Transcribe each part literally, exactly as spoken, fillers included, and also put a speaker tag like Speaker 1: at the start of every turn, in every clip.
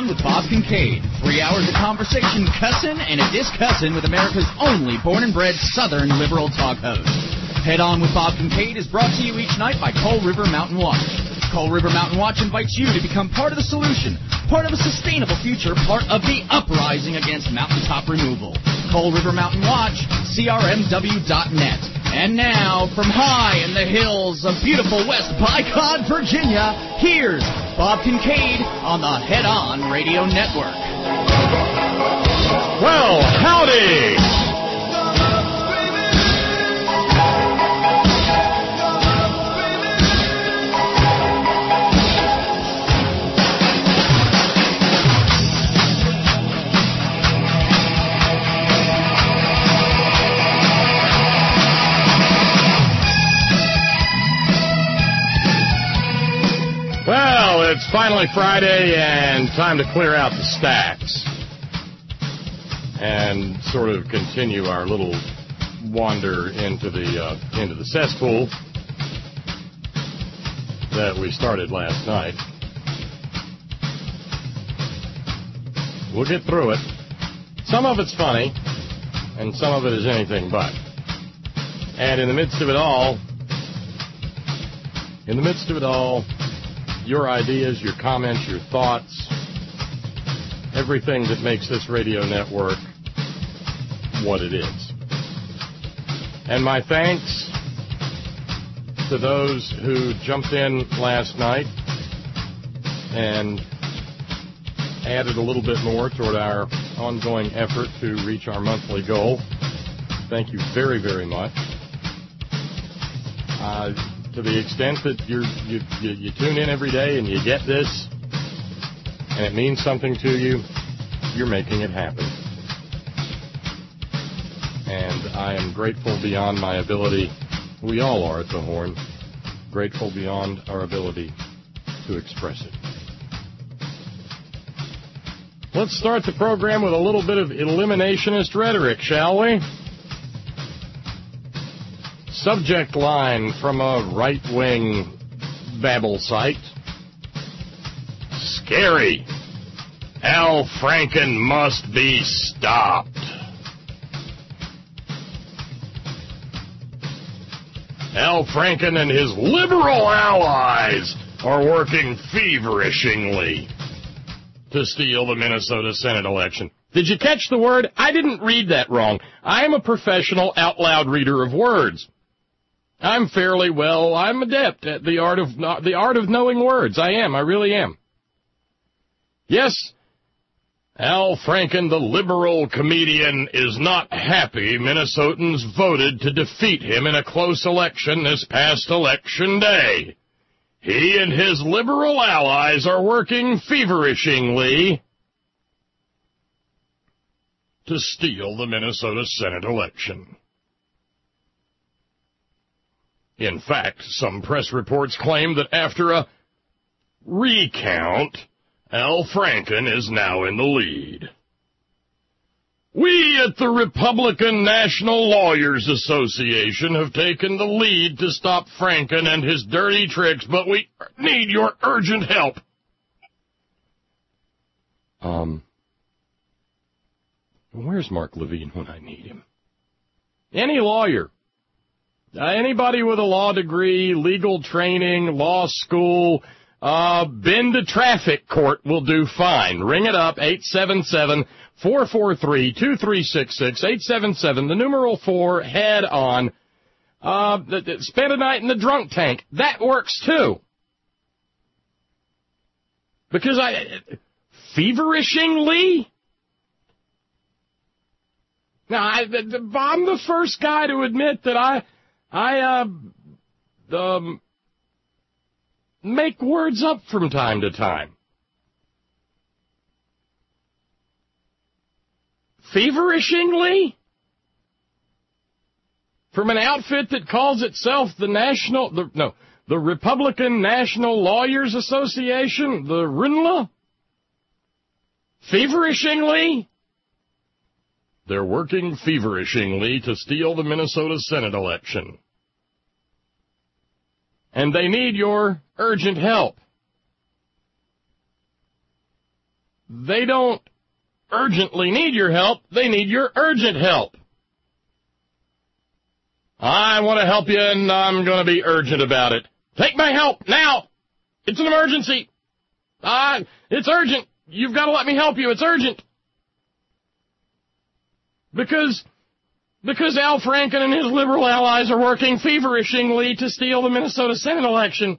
Speaker 1: On with Bob Kincaid. Three hours of conversation, cussin' and a discussin' with America's only born and bred Southern liberal talk host. Head On with Bob Kincaid is brought to you each night by Coal River Mountain Watch. Coal River Mountain Watch invites you to become part of the solution, part of a sustainable future, part of the uprising against mountaintop removal. Coal River Mountain Watch, C R M W dot net. And now, from high in the hills of beautiful West Bicod, Virginia, here's Bob Kincaid on the Head On Radio Network.
Speaker 2: Well, howdy! Well, it's finally Friday and time to clear out the stacks and sort of continue our little wander into the uh, into the cesspool that we started last night. We'll get through it. Some of it's funny, and some of it is anything but. And in the midst of it all, in the midst of it all, your ideas, your comments, your thoughts, everything that makes this radio network what it is. And my thanks to those who jumped in last night and added a little bit more toward our ongoing effort to reach our monthly goal. Thank you very, very much. Uh, to the extent that you're, you, you you tune in every day and you get this, and it means something to you, you're making it happen. And I am grateful beyond my ability, we all are at the Horn, grateful beyond our ability to express it. Let's start the program with a little bit of eliminationist rhetoric, shall we? Subject line from a right-wing babble site. Scary. Al Franken must be stopped. Al Franken and his liberal allies are working feverishly to steal the Minnesota Senate election. Did you catch the word? I didn't read that wrong. I am a professional out-loud reader of words. I'm fairly well, I'm adept at the art of the art of knowing words. I am, I really am. Yes, Al Franken, the liberal comedian, is not happy Minnesotans voted to defeat him in a close election this past election day. He and his liberal allies are working feverishly to steal the Minnesota Senate election. In fact, some press reports claim that after a recount, Al Franken is now in the lead. We at the Republican National Lawyers Association have taken the lead to stop Franken and his dirty tricks, but we need your urgent help. Um, where's Mark Levine when I need him? Any lawyer. Uh, anybody with a law degree, legal training, law school, uh, been to traffic court will do fine. Ring it up, eight seven seven, four four three, two three six six, eight seven seven, the numeral four, head on. Uh, th- th- spend a night in the drunk tank. That works too. Because I, feverishly? Now, I, th- th- I'm the first guy to admit that I, I, uh, um, make words up from time to time. Feverishly? From an outfit that calls itself the National, the, no, the Republican National Lawyers Association, the R N L A? Feverishly? They're working feverishly to steal the Minnesota Senate election. And they need your urgent help. they don't urgently need your help. They need your urgent help. I want to help you, and I'm going to be urgent about it. Take my help now. It's an emergency. Ah, uh, it's urgent. You've got to let me help you. It's urgent. Because, because Al Franken and his liberal allies are working feverishly to steal the Minnesota Senate election.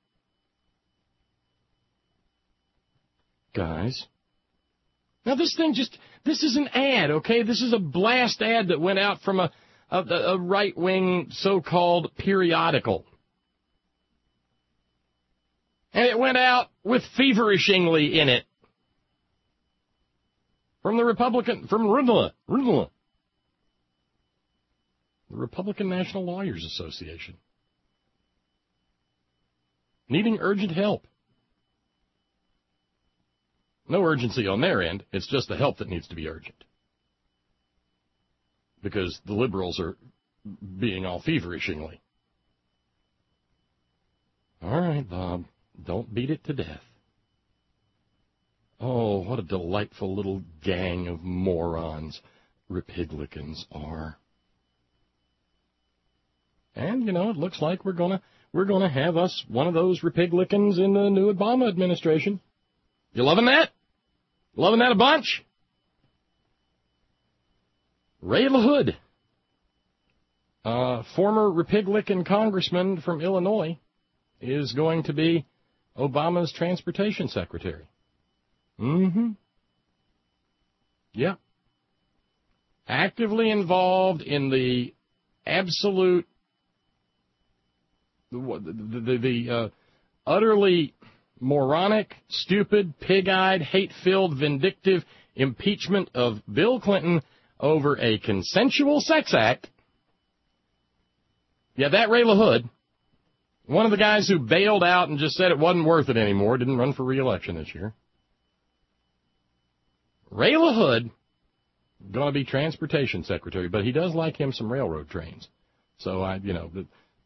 Speaker 2: Guys. Now this thing just, this is an ad, okay? This is a blast ad that went out from a, a, a right-wing so-called periodical. And it went out with feverishly in it. From the Republican, from R N L A, R N L A, the Republican National Lawyers Association. Needing urgent help. No urgency on their end. It's just the help that needs to be urgent. Because the liberals are being all feverishly. All right, Bob. Don't beat it to death. Oh, what a delightful little gang of morons Republicans are. And, you know, it looks like we're gonna we're gonna have us one of those Republicans in the new Obama administration. You loving that? Loving that a bunch? Ray LaHood, uh, former Republican congressman from Illinois, is going to be Obama's transportation secretary. Mm-hmm. Yeah. Actively involved in the absolute, the, the, the, the uh, utterly moronic, stupid, pig-eyed, hate-filled, vindictive impeachment of Bill Clinton over a consensual sex act. Yeah, that Ray LaHood, one of the guys who bailed out and just said it wasn't worth it anymore, didn't run for re-election this year. Ray LaHood, going to be transportation secretary, but he does like him some railroad trains. So, I, you know, the,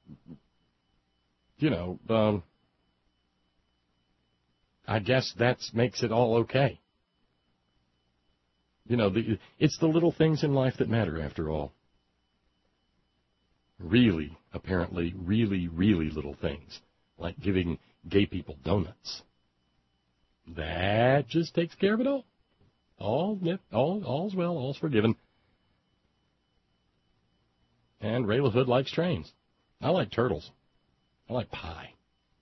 Speaker 2: you know, um, I guess that makes it all okay. You know, the, it's the little things in life that matter, after all. Really, apparently, really, really little things, like giving gay people donuts. That just takes care of it all. All, yeah, all, all's well, all's forgiven. And Ray LaHood likes trains. I like turtles. I like pie.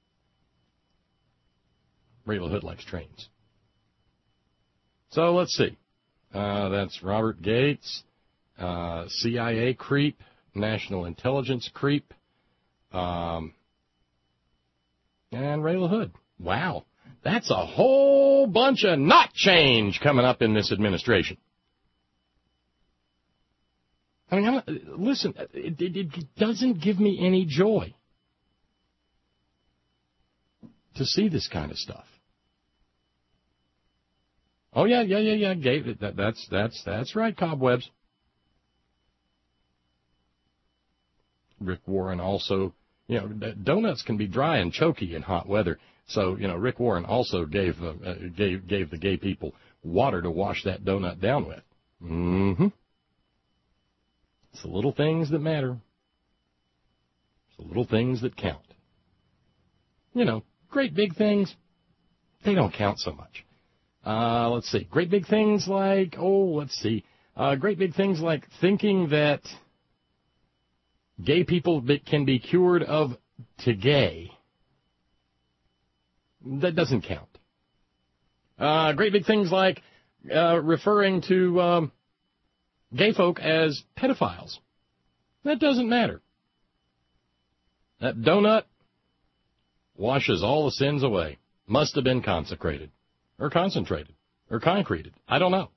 Speaker 2: Ray LaHood likes trains. So let's see. Uh, that's Robert Gates, uh, C I A creep, National Intelligence creep, um, and Ray LaHood. Wow. That's a whole bunch of not change coming up in this administration. I mean, I'm, listen, it, it, it doesn't give me any joy to see this kind of stuff. Oh yeah, yeah, yeah, yeah. Gave that, that's that's that's right. Cobwebs. Rick Warren also, you know, donuts can be dry and choky in hot weather. So, you know, Rick Warren also gave uh, gave gave the gay people water to wash that donut down with. Mm-hmm. It's the little things that matter. It's the little things that count. You know, great big things, they don't count so much. Uh, let's see. Great big things like, oh, let's see. Uh, great big things like thinking that gay people can be cured of to gay. That doesn't count. Uh, great big things like uh, referring to um, gay folk as pedophiles. That doesn't matter. That donut washes all the sins away. Must have been consecrated. Or concentrated, or concreted. I don't know.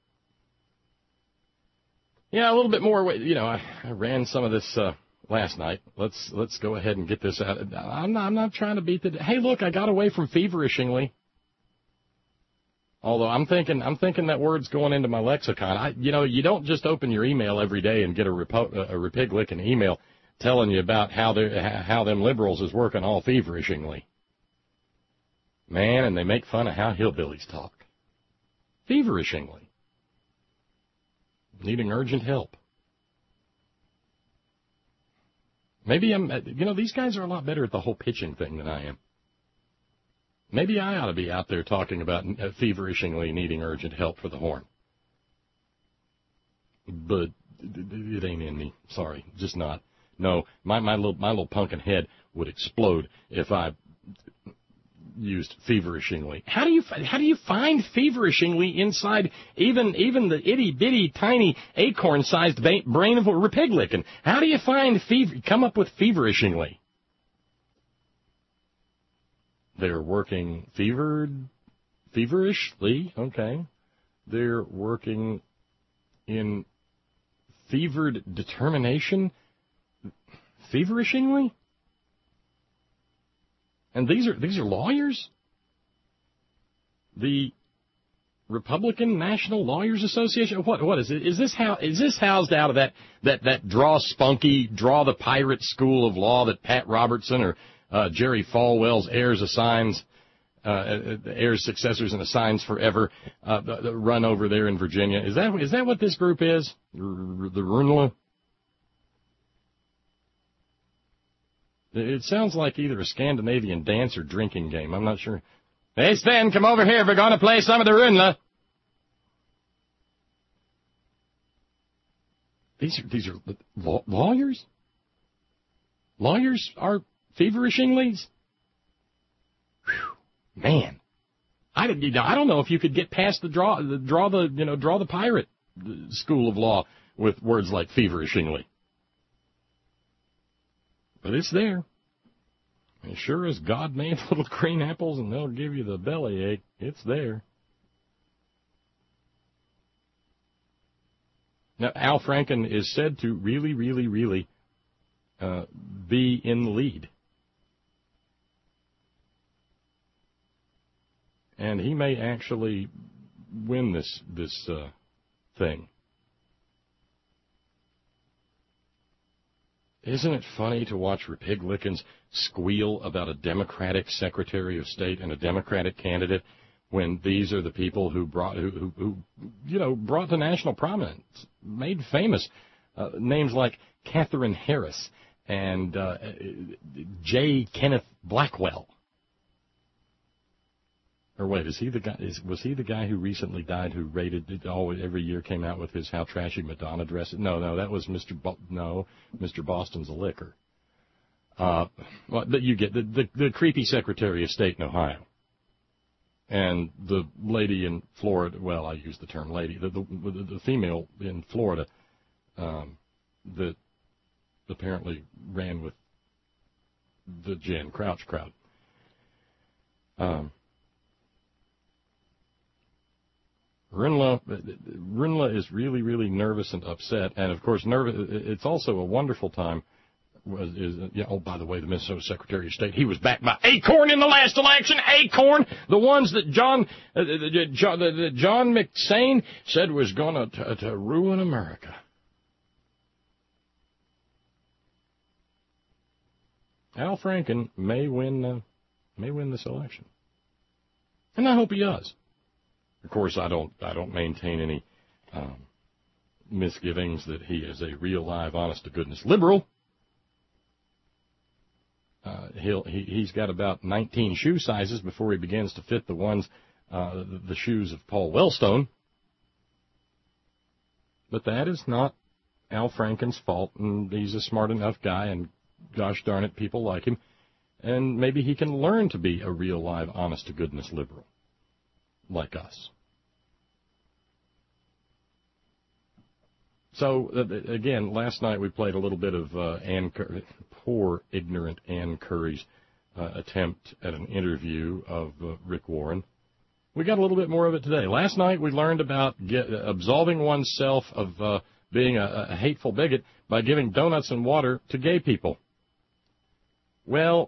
Speaker 2: Yeah, a little bit more. You know, I, I ran some of this uh, last night. Let's let's go ahead and get this out. I'm not, I'm not trying to beat the. Hey, look, I got away from feverishly. Although I'm thinking I'm thinking that word's going into my lexicon. I, you know, you don't just open your email every day and get a repo, a Republican email telling you about how they how them liberals is working all feverishly. Man, and they make fun of how hillbillies talk. feverishingly needing urgent help. Maybe I'm, you know, these guys are a lot better at the whole pitching thing than I am. Maybe I ought to be out there talking about feverishingly needing urgent help for the Horn. But it ain't in me. Sorry, just not. No, my, my little my little punkin head would explode if I used feverishingly. How do you how do you find feverishingly inside even even the itty bitty tiny acorn sized brain of a Repiglican? How do you find fever? Come up with feverishingly. They're working fevered, feverishly. Okay, they're working in fevered determination, feverishingly. And these are these are lawyers? The Republican National Lawyers Association? What what is it? Is this how is this housed out of that that that draw spunky, draw the pirate school of law that Pat Robertson or uh, Jerry Falwell's heirs assigns, uh, heirs, successors, and assigns forever uh, run over there in Virginia? Is that is that what this group is? The Runla? It sounds like either a Scandinavian dance or drinking game. I'm not sure. Hey, Sven, come over here. We're going to play some of the Runla. These are, these are law, lawyers? Lawyers are feverishingly? Whew, man. I, didn't, I don't know if you could get past the draw, the draw the, you know, draw the pirate school of law with words like feverishingly. But it's there. As sure as God made little green apples and they'll give you the bellyache, it's there. Now, Al Franken is said to really, really, really uh, be in the lead. And he may actually win this, this uh, thing. Isn't it funny to watch Republicans squeal about a Democratic Secretary of State and a Democratic candidate when these are the people who brought, who, who, who you know, brought to national prominence, made famous uh, names like Katherine Harris and uh, J. Kenneth Blackwell. Or wait, is he the guy? Is, was he the guy who recently died? Who rated always every year came out with his "How Trashy Madonna Dresses"? No, no, that was Mister Bo- no, Mister Boston's a liquor. Uh, well, but you get the, the the creepy Secretary of State in Ohio, and the lady in Florida. Well, I use the term lady. The the, the female in Florida um, that apparently ran with the Jan Crouch crowd. Um. Runla, Runla is really, really nervous and upset, and of course, nervous. It's also a wonderful time. Was is yeah? Oh, by the way, the Minnesota Secretary of State, he was backed by Acorn in the last election. Acorn, the ones that John, uh, John, that John McSain said was going to to ruin America. Al Franken may win, uh, may win this election, and I hope he does. Of course, I don't. I don't maintain any um, misgivings that he is a real, live, honest-to-goodness liberal. Uh, he'll, he, he's got about nineteen shoe sizes before he begins to fit the ones, uh, the, the shoes of Paul Wellstone. But that is not Al Franken's fault, and he's a smart enough guy, and gosh darn it, people like him, and maybe he can learn to be a real, live, honest-to-goodness liberal, like us. So, uh, again, last night we played a little bit of uh, Ann Cur- poor, ignorant Ann Curry's uh, attempt at an interview of uh, Rick Warren. We got a little bit more of it today. Last night we learned about get, uh, absolving oneself of uh, being a, a hateful bigot by giving donuts and water to gay people. Well,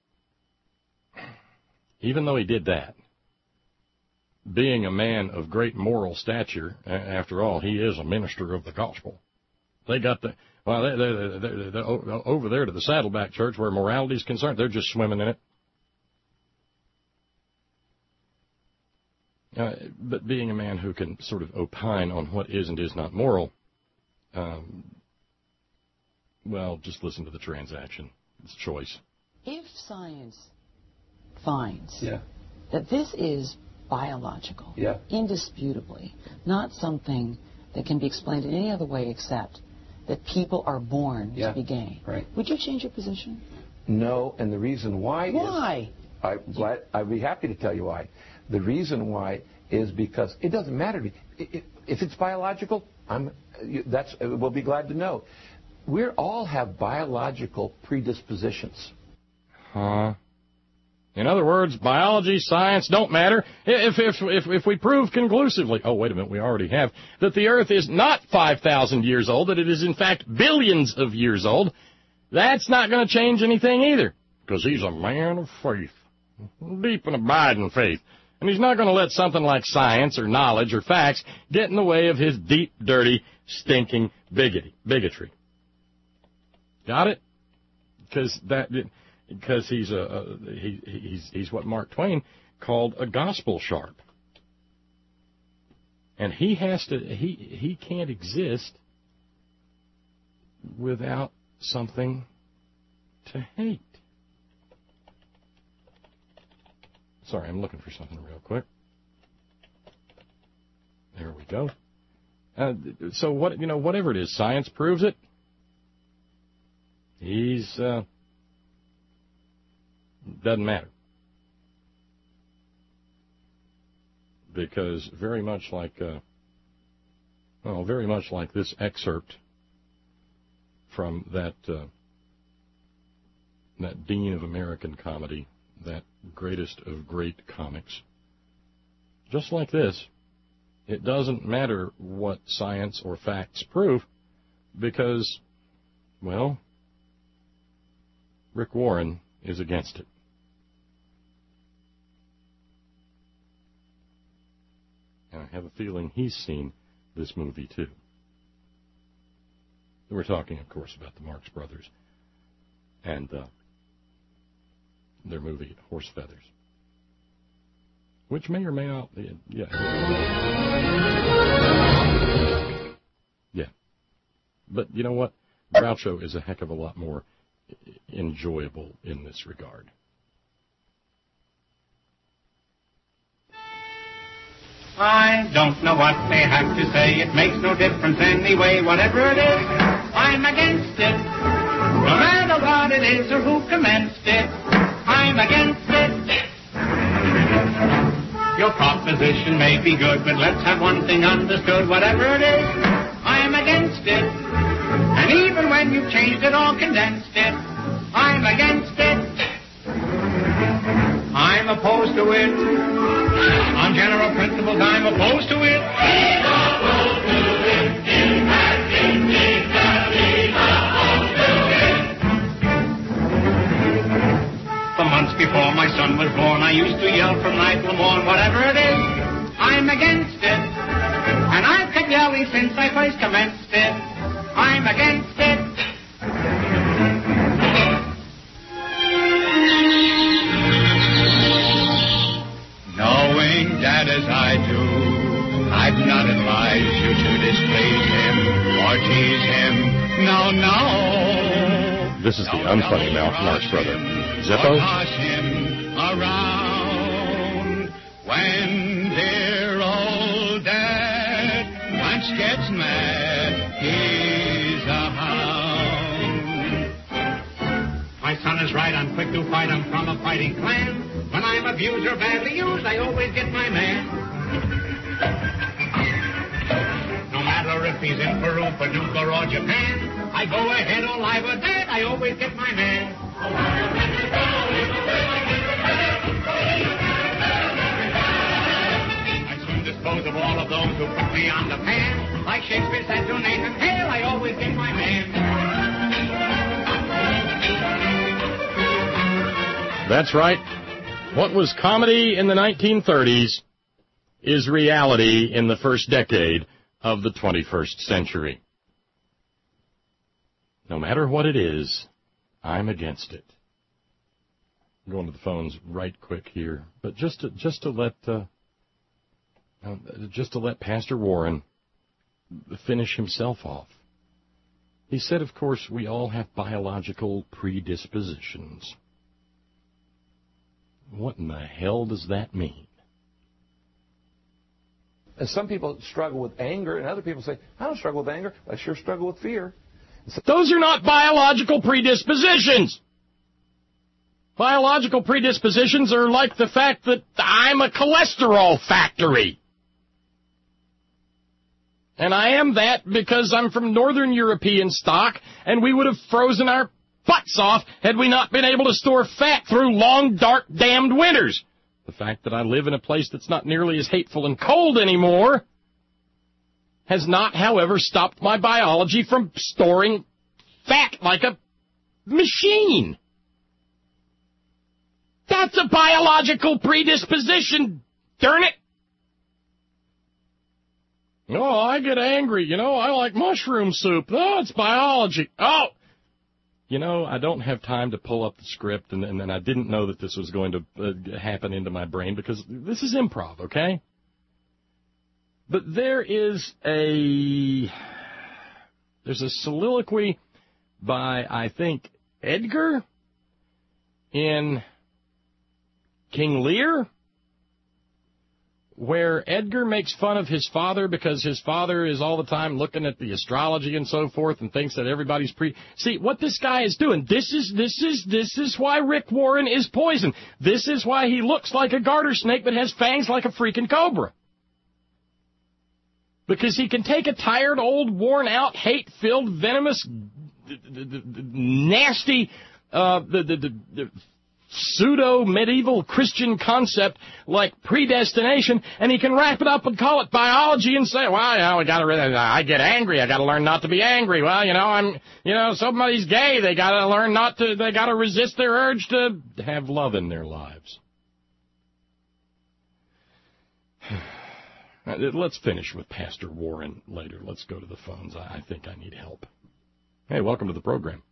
Speaker 2: even though he did that, being a man of great moral stature, after all, he is a minister of the gospel. They got the, well, they, they, they, they're over there to the Saddleback Church where morality is concerned. They're just swimming in it. Uh, but being a man who can sort of opine on what is and is not moral, um, well, just listen to the transaction. It's choice.
Speaker 3: If science finds
Speaker 4: yeah.
Speaker 3: that this is biological,
Speaker 4: yeah.
Speaker 3: indisputably, not something that can be explained in any other way except that people are born
Speaker 4: yeah.
Speaker 3: to be gay,
Speaker 4: right.
Speaker 3: would you change your position?
Speaker 4: No, and the reason why,
Speaker 3: why?
Speaker 4: is... Why? Glad, I'd be happy to tell you why. The reason why is because it doesn't matter to me. If it's biological, I'm, that's, we'll be glad to know. We all have biological predispositions.
Speaker 2: Huh? In other words, biology, science don't matter. If, if, if, if we prove conclusively, oh, wait a minute, we already have, that the Earth is not five thousand years old, that it is in fact billions of years old, that's not going to change anything either. Because he's a man of faith, deep and abiding faith. And he's not going to let something like science or knowledge or facts get in the way of his deep, dirty, stinking bigotry. bigotry. Got it? Because that... Because he's a, a he, he's he's what Mark Twain called a gospel sharp, and he has to he he can't exist without something to hate. Sorry, I'm looking for something real quick. There we go. Uh, so what you know, whatever it is, science proves it. He's. Uh, Doesn't matter. Because very much like, uh, well, very much like this excerpt from that, uh, that Dean of American Comedy, that greatest of great comics, just like this, it doesn't matter what science or facts prove because, well, Rick Warren is against it. And I have a feeling he's seen this movie, too. We're talking, of course, about the Marx Brothers and uh, their movie, Horse Feathers, which may or may not be, yeah. Yeah. But you know what? Groucho is a heck of a lot more enjoyable in this regard.
Speaker 5: I don't know what they have to say. It makes no difference anyway. Whatever it is, I'm against it. No matter what it is or who commenced it, I'm against it. Your proposition may be good, but let's have one thing understood. Whatever it is, I'm against it. And even when you've changed it or condensed it, I'm against it. I'm opposed to it. On general principles, I'm opposed to it. He's opposed to it. In fact, indeed, that he's opposed to it. For months before my son was born, I used to yell from night till morn, whatever it is, I'm against it. And I've kept yelling since I first commenced it. I'm against it. Knowing that as I do, I'd not advise you to displease him or tease him. No, no.
Speaker 2: This is the no, unfunny no, Mouth Marx brother. Zippo?
Speaker 5: Toss him around when dear old dad once gets mad. He's a hound. My son is right. I'm quick to fight. I'm from a fighting clan. When I'm abused or badly used, I always get my man. No matter if he's in Peru, Paducah, or Japan, I go ahead alive or dead, I always get my man. I soon dispose of all of those who put me on the pan. Like Shakespeare said to Nathan Hale, I always get my man.
Speaker 2: That's right. What was comedy in the nineteen thirties is reality in the first decade of the twenty-first century. No matter what it is, I'm against it. I'm going to the phones right quick here, but just to, just to let uh, Now, just to let Pastor Warren finish himself off. He said, of course, we all have biological predispositions. What in the hell does that mean?
Speaker 4: And some people struggle with anger, and other people say, I don't struggle with anger, I sure struggle with fear.
Speaker 2: Those are not biological predispositions. Biological predispositions are like the fact that I'm a cholesterol factory. And I am that because I'm from Northern European stock, and we would have frozen our butts off had we not been able to store fat through long, dark, damned winters. The fact that I live in a place that's not nearly as hateful and cold anymore has not, however, stopped my biology from storing fat like a machine. That's a biological predisposition, darn it. Oh, I get angry. You know, I like mushroom soup. Oh, it's biology. Oh, you know, I don't have time to pull up the script, and, and, and I didn't know that this was going to uh, happen into my brain because this is improv, okay? But there is a, there's a soliloquy by, I think, Edgar in King Lear, where Edgar makes fun of his father because his father is all the time looking at the astrology and so forth and thinks that everybody's pre... See, what this guy is doing, this is, this is, this is why Rick Warren is poison. This is why he looks like a garter snake but has fangs like a freaking cobra. Because he can take a tired, old, worn-out, hate-filled, venomous, nasty, uh, the, the, the, the pseudo-medieval Christian concept like predestination, and he can wrap it up and call it biology and say, well, you know, we gotta, I get angry, I gotta learn not to be angry. Well, you know, I'm, you know, somebody's gay, they gotta learn not to, they gotta resist their urge to have love in their lives. Let's finish with Pastor Warren later. Let's go to the phones. I think I need help. Hey, welcome to the program.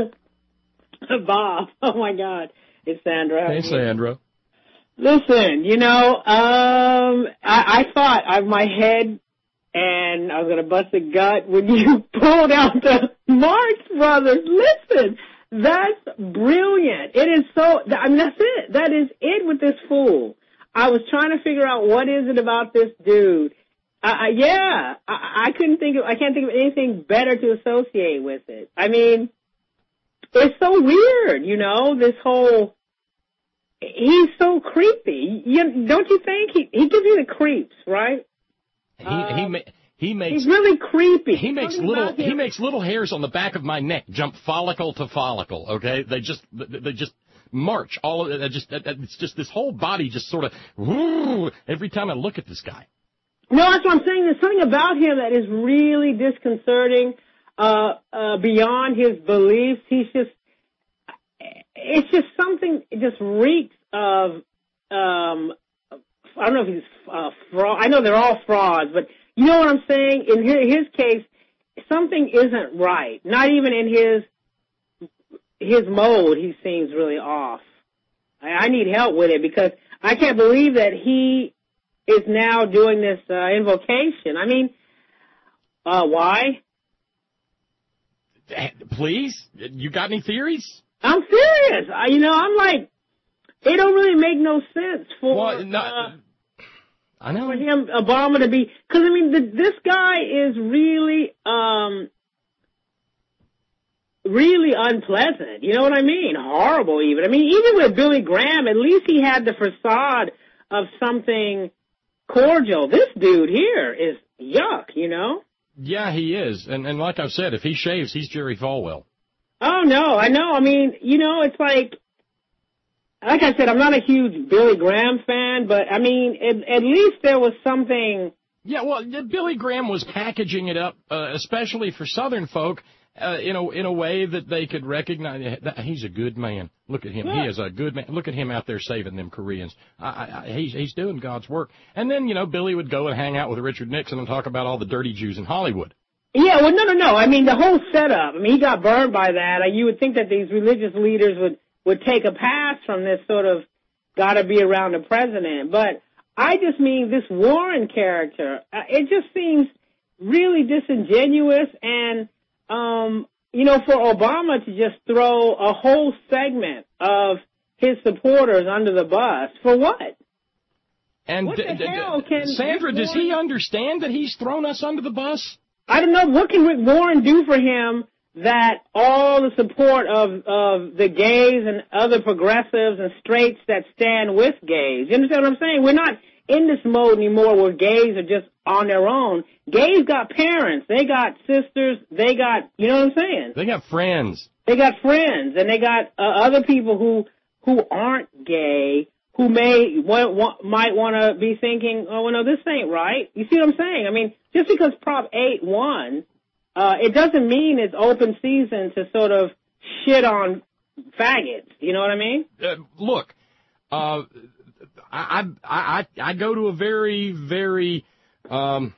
Speaker 6: Bob, oh my God. It's Sandra.
Speaker 2: Hey, Sandra.
Speaker 6: Listen, you know, um, I, I thought I, my head and I was going to bust a gut when you pulled out the Marx Brothers. Listen, that's brilliant. It is so, I mean, that's it. That is it with this fool. I was trying to figure out what is it about this dude. Uh, yeah, I, I couldn't think of, I can't think of anything better to associate with it. I mean, it's so weird, you know, this whole, he's so creepy. You, don't you think? He, he gives you the creeps, right?
Speaker 2: He, uh, he, ma- he makes,
Speaker 6: he's really creepy.
Speaker 2: He makes little, he makes little hairs on the back of my neck jump follicle to follicle, okay? They just, they just march all of it. Just, it's just this whole body just sort of, whoo, every time I look at this guy.
Speaker 6: No, that's what I'm saying. There's something about him that is really disconcerting. Uh, uh, beyond his beliefs, he's just, it's just something, it just reeks of, um, I don't know if he's uh, fraud. I know they're all frauds, but you know what I'm saying? In his case, something isn't right. Not even in his, his mode, he seems really off. I, I need help with it because I can't believe that he is now doing this, uh, invocation. I mean, uh, why?
Speaker 2: Please? You got any theories?
Speaker 6: I'm serious. I, you know, I'm like, it don't really make no sense for,
Speaker 2: well, not,
Speaker 6: uh,
Speaker 2: I know.
Speaker 6: for him, Obama, to be, because, I mean, the, this guy is really, um, really unpleasant. You know what I mean? Horrible, even. I mean, even with Billy Graham, at least he had the facade of something cordial. This dude here is yuck, you know?
Speaker 2: Yeah, he is. And and like I've said, if he shaves, he's Jerry Falwell.
Speaker 6: Oh, no, I know. I mean, you know, it's like, like I said, I'm not a huge Billy Graham fan, but, I mean, at, at least there was something.
Speaker 2: Yeah, well, Billy Graham was packaging it up, uh, especially for Southern folk, uh, in a in a way that they could recognize. That he's a good man. Look at him. Yeah. He is a good man. Look at him out there saving them Koreans. I, I, he's he's doing God's work. And then, you know, Billy would go and hang out with Richard Nixon and talk about all the dirty Jews in Hollywood.
Speaker 6: Yeah, well, no, no, no. I mean, the whole setup. I mean, he got burned by that. You would think that these religious leaders would, would take a pass from this sort of got to be around the president. But I just mean this Warren character. Uh, it just seems really disingenuous and, um, you know, for Obama to just throw a whole segment of his supporters under the bus. For what?
Speaker 2: And
Speaker 6: what the
Speaker 2: d-
Speaker 6: hell
Speaker 2: d-
Speaker 6: can
Speaker 2: Sandra,
Speaker 6: Rick
Speaker 2: does
Speaker 6: Warren...
Speaker 2: he understand that he's thrown us under the bus?
Speaker 6: I don't know. What can Rick Warren do for him that all the support of, of the gays and other progressives and straights that stand with gays? You understand what I'm saying? We're not in this mode anymore where gays are just on their own. Gays got parents. They got sisters. They got, you know what I'm saying?
Speaker 2: They got friends.
Speaker 6: They got friends, and they got uh, other people who who aren't gay, who may want, want, might want to be thinking, oh, well, no, this ain't right. You see what I'm saying? I mean, just because Prop eight won, uh, it doesn't mean it's open season to sort of shit on faggots. You know what I mean?
Speaker 2: Uh, look, uh, I, I I I go to a very, very um,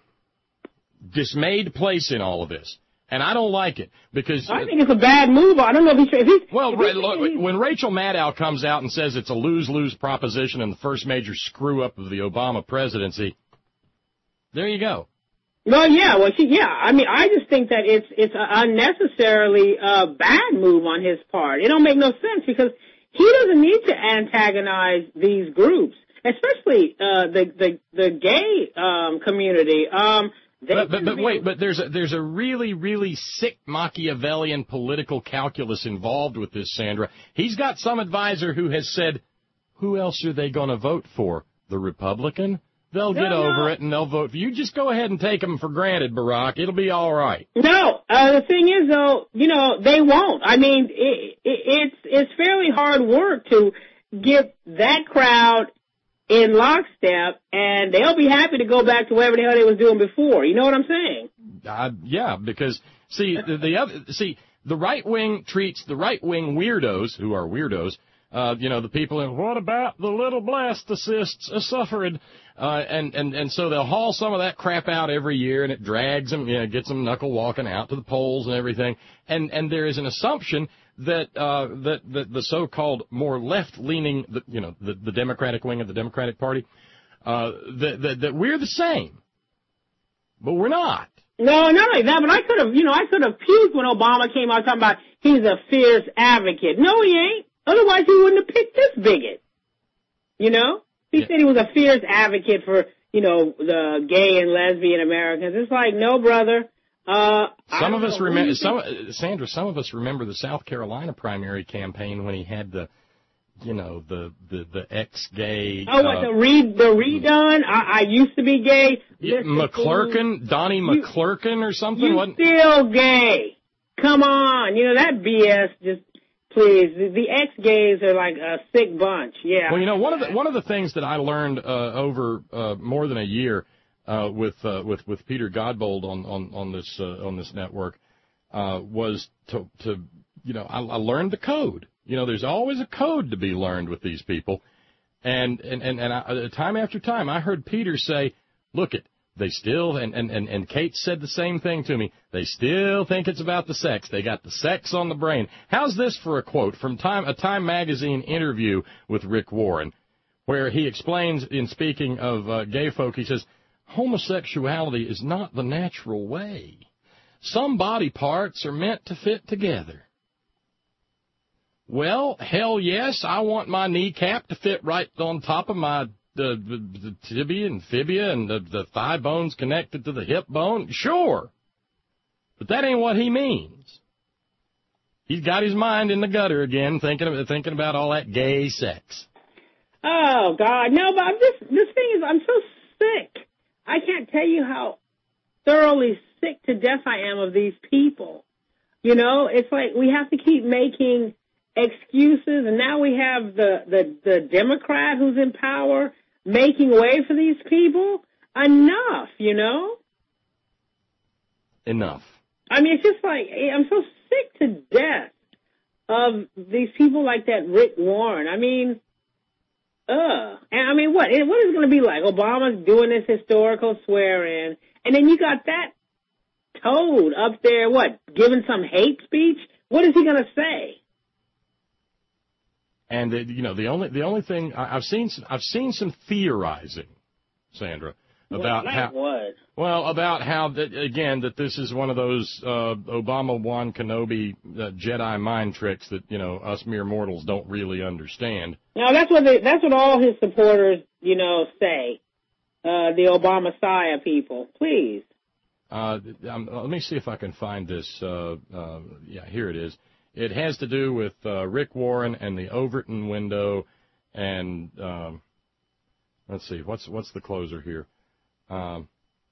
Speaker 2: dismayed place in all of this. And I don't like it because
Speaker 6: I think it's a bad move. I don't know if he's. If he's
Speaker 2: well,
Speaker 6: if he's,
Speaker 2: look,
Speaker 6: he's,
Speaker 2: when Rachel Maddow comes out and says it's a lose-lose proposition and the first major screw-up of the Obama presidency, there you go.
Speaker 6: Well, yeah, well, she, yeah. I mean, I just think that it's it's an unnecessarily uh, bad move on his part. It don't make no sense because he doesn't need to antagonize these groups, especially uh, the the the gay um, community. Um, They
Speaker 2: But, but, but wait, but there's a, there's a really, really sick Machiavellian political calculus involved with this, Sandra. He's got some advisor who has said, who else are they going to vote for? The Republican? They'll get
Speaker 6: no,
Speaker 2: over
Speaker 6: no.
Speaker 2: it and they'll vote for you. Just go ahead and take them for granted, Barack. It'll be all right.
Speaker 6: No, uh, the thing is, though, you know, they won't. I mean, it, it, it's it's fairly hard work to get that crowd in lockstep, and they'll be happy to go back to whatever the hell they was doing before. You know what I'm saying?
Speaker 2: Uh, yeah, because see the, the other see the right wing treats the right wing weirdos who are weirdos. Uh, you know, the people in, what about the little blastocysts uh, suffering? Uh, and, and, and so they'll haul some of that crap out every year, and it drags them, you know, gets them knuckle walking out to the polls and everything. And, and there is an assumption that, uh, that, that the so-called more left-leaning, the, you know, the, the Democratic wing of the Democratic Party, uh, that, that, that we're the same. But we're not.
Speaker 6: No, not like that, but I could have, you know, I could have puked when Obama came out talking about he's a fierce advocate. No, he ain't. Otherwise, he wouldn't have picked this bigot. You know? He yeah. said he was a fierce advocate for, you know, the gay and lesbian Americans. It's like, no, brother. Uh,
Speaker 2: some of us remember, some, Sandra, some of us remember the South Carolina primary campaign when he had the, you know, the, the, the ex-gay.
Speaker 6: Oh, what, uh, the re, the redone? I, I used to be gay.
Speaker 2: Yeah, McClurkin, Donnie McClurkin or something?
Speaker 6: You
Speaker 2: wasn't?
Speaker 6: still gay. Come on. You know, that B S just, please. The, the ex-gays are like a sick bunch. Yeah.
Speaker 2: Well, you know, one of the, one of the things that I learned, uh, over, uh, more than a year, uh, with, uh, with, with Peter Godbold on, on, on this, uh, on this network, uh, was to, to, you know, I, I learned the code. You know, there's always a code to be learned with these people. And, and, and, and I, time after time, I heard Peter say, look it, they still, and, and, and, and Kate said the same thing to me, they still think it's about the sex. They got the sex on the brain. How's this for a quote from Time, a Time magazine interview with Rick Warren, where he explains in speaking of uh, gay folk, he says, homosexuality is not the natural way. Some body parts are meant to fit together. Well, hell yes, I want my kneecap to fit right on top of my the, the, the tibia and fibia and the, the thigh bones connected to the hip bone. Sure. But that ain't what he means. He's got his mind in the gutter again, thinking of, thinking about all that gay sex.
Speaker 6: Oh, God. No, but I'm just, this thing is, I'm so sick. I can't tell you how thoroughly sick to death I am of these people. You know, it's like we have to keep making excuses, and now we have the, the, the Democrat who's in power making way for these people. Enough, you know?
Speaker 2: Enough.
Speaker 6: I mean, it's just like, I'm so sick to death of these people like that Rick Warren. I mean, ugh. And I mean, what? What is it going to be like? Obama's doing this historical swear-in, and then you got that toad up there, what, giving some hate speech? What is he going to say?
Speaker 2: And uh, you know, the only the only thing I, I've seen I've seen some theorizing Sandra, about
Speaker 6: like
Speaker 2: how
Speaker 6: what?
Speaker 2: well about how that again that this is one of those uh, Obama Wan Kenobi uh, Jedi mind tricks that you know us mere mortals don't really understand.
Speaker 6: No, that's what they, that's what all his supporters, you know, say. Uh, the Obama Messiah people, please.
Speaker 2: Uh, um, let me see if I can find this. Uh, uh, yeah, here it is. It has to do with uh, Rick Warren and the Overton window, and um, let's see, what's what's the closer here? Um,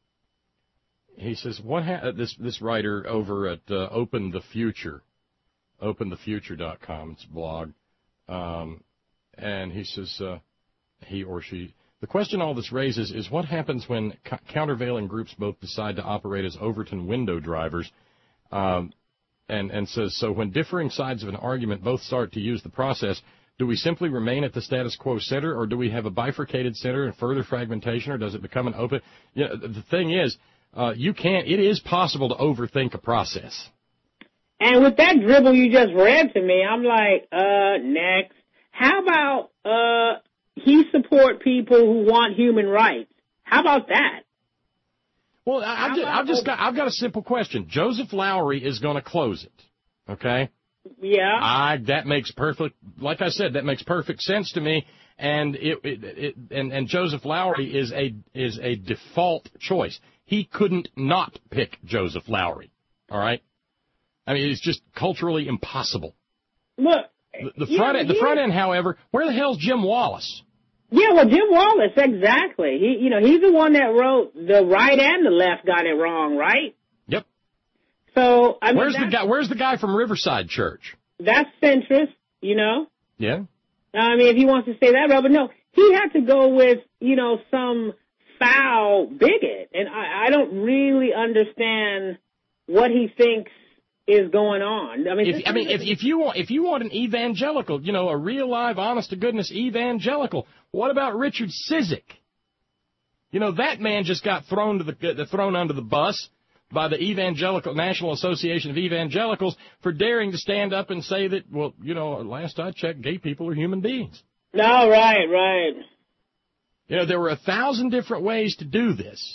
Speaker 2: he says, "What ha- this this writer over at uh, Open the Future, open the future dot com, it's a blog, um, and he says uh, he or she." The question all this raises is what happens when co- countervailing groups both decide to operate as Overton window drivers, um, and, and says, so when differing sides of an argument both start to use the process, do we simply remain at the status quo center, or do we have a bifurcated center and further fragmentation, or does it become an open? You know, the thing is, uh, you can't, it is possible to overthink a process.
Speaker 6: And with that dribble you just read to me, I'm like, uh, next. How about, uh, he support people who want human rights? How about that?
Speaker 2: Well, I, I've, just, I've just got I've got a simple question. Joseph Lowery is going to close it, okay?
Speaker 6: Yeah.
Speaker 2: I that makes perfect. Like I said, that makes perfect sense to me. And it, it, it and and Joseph Lowery is a is a default choice. He couldn't not pick Joseph Lowery. All right. I mean, it's just culturally impossible.
Speaker 6: Look.
Speaker 2: The, the front
Speaker 6: yeah,
Speaker 2: end, the front end, however, where the hell's Jim Wallace?
Speaker 6: Yeah, well, Jim Wallace, exactly. He, you know, he's the one that wrote the right and the left got it wrong, right?
Speaker 2: Yep.
Speaker 6: So, I mean,
Speaker 2: where's the guy? Where's the guy from Riverside Church?
Speaker 6: That's centrist, you know.
Speaker 2: Yeah.
Speaker 6: I mean, if he wants to say that, but no, he had to go with, you know, some foul bigot, and I, I don't really understand what he thinks is going on. I mean,
Speaker 2: if, I mean, if, if you want, if you want an evangelical, you know, a real, live, honest to goodness evangelical, what about Richard Cizik? You know, that man just got thrown to the thrown under the bus by the Evangelical National Association of Evangelicals for daring to stand up and say that, well, you know, last I checked, gay people are human beings.
Speaker 6: No, right, right.
Speaker 2: You know, there were a thousand different ways to do this.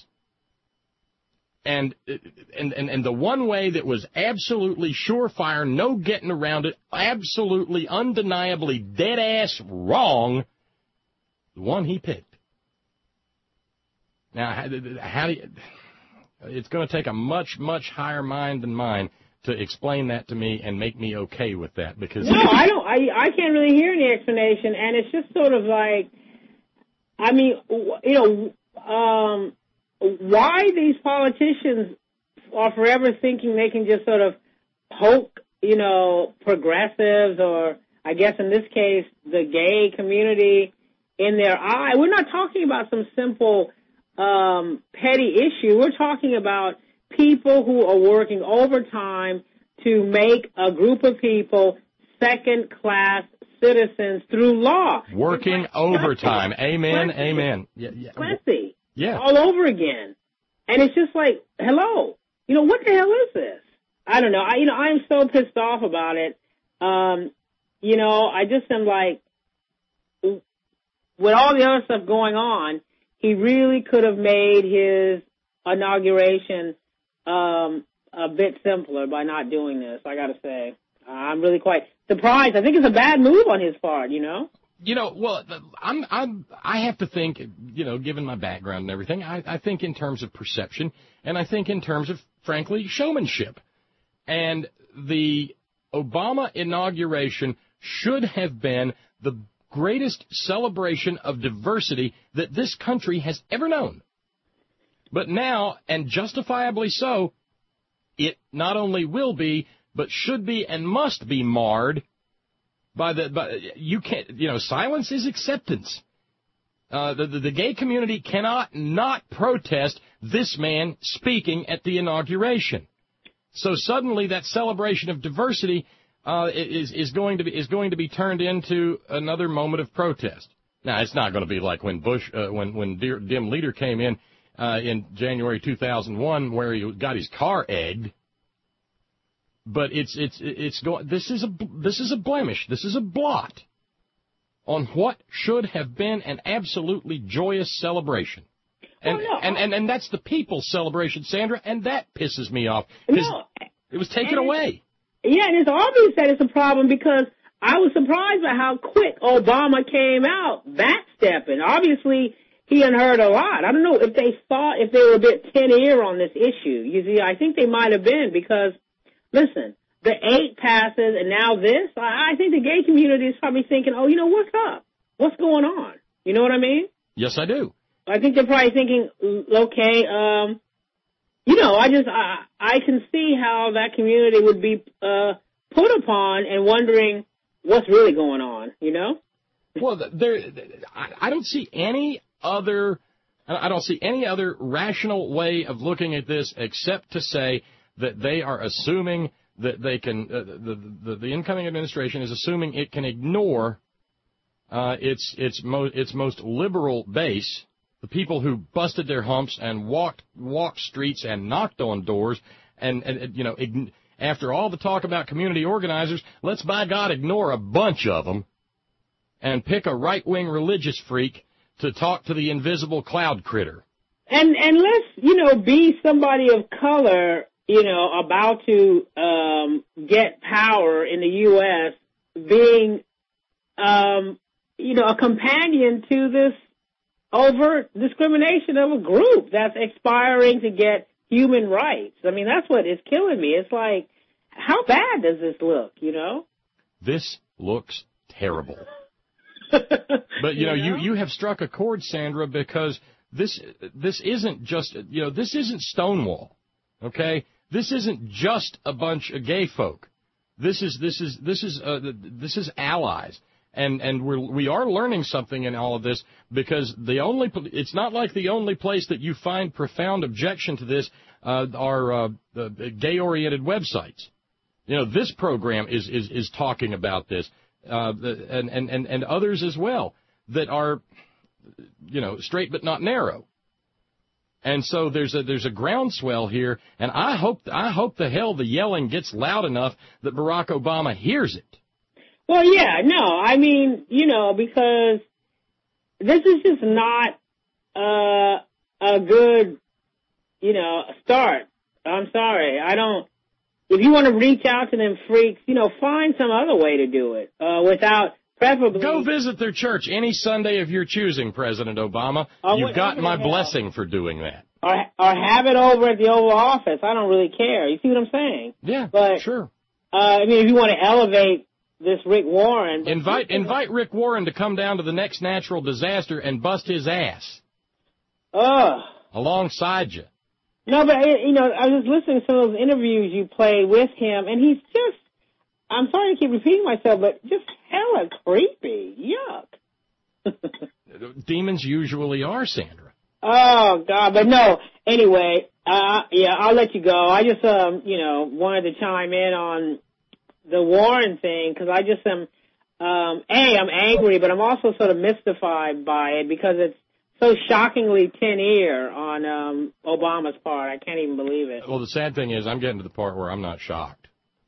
Speaker 2: And, and and and the one way that was absolutely surefire, no getting around it, absolutely undeniably dead-ass wrong, the one he picked. Now, how, how do you, it's going to take a much, much higher mind than mine to explain that to me and make me okay with that. Because
Speaker 6: no, I don't. I I can't really hear any explanation, and it's just sort of like, I mean, you know, um. why these politicians are forever thinking they can just sort of poke, you know, progressives or, I guess in this case, the gay community in their eye. We're not talking about some simple um, petty issue. We're talking about people who are working overtime to make a group of people second-class citizens through law.
Speaker 2: Working like, overtime. Plenty. Amen, plenty. Amen. Yeah, yeah.
Speaker 6: Plenty.
Speaker 2: Yeah.
Speaker 6: All over again. And it's just like, hello, you know, what the hell is this? I don't know. I, you know, I'm so pissed off about it. Um, you know, I just am like, with all the other stuff going on, he really could have made his inauguration um, a bit simpler by not doing this, I got to say. I'm really quite surprised. I think it's a bad move on his part, you know?
Speaker 2: You know, well, I'm, I'm, I have to think, you know, given my background and everything, I, I think in terms of perception, and I think in terms of, frankly, showmanship. And the Obama inauguration should have been the greatest celebration of diversity that this country has ever known. But now, and justifiably so, it not only will be, but should be and must be marred By the, by, you can't, you know, silence is acceptance. Uh, the, the, the gay community cannot not protest this man speaking at the inauguration. So suddenly that celebration of diversity, uh, is, is going to be, is going to be turned into another moment of protest. Now, it's not going to be like when Bush, uh, when, when Dear, Dim Leader came in, uh, in January two thousand one where he got his car egged. But it's it's it's going. This is a this is a blemish. This is a blot on what should have been an absolutely joyous celebration. And,
Speaker 6: well, no,
Speaker 2: and, and, and that's the people's celebration, Sandra, and that pisses me off. No, it was taken away.
Speaker 6: Yeah, and it's obvious that it's a problem because I was surprised by how quick Obama came out backstepping. Obviously, he unheard a lot. I don't know if they thought, if they were a bit tin-ear on this issue. You see, I think they might have been because, listen, the eight passes and now this, I, I think the gay community is probably thinking, oh, you know, what's up? What's going on? You know what I mean?
Speaker 2: Yes, I do.
Speaker 6: I think they're probably thinking, okay, um, you know, I just, I, I can see how that community would be uh, put upon and wondering what's really going on, you know?
Speaker 2: Well, there, I don't see any other, I don't see any other rational way of looking at this except to say that they are assuming that they can, uh, the, the the incoming administration is assuming it can ignore uh, its its mo- its most liberal base, the people who busted their humps and walked walked streets and knocked on doors, and, and you know, ign- after all the talk about community organizers, let's by God ignore a bunch of them and pick a right-wing religious freak to talk to the invisible cloud critter.
Speaker 6: And and let's, you know, be somebody of color, you know, about to um, get power in the U S, being, um, you know, a companion to this overt discrimination of a group that's aspiring to get human rights. I mean, that's what is killing me. It's like, how bad does this look, you know?
Speaker 2: This looks terrible. But, you know, you, you have struck a chord, Sandra, because this this isn't just, you know, this isn't Stonewall, okay? This isn't just a bunch of gay folk. This is this is this is uh, this is allies, and and we're we are learning something in all of this because the only it's not like the only place that you find profound objection to this uh, are uh, the, the gay-oriented websites. You know, this program is is is talking about this, uh, and and and and others as well that are, you know, straight but not narrow. And so there's a there's a groundswell here, and I hope I hope the hell the yelling gets loud enough that Barack Obama hears it.
Speaker 6: Well, yeah, no, I mean, you know, because this is just not uh, a good, you know, start. I'm sorry, I don't. If you want to reach out to them freaks, you know, find some other way to do it uh, without. Preferably.
Speaker 2: Go visit their church any Sunday of your choosing, President Obama. You've got my blessing for doing that.
Speaker 6: Or, or have it over at the Oval Office. I don't really care. You see what I'm saying?
Speaker 2: Yeah,
Speaker 6: but,
Speaker 2: sure.
Speaker 6: Uh, I mean, if you want to elevate this Rick Warren.
Speaker 2: Invite invite Rick Warren to come down to the next natural disaster and bust his ass.
Speaker 6: Ugh.
Speaker 2: Alongside you.
Speaker 6: No, but, you know, I was listening to some of those interviews you played with him, and he's just, I'm sorry to keep repeating myself, but just hella creepy. Yuck.
Speaker 2: Demons usually are, Sandra.
Speaker 6: Oh, God, but no. Anyway, uh, yeah, I'll let you go. I just, um, you know, wanted to chime in on the Warren thing because I just am, um, A, I'm angry, but I'm also sort of mystified by it because it's so shockingly tin-ear on um, Obama's part. I can't even believe it.
Speaker 2: Well, the sad thing is I'm getting to the part where I'm not shocked.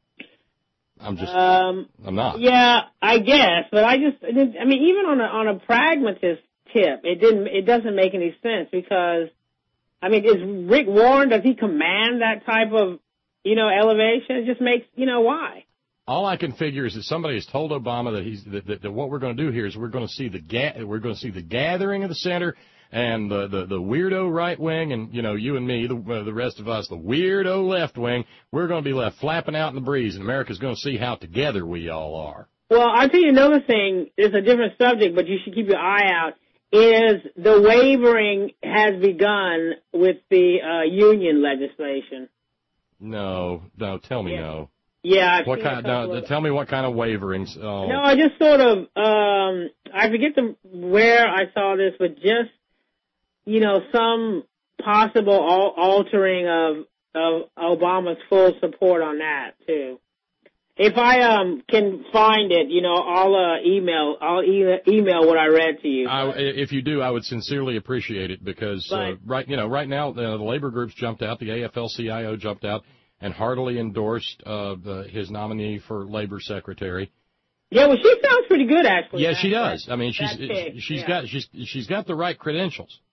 Speaker 2: I'm just,
Speaker 6: um,
Speaker 2: I'm not.
Speaker 6: Yeah, I guess, but I just, I mean, even on a, on a pragmatist tip, it didn't, it doesn't make any sense because, I mean, is Rick Warren, does he command that type of, you know, elevation? It just makes, you know, why?
Speaker 2: All I can figure is that somebody has told Obama that he's, that, that, that what we're going to do here is we're going to see the ga- we're going to see the gathering of the center and the, the, the weirdo right wing, and, you know, you and me, the, uh, the rest of us, the weirdo left wing, we're going to be left flapping out in the breeze, and America's going to see how together we all are.
Speaker 6: Well, I'll tell you another thing. It's a different subject, but you should keep your eye out, is the wavering has begun with the uh, union legislation.
Speaker 2: No, no, tell me
Speaker 6: yeah.
Speaker 2: no.
Speaker 6: Yeah. I've
Speaker 2: what
Speaker 6: seen
Speaker 2: kind? No,
Speaker 6: of,
Speaker 2: tell me what kind of waverings. Oh.
Speaker 6: No, I just sort of, um, I forget the where I saw this, but just, you know, some possible al- altering of of Obama's full support on that too. If I um can find it, you know, I'll uh, email I'll e- email what I read to you.
Speaker 2: I, if you do, I would sincerely appreciate it because
Speaker 6: but,
Speaker 2: uh, right, you know, right now uh, the labor groups jumped out, the A F L C I O jumped out, and heartily endorsed uh, the, his nominee for labor secretary.
Speaker 6: Yeah, well, she sounds pretty good actually.
Speaker 2: Yeah, she
Speaker 6: that,
Speaker 2: does. I mean, she's
Speaker 6: chick,
Speaker 2: she's
Speaker 6: yeah.
Speaker 2: got she's she's got the right credentials.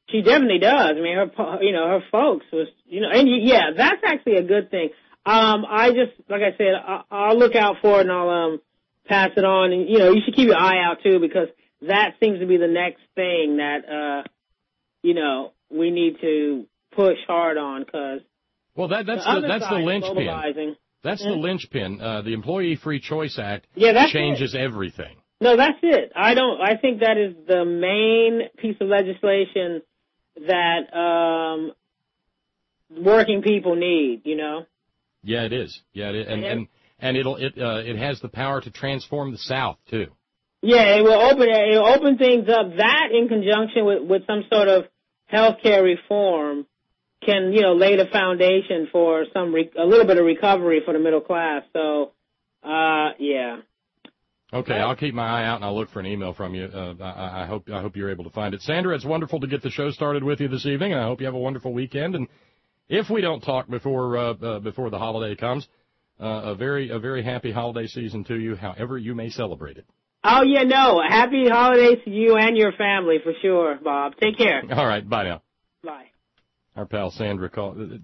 Speaker 6: She definitely does. I mean, her, you know, her folks was, you know, and yeah, that's actually a good thing. Um, I just, like I said, I, I'll look out for it and I'll um pass it on. And you know, you should keep your eye out too, because that seems to be the next thing that uh, you know, we need to push hard on, because
Speaker 2: well, that that's the, the that's the linchpin. That's
Speaker 6: yeah.
Speaker 2: the linchpin. Uh, the Employee Free Choice Act
Speaker 6: yeah, that's
Speaker 2: changes
Speaker 6: it.
Speaker 2: everything.
Speaker 6: No, that's it. I don't. I think that is the main piece of legislation that um, working people need, you know?
Speaker 2: Yeah, it is. Yeah, it is. And, and, and it'll, it, uh, it has the power to transform the South, too.
Speaker 6: Yeah, it will open, it will open things up. That in conjunction with, with some sort of healthcare reform can, you know, lay the foundation for some, re- a little bit of recovery for the middle class. So, uh, yeah.
Speaker 2: Okay, I'll keep my eye out and I'll look for an email from you. Uh, I, I hope I hope you're able to find it. Sandra, it's wonderful to get the show started with you this evening, and I hope you have a wonderful weekend. And if we don't talk before uh, uh, before the holiday comes, uh, a very a very happy holiday season to you, however you may celebrate it.
Speaker 6: Oh yeah, no, happy holidays to you and your family for sure, Bob. Take care.
Speaker 2: All right, bye now.
Speaker 6: Bye.
Speaker 2: Our pal Sandra called.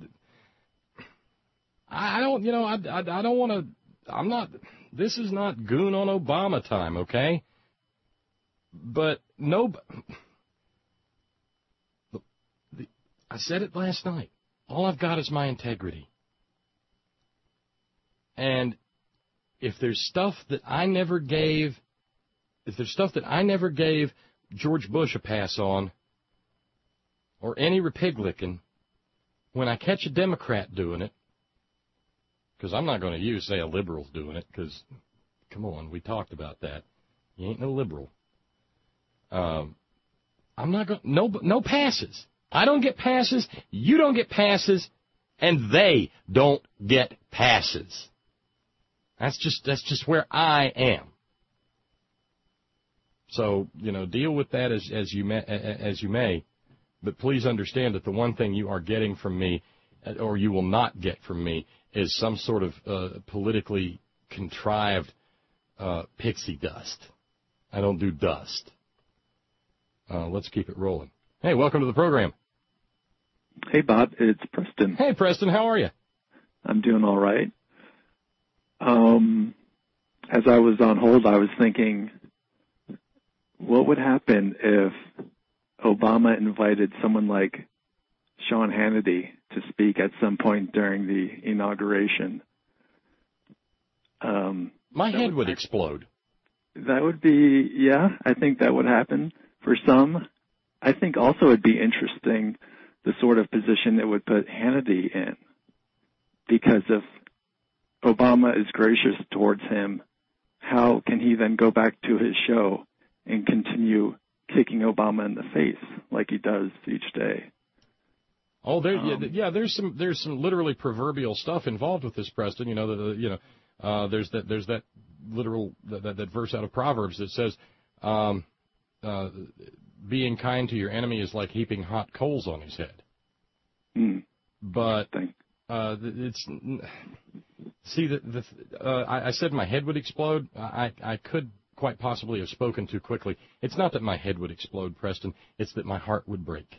Speaker 2: I don't, you know, I I, I don't want to. I'm not. This is not goon on Obama time, okay? But no, the, the, I said it last night. All I've got is my integrity. And if there's stuff that I never gave, if there's stuff that I never gave George Bush a pass on, or any Republican, when I catch a Democrat doing it, because I'm not going to use, say, a liberal's doing it, because, come on, we talked about that. You ain't no liberal. Um, I'm not going, no, no passes. I don't get passes, you don't get passes, and they don't get passes. That's just, that's just where I am. So, you know, deal with that as, as you may, as you may, but please understand that the one thing you are getting from me, or you will not get from me, is some sort of uh, politically contrived uh, pixie dust. I don't do dust. Uh, let's keep it rolling. Hey, welcome to the program.
Speaker 7: Hey, Bob. It's Preston.
Speaker 2: Hey, Preston. How are you?
Speaker 7: I'm doing all right. Um, as I was on hold, I was thinking, what would happen if Obama invited someone like Sean Hannity to speak at some point during the inauguration? Um,
Speaker 2: My head
Speaker 7: would,
Speaker 2: would explode.
Speaker 7: That would be, yeah, I think that would happen for some. I think also it'd be interesting the sort of position it would put Hannity in, because if Obama is gracious towards him, how can he then go back to his show and continue kicking Obama in the face like he does each day?
Speaker 2: Oh, there,
Speaker 7: um,
Speaker 2: yeah, yeah. There's some, there's some literally proverbial stuff involved with this, Preston. You know, the, the you know, uh, there's that, there's that literal that, that, that verse out of Proverbs that says, um, uh, "Being kind to your enemy is like heaping hot coals on his head."
Speaker 7: Mm,
Speaker 2: but uh, it's see the, the uh, I, I said my head would explode. I, I could quite possibly have spoken too quickly. It's not that my head would explode, Preston. It's that my heart would break.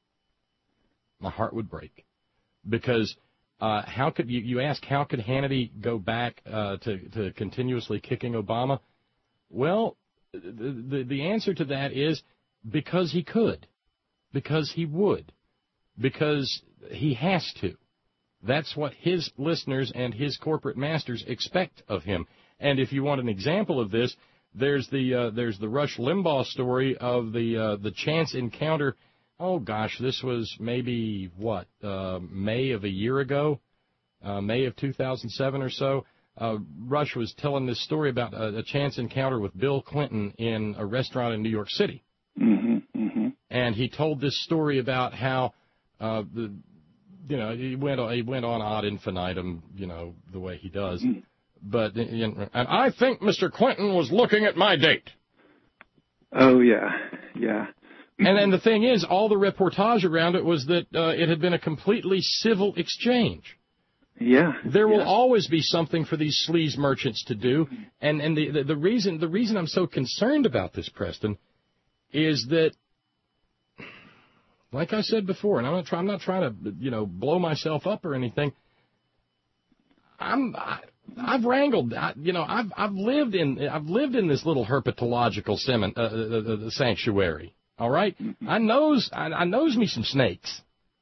Speaker 2: My heart would break, because uh, how could you, you ask how could Hannity go back uh, to, to continuously kicking Obama? Well, the, the the answer to that is because he could, because he would, because he has to. That's what his listeners and his corporate masters expect of him. And if you want an example of this, there's the uh, there's the Rush Limbaugh story of the uh, the chance encounter. Oh, gosh, this was maybe, what, uh, May of a year ago, uh, May of two thousand seven or so. Uh, Rush was telling this story about a, a chance encounter with Bill Clinton in a restaurant in New York City.
Speaker 7: Mm-hmm, mm-hmm.
Speaker 2: And he told this story about how, uh, the, you know, he went, he went on ad infinitum, you know, the way he does. Mm-hmm. But, you know, and I think Mister Clinton was looking at my date.
Speaker 7: Oh, yeah, yeah.
Speaker 2: And then the thing is, all the reportage around it was that uh, it had been a completely civil exchange.
Speaker 7: Yeah.
Speaker 2: There will
Speaker 7: yeah.
Speaker 2: always be something for these sleaze merchants to do. And and the, the the reason the reason I'm so concerned about this, Preston, is that like I said before, and I'm not, try, I'm not trying to, you know, blow myself up or anything. I'm, I, I've wrangled, I, you know, I've I've lived in I've lived in this little herpetological semin, uh, uh, uh, sanctuary. All right, mm-hmm. I knows I, I knows me some snakes,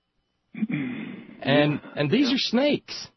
Speaker 2: and and these are snakes.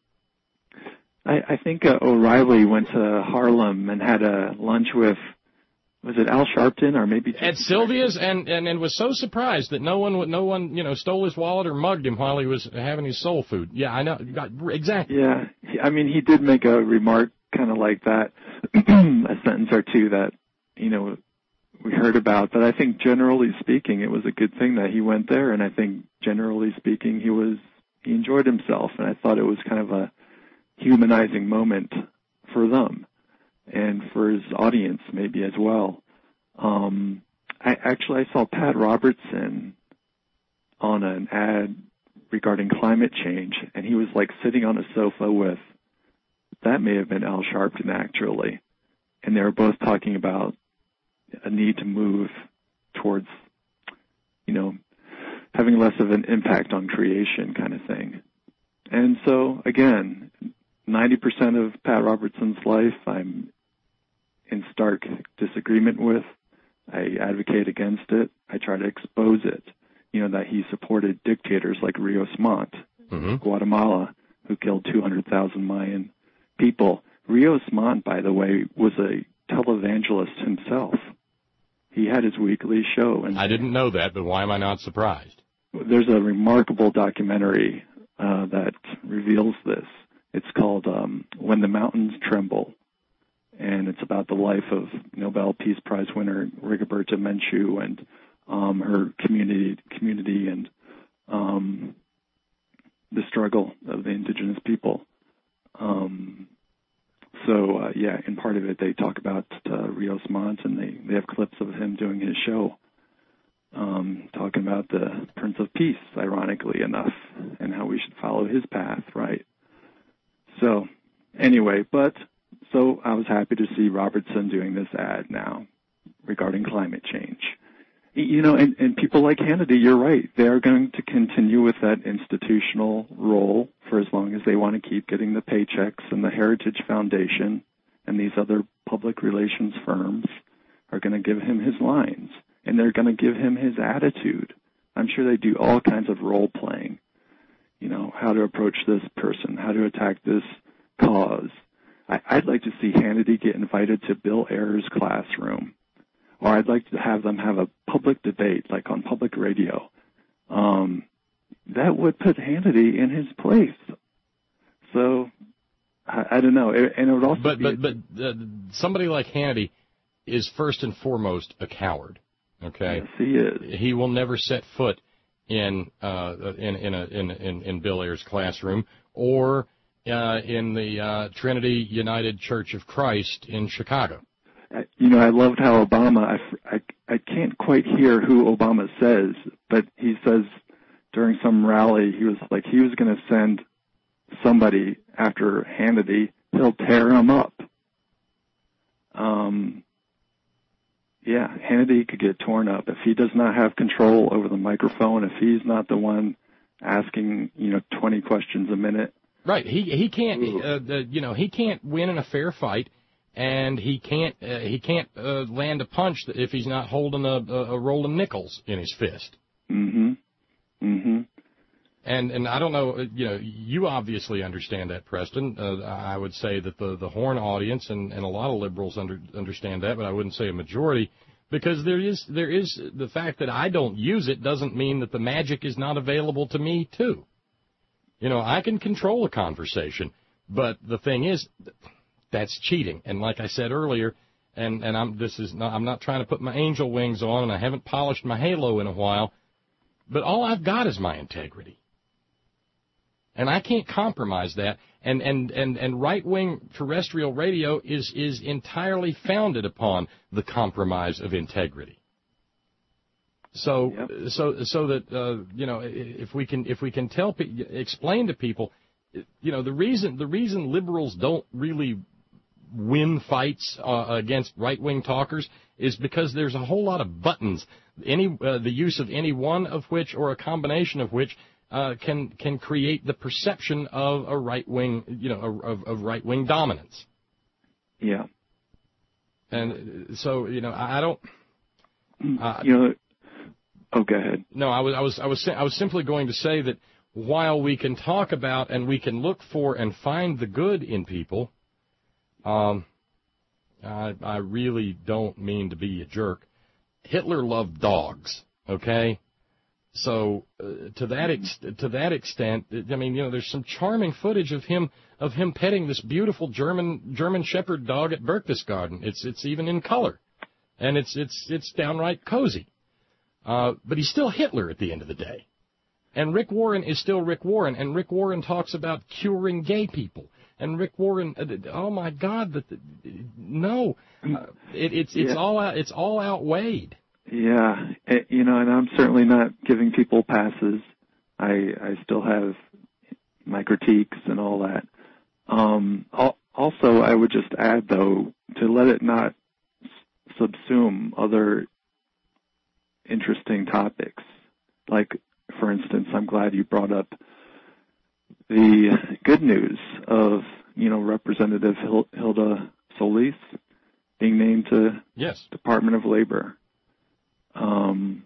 Speaker 7: I, I think uh, O'Reilly went to Harlem and had a lunch with, was it Al Sharpton or maybe
Speaker 2: at Sylvia's, and, and and was so surprised that no one no one you know stole his wallet or mugged him while he was having his soul food. Yeah, I know exactly.
Speaker 7: Yeah, I mean he did make a remark kind of like that, a sentence or two that you know we heard about. But I think generally speaking, it was a good thing that he went there, and I think generally speaking, he was he enjoyed himself, and I thought it was kind of a humanizing moment for them. And for his audience, maybe as well. Um, I actually I saw Pat Robertson on an ad regarding climate change, and he was like sitting on a sofa with, that may have been Al Sharpton actually, and they were both talking about a need to move towards, you know, having less of an impact on creation kind of thing. And so again, ninety percent of Pat Robertson's life, I'm in stark disagreement with. I advocate against it. I try to expose it. You know, that he supported dictators like Rios Montt, mm-hmm. Guatemala, who killed two hundred thousand Mayan people. Rios Montt, by the way, was a televangelist himself. He had his weekly show. And
Speaker 2: I didn't know that, but why am I not surprised?
Speaker 7: There's a remarkable documentary uh, that reveals this. It's called um, When the Mountains Tremble, and it's about the life of Nobel Peace Prize winner Rigoberta Menchú and um, her community, community and um, the struggle of the indigenous people. Um, so, uh, yeah, in part of it, they talk about uh, Rios Montt, and they, they have clips of him doing his show, um, talking about the Prince of Peace, ironically enough, and how we should follow his path, right? So, anyway, but, so I was happy to see Robertson doing this ad now regarding climate change. You know, and, and people like Hannity, you're right, they're going to continue with that institutional role for as long as they want to keep getting the paychecks, and the Heritage Foundation and these other public relations firms are going to give him his lines, and they're going to give him his attitude. I'm sure they do all kinds of role playing. You know, how to approach this person, how to attack this cause. I, I'd like to see Hannity get invited to Bill Ayers' classroom, or I'd like to have them have a public debate, like on public radio. Um, that would put Hannity in his place. So, I, I don't know. It, and it would also
Speaker 2: but,
Speaker 7: be...
Speaker 2: But, but uh, somebody like Hannity is first and foremost a coward, okay?
Speaker 7: Yes, he is.
Speaker 2: He will never set foot in uh, in in, a, in in in Bill Ayers' classroom or uh, in the uh, Trinity United Church of Christ in Chicago.
Speaker 7: You know, I loved how Obama, I, I, I can't quite hear who Obama says, but he says during some rally, he was like, he was going to send somebody after Hannity, he'll tear him up. Um, yeah, Hannity could get torn up if he does not have control over the microphone, if he's not the one asking, you know, twenty questions a minute.
Speaker 2: Right. He, he can't, uh, the, you know, he can't win in a fair fight. And he can't uh, he can't uh, land a punch if he's not holding a, a, a roll of nickels in his fist.
Speaker 7: Mm-hmm. Mm-hmm.
Speaker 2: And and I don't know, you know, you obviously understand that, Preston. Uh, I would say that the, the Horn audience and, and a lot of liberals under, understand that, but I wouldn't say a majority, because there is there is the fact that I don't use it doesn't mean that the magic is not available to me too. You know, I can control a conversation, but the thing is, that's cheating. And like I said earlier, and, and I'm this is not I'm not trying to put my angel wings on, and I haven't polished my halo in a while, but all I've got is my integrity. And I can't compromise that. And and, and, and right-wing terrestrial radio is, is entirely founded upon the compromise of integrity. So yep. so so that uh, you know, if we can if we can tell explain to people, you know, the reason the reason liberals don't really win fights uh, against right-wing talkers is because there's a whole lot of buttons any uh, the use of any one of which or a combination of which uh, can can create the perception of a right wing, you know, of, of right wing dominance.
Speaker 7: Yeah.
Speaker 2: And so, you know, I, I don't. Uh,
Speaker 7: you know. Oh, go ahead.
Speaker 2: No, I was I was I was I was simply going to say that while we can talk about and we can look for and find the good in people, um, I, I really don't mean to be a jerk. Hitler loved dogs, okay? So uh, to that ex- to that extent, I mean, you know, there's some charming footage of him of him petting this beautiful German German Shepherd dog at Berchtesgaden. It's it's even in color, and it's it's it's downright cozy. Uh, but he's still Hitler at the end of the day. And Rick Warren is still Rick Warren, and Rick Warren talks about curing gay people. And Rick Warren, uh, oh my God, the, the, no, uh, it, it's it's yeah. all out, it's all outweighed.
Speaker 7: Yeah, it, you know, and I'm certainly not giving people passes. I I still have my critiques and all that. Um, also, I would just add though to let it not subsume other interesting topics. Like, for instance, I'm glad you brought up the good news of, you know, Representative Hilda Solis being named to
Speaker 2: yes.
Speaker 7: Department of Labor. Um,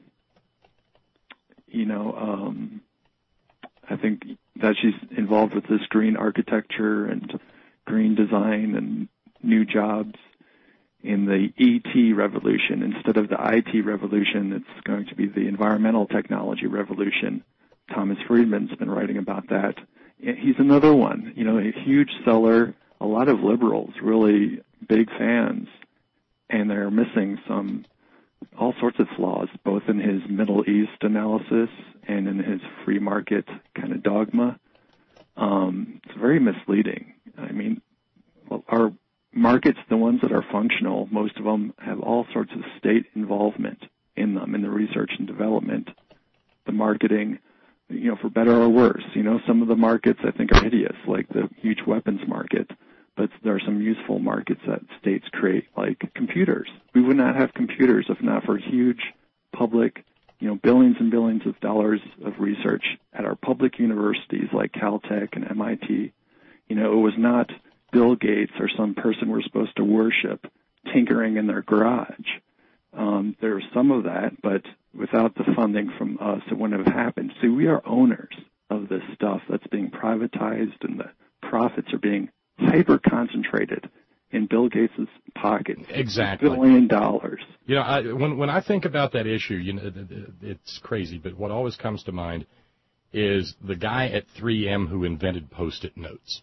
Speaker 7: you know, um, I think that she's involved with this green architecture and green design and new jobs in the E T revolution. Instead of the I T revolution, it's going to be the environmental technology revolution. Thomas Friedman's been writing about that. He's another one, you know, a huge seller, a lot of liberals, really big fans, and they're missing some, all sorts of flaws, both in his Middle East analysis and in his free market kind of dogma. Um, it's very misleading. I mean, our markets, the ones that are functional, most of them have all sorts of state involvement in them, in the research and development, the marketing, you know, for better or worse. You know, some of the markets I think are hideous, like the huge weapons market, but there are some useful markets that states create, like computers. We would not have computers if not for huge public, you know, billions and billions of dollars of research at our public universities like Caltech and M I T. You know, it was not Bill Gates or some person we're supposed to worship tinkering in their garage. Um, there's some of that, but without the funding from us, it wouldn't have happened. See, we are owners of this stuff that's being privatized, and the profits are being hyper-concentrated in Bill Gates' pocket.
Speaker 2: Exactly.
Speaker 7: Billion dollars.
Speaker 2: You know, I, when when I think about that issue, you know, it's crazy, but what always comes to mind is the guy at three M who invented Post-it notes.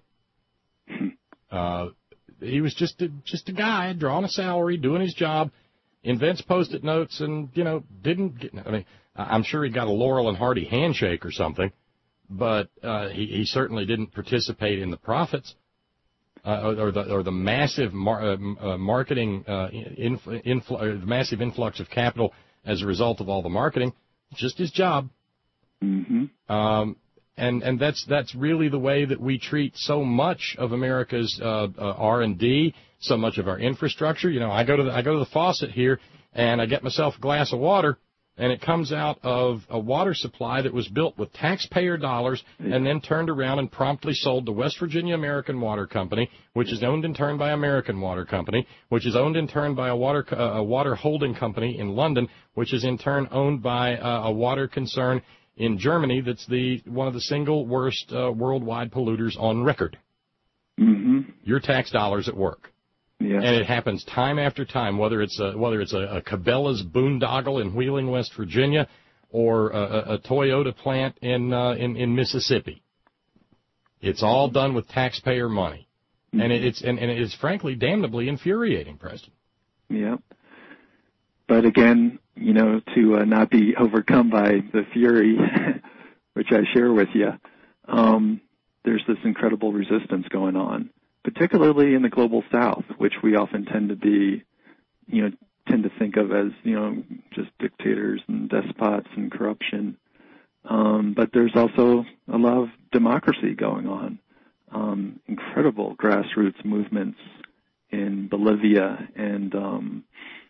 Speaker 2: Uh, he was just a, just a guy drawing a salary, doing his job, invents Post-it notes, and, you know, didn't get, I mean, I'm sure he got a Laurel and Hardy handshake or something, but uh, he, he certainly didn't participate in the profits uh, or, or the or the massive mar- uh, uh, marketing, uh, infl- infl- uh, massive influx of capital as a result of all the marketing. Just his job.
Speaker 7: Mm-hmm.
Speaker 2: Um, And and that's that's really the way that we treat so much of America's uh, uh, R and D, so much of our infrastructure. You know, I go to the, I go to the faucet here, and I get myself a glass of water, and it comes out of a water supply that was built with taxpayer dollars and then turned around and promptly sold to West Virginia American Water Company, which is owned in turn by American Water Company, which is owned in turn by a water uh, a water holding company in London, which is in turn owned by uh, a water concern in Germany that's the one of the single worst uh, worldwide polluters on record.
Speaker 7: Mm-hmm.
Speaker 2: Your tax dollars at work.
Speaker 7: Yeah.
Speaker 2: And it happens time after time, whether it's a, whether it's a, a Cabela's boondoggle in Wheeling, West Virginia, or a, a Toyota plant in, uh, in in Mississippi. It's all done with taxpayer money, mm-hmm. and it, it's and, and it is frankly damnably infuriating, Preston.
Speaker 7: Yeah. But again, you know, to uh, not be overcome by the fury, which I share with you, um, there's this incredible resistance going on, particularly in the global South, which we often tend to be, you know, tend to think of as, you know, just dictators and despots and corruption. Um, but there's also a lot of democracy going on, um, incredible grassroots movements in Bolivia and um,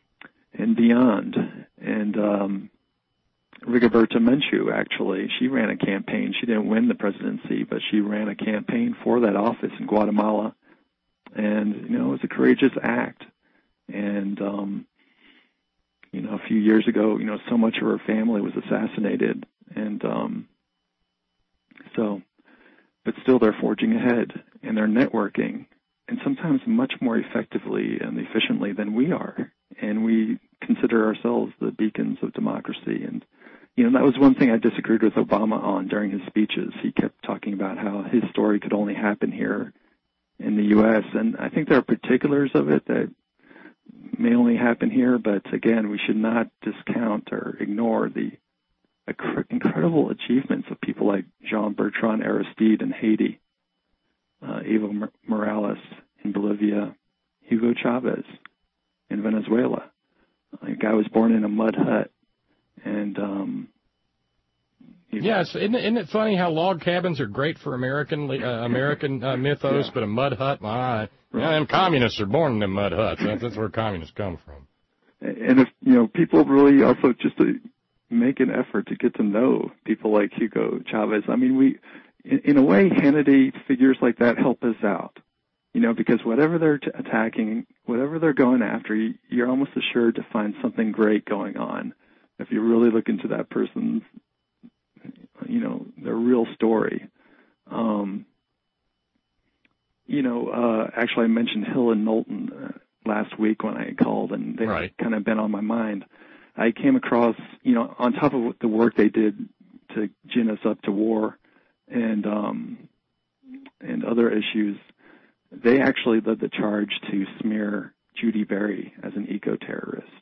Speaker 7: and beyond. And um, Rigoberta Menchú, actually, she ran a campaign. She didn't win the presidency, but she ran a campaign for that office in Guatemala. And, you know, it was a courageous act. And, um, you know, a few years ago, you know, so much of her family was assassinated. And um, so, but still they're forging ahead, and they're networking, and sometimes much more effectively and efficiently than we are. And we consider ourselves the beacons of democracy. And, you know, that was one thing I disagreed with Obama on during his speeches. He kept talking about how his story could only happen here in the U S, and I think there are particulars of it that may only happen here, but again, we should not discount or ignore the incredible achievements of people like Jean-Bertrand Aristide in Haiti, uh, Evo Morales in Bolivia, Hugo Chavez in Venezuela. A guy was born in a mud hut, and um,
Speaker 2: yeah, it's, isn't, it, isn't it funny how log cabins are great for American uh, American uh, mythos, yeah. but a mud hut, my, yeah, them communists are born in them mud huts. That's, that's where communists come from.
Speaker 7: And if you know, people really also just to make an effort to get to know people like Hugo Chavez. I mean, we, in, in a way, Hannity figures like that help us out. You know, because whatever they're t- attacking, whatever they're going after, you, you're almost assured to find something great going on if you really look into that person's, you know, their real story. Um, you know, uh, actually, I mentioned Hill and Knowlton uh, last week when I called, and they've
Speaker 2: right.
Speaker 7: kind of been on my mind. I came across, you know, on top of the work they did to gin us up to war and um, and other issues, they actually led the charge to smear Judy Berry as an eco-terrorist.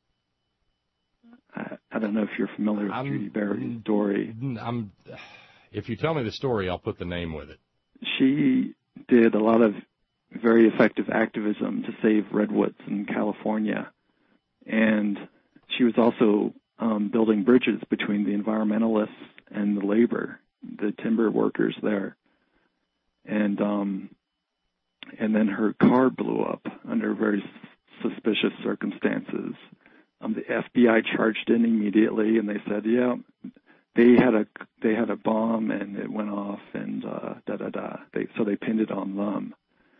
Speaker 7: I, I don't know if you're familiar with I'm, Judy Berry's story.
Speaker 2: I'm, if you tell me the story, I'll put the name with it.
Speaker 7: She did a lot of very effective activism to save redwoods in California, and she was also um, building bridges between the environmentalists and the labor, the timber workers there. And um, and then her car blew up under very suspicious circumstances. Um, the F B I charged in immediately, and they said, yeah, they had a they had a bomb and it went off, and uh, da da da. They, so they pinned it on them.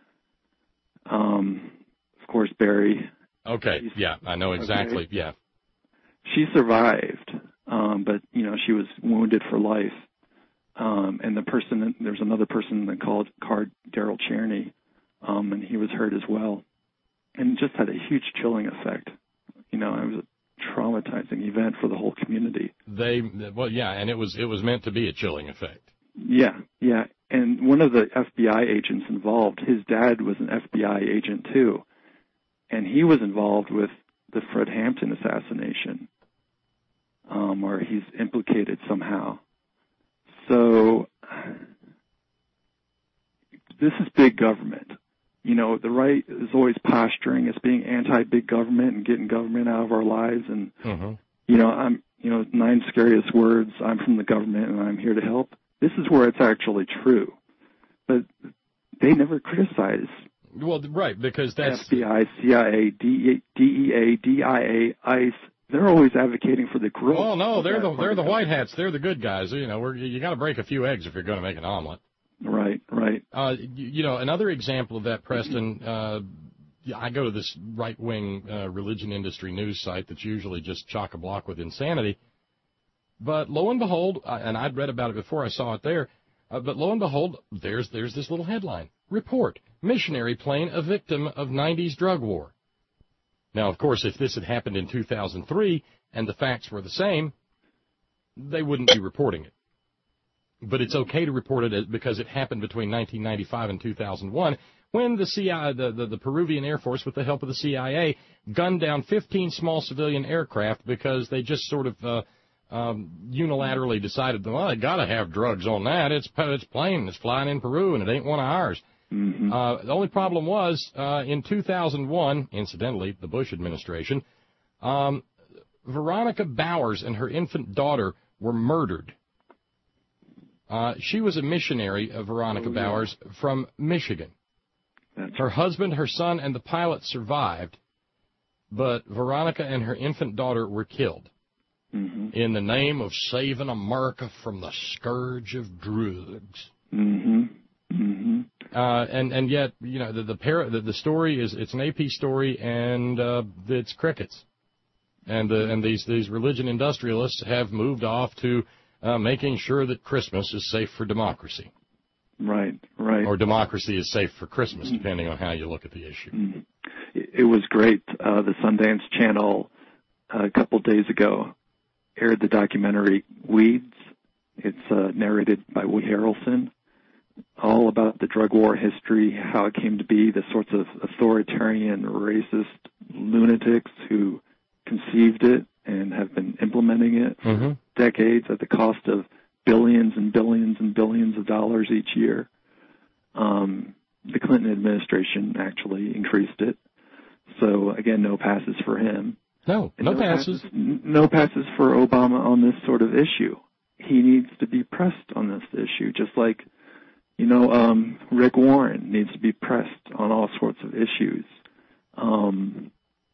Speaker 7: Um, of course, Berry.
Speaker 2: Okay, yeah, I know exactly. Okay. Yeah,
Speaker 7: she survived, um, but you know she was wounded for life. Um, and the person, there's another person that called called Daryl Cherny, um, and he was hurt as well, and just had a huge chilling effect. You know, it was a traumatizing event for the whole community.
Speaker 2: They, well, yeah, and it was it was meant to be a chilling effect.
Speaker 7: Yeah, yeah, and one of the F B I agents involved, his dad was an F B I agent too, and he was involved with the Fred Hampton assassination, um, or he's implicated somehow. So this is big government. You know, the right is always posturing as being anti-big government and getting government out of our lives. And,
Speaker 2: mm-hmm.
Speaker 7: you know, I'm, you know, nine scariest words, I'm from the government and I'm here to help. This is where it's actually true. But they never criticize.
Speaker 2: Well, right, because that's...
Speaker 7: F B I, C I A, D E A, D I A, ICE. They're always advocating for the growth.
Speaker 2: Oh, no, they're the they're the white hats. They're the good guys. You know, we're, you got to break a few eggs if you're going to make an omelet.
Speaker 7: Right, right.
Speaker 2: Uh, you, you know, another example of that, Preston, uh, I go to this right-wing uh, religion industry news site that's usually just chock-a-block with insanity. But lo and behold, uh, and I'd read about it before I saw it there, uh, but lo and behold, there's there's this little headline. Report, missionary plane a victim of nineties drug war. Now, of course, if this had happened in two thousand three and the facts were the same, they wouldn't be reporting it. But it's okay to report it because it happened between nineteen ninety-five and two thousand one when the C I A, the, the, the Peruvian Air Force, with the help of the C I A, gunned down fifteen small civilian aircraft because they just sort of uh, um, unilaterally decided, well, they got to have drugs on that. It's it's plane that's flying in Peru, and it ain't one of ours.
Speaker 7: Mm-hmm.
Speaker 2: Uh, the only problem was, uh, in two thousand one, incidentally, the Bush administration, um, Veronica Bowers and her infant daughter were murdered. Uh, she was a missionary, uh, Veronica oh, yeah. Bowers, from Michigan.
Speaker 7: That's
Speaker 2: her husband, her son, and the pilot survived. but Veronica and her infant daughter were killed mm-hmm. in the name of saving America from the scourge of drugs.
Speaker 7: Mm-hmm. Mm-hmm.
Speaker 2: Uh, and, and yet, you know, the the, par- the the story is, it's an A P story, and uh, it's crickets. And the, and these, these religion industrialists have moved off to uh, making sure that Christmas is safe for democracy.
Speaker 7: Right, right.
Speaker 2: Or democracy is safe for Christmas, depending on how you look at the issue.
Speaker 7: Mm-hmm. It, it was great. Uh, the Sundance Channel uh, a couple days ago aired the documentary Weeds. It's uh, narrated by Woody Harrelson, all about the drug war history, how it came to be, the sorts of authoritarian, racist lunatics who conceived it and have been implementing it for
Speaker 2: mm-hmm.
Speaker 7: decades at the cost of billions and billions and billions of dollars each year. Um, the Clinton administration actually increased it. So, again, no passes for him.
Speaker 2: No, no, no passes. passes.
Speaker 7: No passes for Obama on this sort of issue. He needs to be pressed on this issue, just like, you know, um, Rick Warren needs to be pressed on all sorts of issues. Um,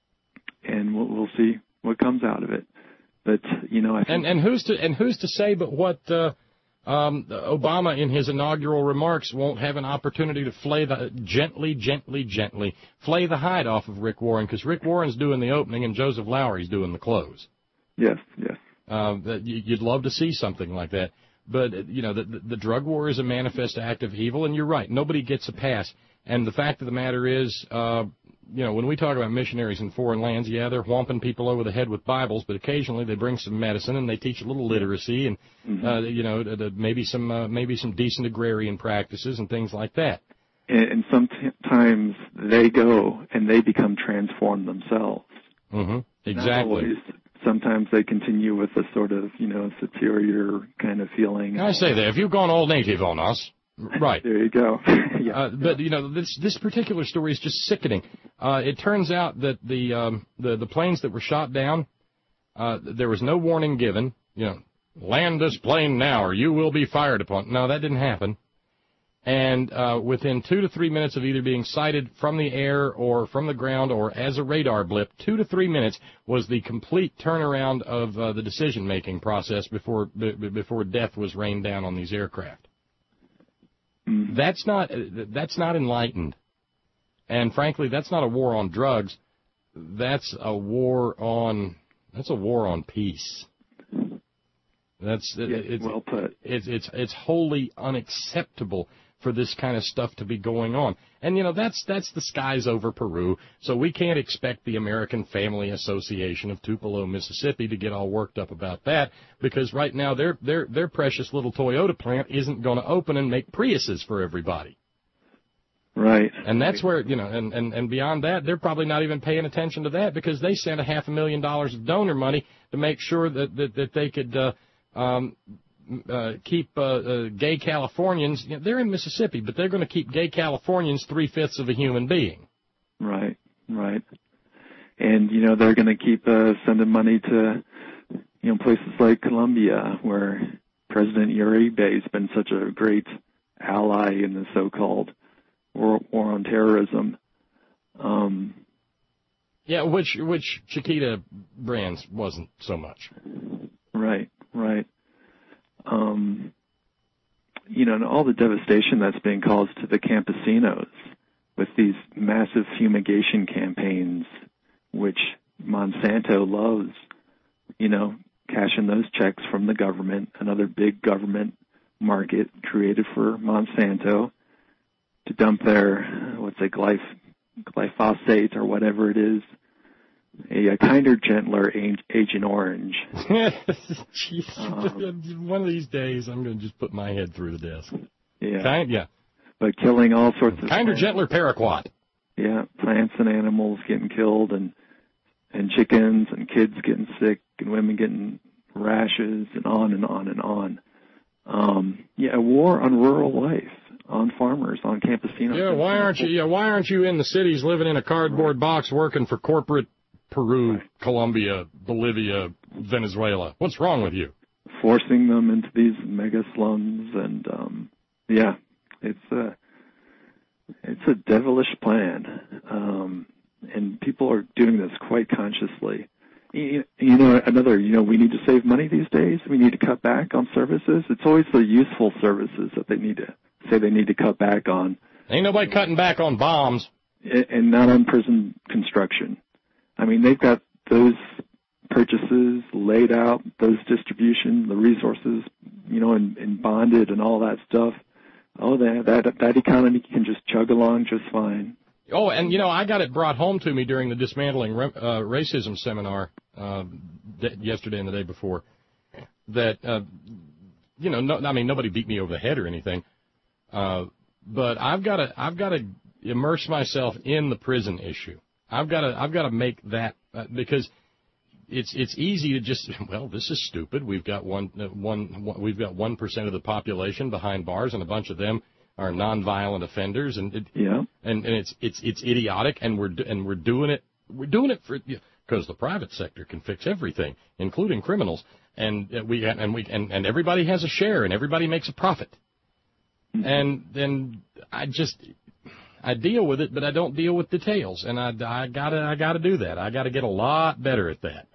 Speaker 7: and we'll, we'll see what comes out of it. But, you know, I think...
Speaker 2: And, and who's to and who's to say but what uh, um, Obama in his inaugural remarks won't have an opportunity to flay the gently, gently, gently flay the hide off of Rick Warren, because Rick Warren's doing the opening and Joseph Lowery's doing the close.
Speaker 7: Yes, yes.
Speaker 2: Uh, you'd love to see something like that. But, you know, the, the, the drug war is a manifest act of evil, and you're right. Nobody gets a pass. And the fact of the matter is, uh, you know, when we talk about missionaries in foreign lands, yeah, they're whomping people over the head with Bibles, but occasionally they bring some medicine and they teach a little literacy and, mm-hmm. uh, you know, maybe some uh, maybe some decent agrarian practices and things like that.
Speaker 7: And, and sometimes they go and they become transformed themselves.
Speaker 2: Mm-hmm. Exactly.
Speaker 7: Sometimes they continue with a sort of, you know, superior kind of feeling.
Speaker 2: I say that. If you've gone all native on us, right.
Speaker 7: There you go. yeah.
Speaker 2: uh, but, you know, this this particular story is just sickening. Uh, it turns out that the, um, the the planes that were shot down, uh, there was no warning given. You know, land this plane now or you will be fired upon. No, that didn't happen. And uh, within two to three minutes of either being sighted from the air or from the ground or as a radar blip, two to three minutes was the complete turnaround of uh, the decision-making process before b- before death was rained down on these aircraft. Mm. That's not that's not enlightened, and frankly, that's not a war on drugs. That's a war on that's a war on peace. That's
Speaker 7: yeah,
Speaker 2: it's,
Speaker 7: well put.
Speaker 2: It's it's it's wholly unacceptable for this kind of stuff to be going on. And, you know, that's that's the skies over Peru, so we can't expect the American Family Association of Tupelo, Mississippi to get all worked up about that, because right now their their their precious little Toyota plant isn't going to open and make Priuses for everybody.
Speaker 7: Right.
Speaker 2: And that's where, you know, and, and, and beyond that, they're probably not even paying attention to that, because they sent a half a million dollars of donor money to make sure that, that, that they could uh, um, Uh, keep uh, uh, gay Californians, you know, they're in Mississippi, but they're going to keep gay Californians three-fifths of a human being.
Speaker 7: Right, right. And, you know, they're going to keep uh, sending money to, you know, places like Colombia, where President Uribe has been such a great ally in the so-called war, war on terrorism. Um,
Speaker 2: yeah, which, which Chiquita Brands wasn't so much.
Speaker 7: Right, right. Um, you know, and all the devastation that's being caused to the campesinos with these massive fumigation campaigns, which Monsanto loves, you know, cashing those checks from the government, another big government market created for Monsanto to dump their, what's it, glyph- glyphosate or whatever it is, A, a kinder, gentler Agent Orange.
Speaker 2: Jeez. Um, One of these days, I'm going to just put my head through the desk.
Speaker 7: Yeah.
Speaker 2: Kind, yeah.
Speaker 7: But killing all sorts of
Speaker 2: kinder,
Speaker 7: plants.
Speaker 2: gentler paraquat.
Speaker 7: Yeah, plants and animals getting killed, and and chickens and kids getting sick, and women getting rashes, and on and on and on. Um, yeah, a war on rural life, on farmers, on campesinos.
Speaker 2: Yeah, why aren't you? Yeah, why aren't you in the cities living in a cardboard box working for corporate Peru, right. Colombia, Bolivia, Venezuela? What's wrong with you?
Speaker 7: Forcing them into these mega slums, and um, yeah, it's a it's a devilish plan. Um, and people are doing this quite consciously. You know, another, you know, we need to save money these days. We need to cut back on services. It's always the useful services that they need to say they need to cut back on.
Speaker 2: Ain't nobody cutting back on bombs.
Speaker 7: And not on prison construction. I mean, they've got those purchases laid out, those distribution, the resources, you know, and, and bonded and all that stuff. Oh, that, that, that economy can just chug along just fine.
Speaker 2: Oh, and, you know, I got it brought home to me during the Dismantling uh, Racism seminar uh, yesterday and the day before that, uh, you know, no, I mean, nobody beat me over the head or anything, uh, but I've got to I've got to immerse myself in the prison issue. I've got to I've got to make that uh, because it's it's easy to just, well, this is stupid. We've got one uh, one, one we've got one percent of the population behind bars, and a bunch of them are nonviolent offenders, and it,
Speaker 7: yeah,
Speaker 2: and, and it's it's it's idiotic, and we're and we're doing it we're doing it for because the private sector can fix everything, including criminals, and we and we and, and everybody has a share, and everybody makes a profit, mm-hmm. and then I just I deal with it, but I don't deal with details, and I, I gotta I gotta do that. I gotta get a lot better at that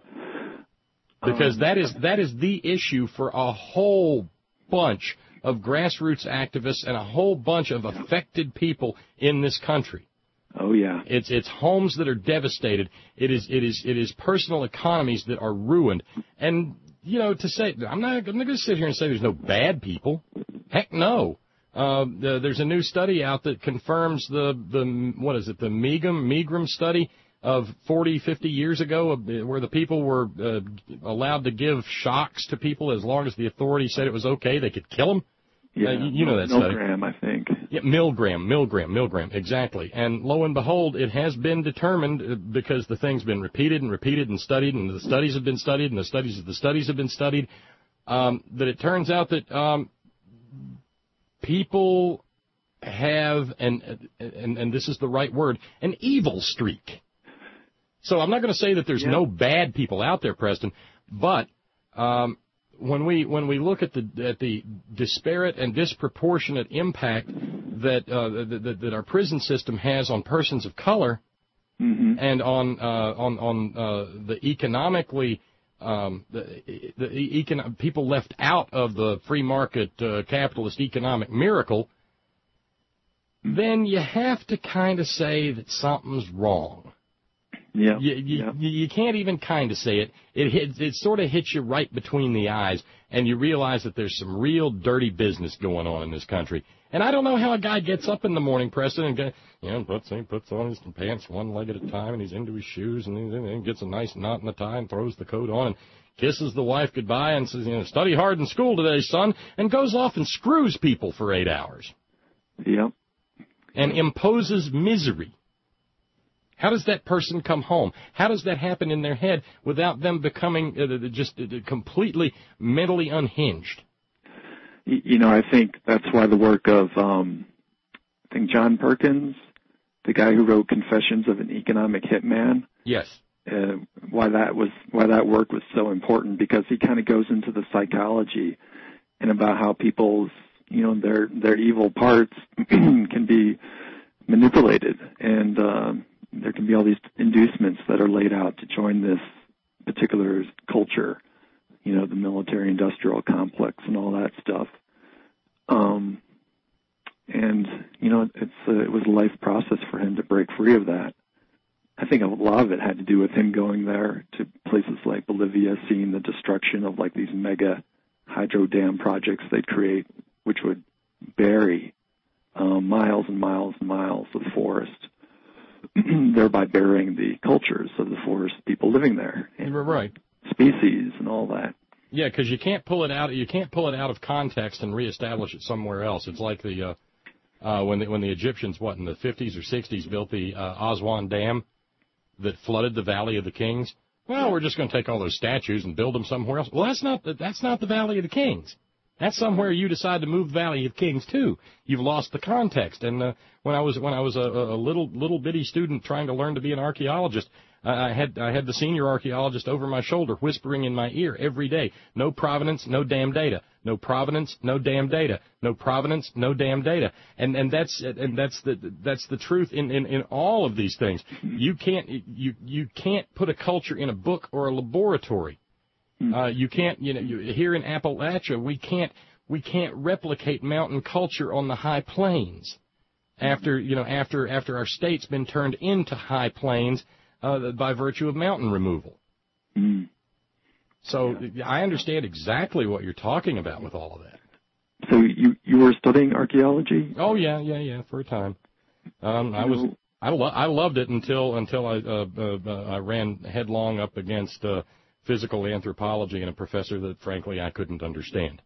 Speaker 2: because um, that is that is the issue for a whole bunch of grassroots activists and a whole bunch of affected people in this country.
Speaker 7: Oh yeah.
Speaker 2: It's it's homes that are devastated. It is it is it is personal economies that are ruined. And you know, to say I'm not I'm not going to sit here and say there's no bad people. Heck no. Uh, the, there's a new study out that confirms the the what is it the Megram Megram study of forty, fifty years ago, where the people were uh, allowed to give shocks to people as long as the authorities said it was okay. They could kill them.
Speaker 7: Yeah,
Speaker 2: uh, you, you know that
Speaker 7: Milgram,
Speaker 2: study.
Speaker 7: Milgram, I think.
Speaker 2: Yeah, Milgram, Milgram, Milgram, exactly. And lo and behold, it has been determined because the thing's been repeated and repeated and studied, and the studies have been studied, and the studies of the studies have been studied, um, that it turns out that um, people have, an, and, and this is the right word, an evil streak. So I'm not going to say that there's yeah. no bad people out there, Preston, but um, when we when we look at the at the disparate and disproportionate impact that uh, that, that our prison system has on persons of color,
Speaker 7: mm-hmm.
Speaker 2: and on uh, on on uh, the economically um, the, the econ- people left out of the free market uh, capitalist economic miracle, then you have to kind of say that something's wrong.
Speaker 7: Yeah.
Speaker 2: You, you,
Speaker 7: yeah.
Speaker 2: you can't even kind of say it. It hit, it sort of hits you right between the eyes, and you realize that there's some real dirty business going on in this country. And I don't know how a guy gets up in the morning, Preston, and go, you know, puts, he puts on his pants one leg at a time, and he's into his shoes, and he gets a nice knot in the tie and throws the coat on and kisses the wife goodbye and says, you know, study hard in school today, son, and goes off and screws people for eight hours.
Speaker 7: Yeah.
Speaker 2: And imposes misery. How does that person come home? How does that happen in their head without them becoming uh, just uh, completely mentally unhinged?
Speaker 7: You know, I think that's why the work of, um, I think John Perkins, the guy who wrote Confessions of an Economic Hitman.
Speaker 2: Yes.
Speaker 7: Uh, why that was why that work was so important, because he kind of goes into the psychology and about how people's, you know, their their evil parts can be manipulated, and um, there can be all these inducements that are laid out to join this particular culture, you know, the military-industrial complex and all that stuff. Um, and, you know, it's uh, it was a life process for him to break free of that. I think a lot of it had to do with him going there to places like Bolivia, seeing the destruction of, like, these mega hydro dam projects they'd create, which would bury um, miles and miles and miles of forest, thereby burying the cultures of the forest people living there.
Speaker 2: And right.
Speaker 7: Species and all that.
Speaker 2: Yeah, because you can't pull it out. You can't pull it out of context and reestablish it somewhere else. It's like the uh, uh, when the when the Egyptians, what in the fifties or sixties, built the uh, Aswan Dam that flooded the Valley of the Kings. Well, we're just going to take all those statues and build them somewhere else. Well, that's not the, that's not the Valley of the Kings. That's somewhere you decide to move the Valley of Kings to. You've lost the context. And uh, when I was when I was a, a little little bitty student trying to learn to be an archaeologist, I had I had the senior archaeologist over my shoulder whispering in my ear every day, no provenance, no damn data. No provenance, no damn data. No provenance, no damn data. And and that's and that's the that's the truth in, in, in all of these things. You can't you you can't put a culture in a book or a laboratory. Uh, you can't you know you, here in Appalachia we can't we can't replicate mountain culture on the high plains. After you know after after our state's been turned into high plains. Uh, by virtue of mountain removal.
Speaker 7: Mm.
Speaker 2: So yeah. I understand exactly what you're talking about with all of that.
Speaker 7: So you you were studying archaeology?
Speaker 2: Oh yeah, yeah, yeah, for a time. Um, I was I lo- I loved it until until I uh, uh, I ran headlong up against uh, physical anthropology and a professor that frankly I couldn't understand.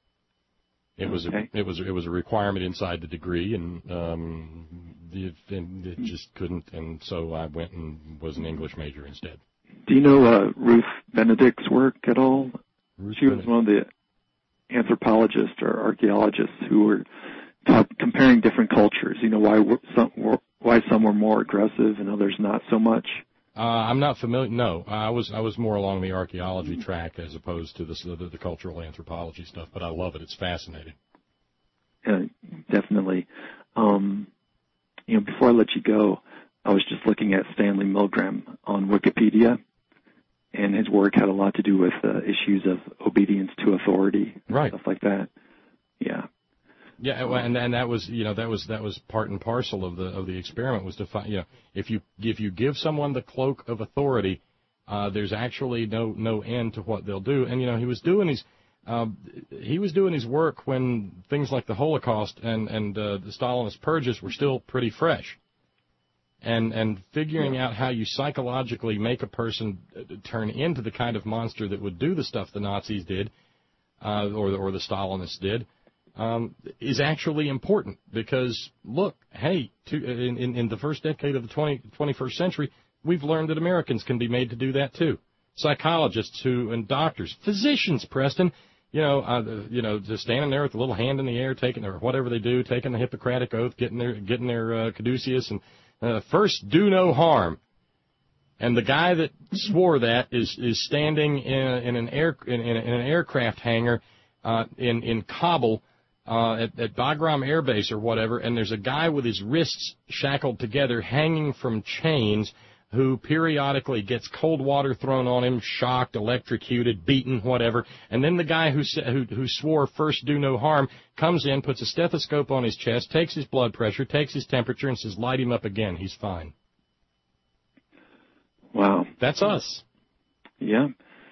Speaker 2: It was
Speaker 7: okay.
Speaker 2: a, it was it was a requirement inside the degree, and um, it, it just couldn't. And so I went and was an English major instead.
Speaker 7: Do you know uh, Ruth Benedict's work at all?
Speaker 2: Ruth
Speaker 7: she was
Speaker 2: Benedict.
Speaker 7: one of the anthropologists or archaeologists who were talk, comparing different cultures. You know why some were, why some were more aggressive and others not so much.
Speaker 2: Uh, I'm not familiar. No, I was I was more along the archaeology track as opposed to the, the the cultural anthropology stuff. But I love it. It's fascinating.
Speaker 7: Yeah, definitely. Um, you know, before I let you go, I was just looking at Stanley Milgram on Wikipedia, and his work had a lot to do with uh, issues of obedience to authority, and
Speaker 2: right?
Speaker 7: Stuff like that. Yeah.
Speaker 2: Yeah, and and that was you know that was that was part and parcel of the of the experiment was to find you know if you if you give someone the cloak of authority, uh, there's actually no no end to what they'll do. And you know he was doing his um, he was doing his work when things like the Holocaust and and uh, the Stalinist purges were still pretty fresh. And and figuring out how you psychologically make a person turn into the kind of monster that would do the stuff the Nazis did, uh, or or the Stalinists did. Um, is actually important because, look, hey, to, in, in, in the first decade of the twenty, twenty-first century, we've learned that Americans can be made to do that, too. Psychologists who and doctors, physicians, Preston, you know, uh, you know, just standing there with a little hand in the air, taking or whatever they do, taking the Hippocratic Oath, getting their, getting their uh, caduceus, and uh, first do no harm. And the guy that swore that is, is standing in, a, in, an air, in, in an aircraft hangar uh, in, in Kabul, Uh, at, at Bagram Air Base or whatever, and there's a guy with his wrists shackled together, hanging from chains, who periodically gets cold water thrown on him, shocked, electrocuted, beaten, whatever. And then the guy who, who, who swore first do no harm comes in, puts a stethoscope on his chest, takes his blood pressure, takes his temperature, and says, light him up again. He's fine.
Speaker 7: Wow.
Speaker 2: That's us.
Speaker 7: Yeah.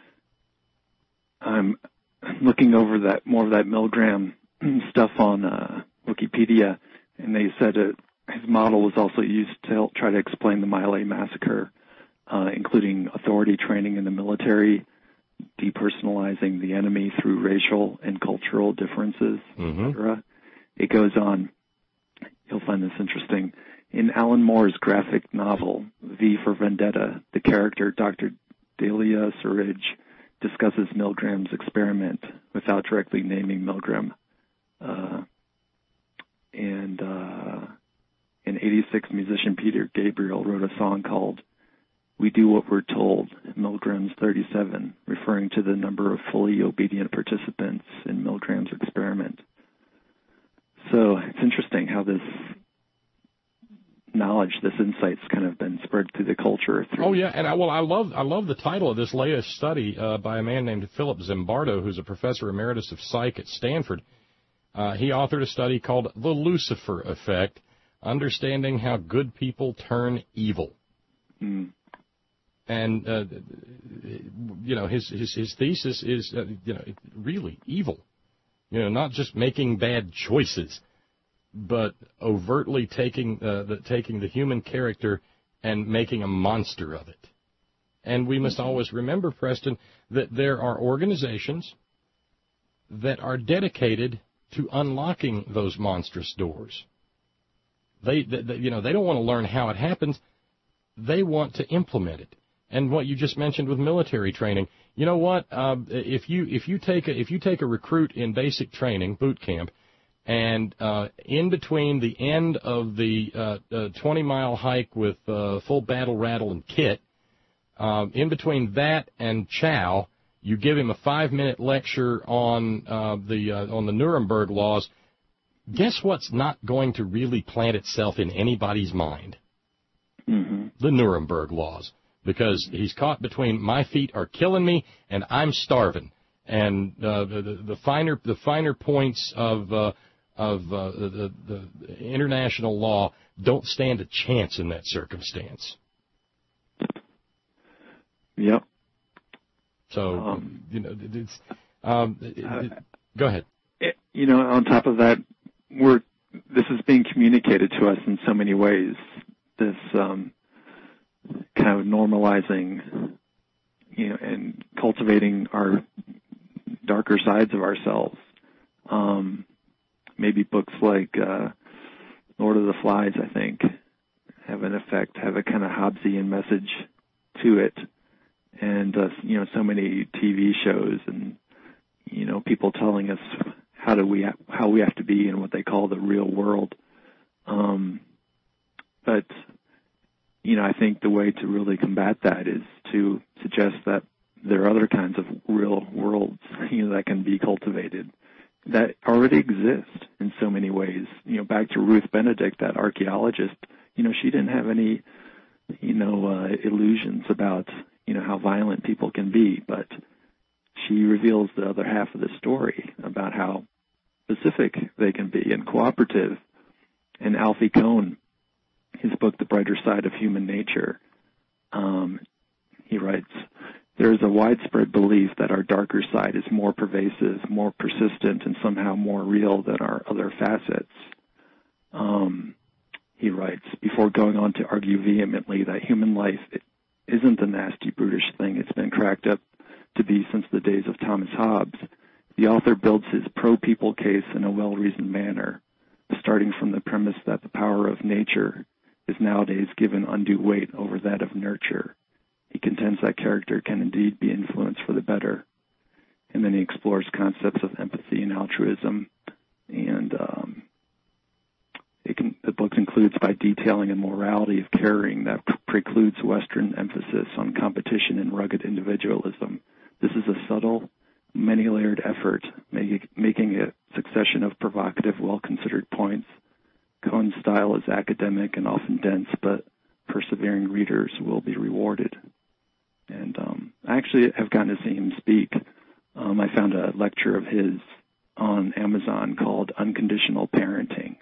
Speaker 7: I'm looking over that more of that Milgram stuff on uh, Wikipedia, and they said uh, his model was also used to help try to explain the My Lai massacre, uh, including authority training in the military, depersonalizing the enemy through racial and cultural differences,
Speaker 2: mm-hmm.
Speaker 7: et cetera. It goes on. You'll find this interesting. In Alan Moore's graphic novel, V for Vendetta, the character Doctor Delia Surridge discusses Milgram's experiment without directly naming Milgram. Uh, and uh, in eighty-six, musician Peter Gabriel wrote a song called We Do What We're Told, Milgram's thirty-seven, referring to the number of fully obedient participants in Milgram's experiment. So it's interesting how this knowledge, this insight's kind of been spread through the culture. Through
Speaker 2: oh, yeah, and I, well, I love I love the title of this latest study uh, by a man named Philip Zimbardo, who's a professor emeritus of psych at Stanford. Uh, he authored a study called The Lucifer Effect, Understanding How Good People Turn Evil.
Speaker 7: Mm.
Speaker 2: And, uh, you know, his, his, his thesis is, uh, you know, really evil. You know, not just making bad choices, but overtly taking, uh, the, taking the human character and making a monster of it. And we must always remember, Preston, that there are organizations that are dedicated to unlocking those monstrous doors. They, they, you know, they don't want to learn how it happens. They want to implement it. and what you just mentioned with military training. You know what? Uh, if you if you take a, if you take a recruit in basic training, boot camp, and uh, in between the end of the uh, uh, twenty mile hike with uh, full battle rattle and kit, uh, in between that and chow, you give him a five minute lecture on uh, the uh, on the Nuremberg laws. Guess what's not going to really plant itself in anybody's mind?
Speaker 7: Mm-hmm.
Speaker 2: The Nuremberg laws. Because he's caught between my feet are killing me and I'm starving, and uh, the, the, the finer the finer points of uh, of uh, the, the, the international law don't stand a chance in that circumstance.
Speaker 7: Yep.
Speaker 2: So
Speaker 7: um,
Speaker 2: you know, it's um, it, it, go ahead.
Speaker 7: It, you know, on top of that, we're this is being communicated to us in so many ways. This. Um, kind of normalizing, you know, and cultivating our darker sides of ourselves. Um, maybe books like uh, Lord of the Flies, I think, have an effect, have a kind of Hobbesian message to it. And, uh, you know, so many T V shows and, you know, people telling us how do we ha- how we have to be in what they call the real world. Um, but You know, I think the way to really combat that is to suggest that there are other kinds of real worlds, you know, that can be cultivated that already exist in so many ways. You know, back to Ruth Benedict, that archaeologist, you know, she didn't have any, you know, uh, illusions about, you know, how violent people can be, but she reveals the other half of the story about how pacific they can be and cooperative. And Alfie Kohn, his book, The Brighter Side of Human Nature, um, he writes, there is a widespread belief that our darker side is more pervasive, more persistent, and somehow more real than our other facets. Um, he writes, before going on to argue vehemently that human life isn't the nasty, brutish thing it's been cracked up to be since the days of Thomas Hobbes, the author builds his pro-people case in a well-reasoned manner, starting from the premise that the power of nature is nowadays given undue weight over that of nurture. He contends that character can indeed be influenced for the better. And then he explores concepts of empathy and altruism. And um, it can, the book concludes by detailing a morality of caring that precludes Western emphasis on competition and rugged individualism. This is a subtle, many-layered effort, make, making a succession of provocative, well-considered points. Cohn's style is academic and often dense, but persevering readers will be rewarded. And um, I actually have gotten to see him speak. Um, I found a lecture of his on Amazon called Unconditional Parenting.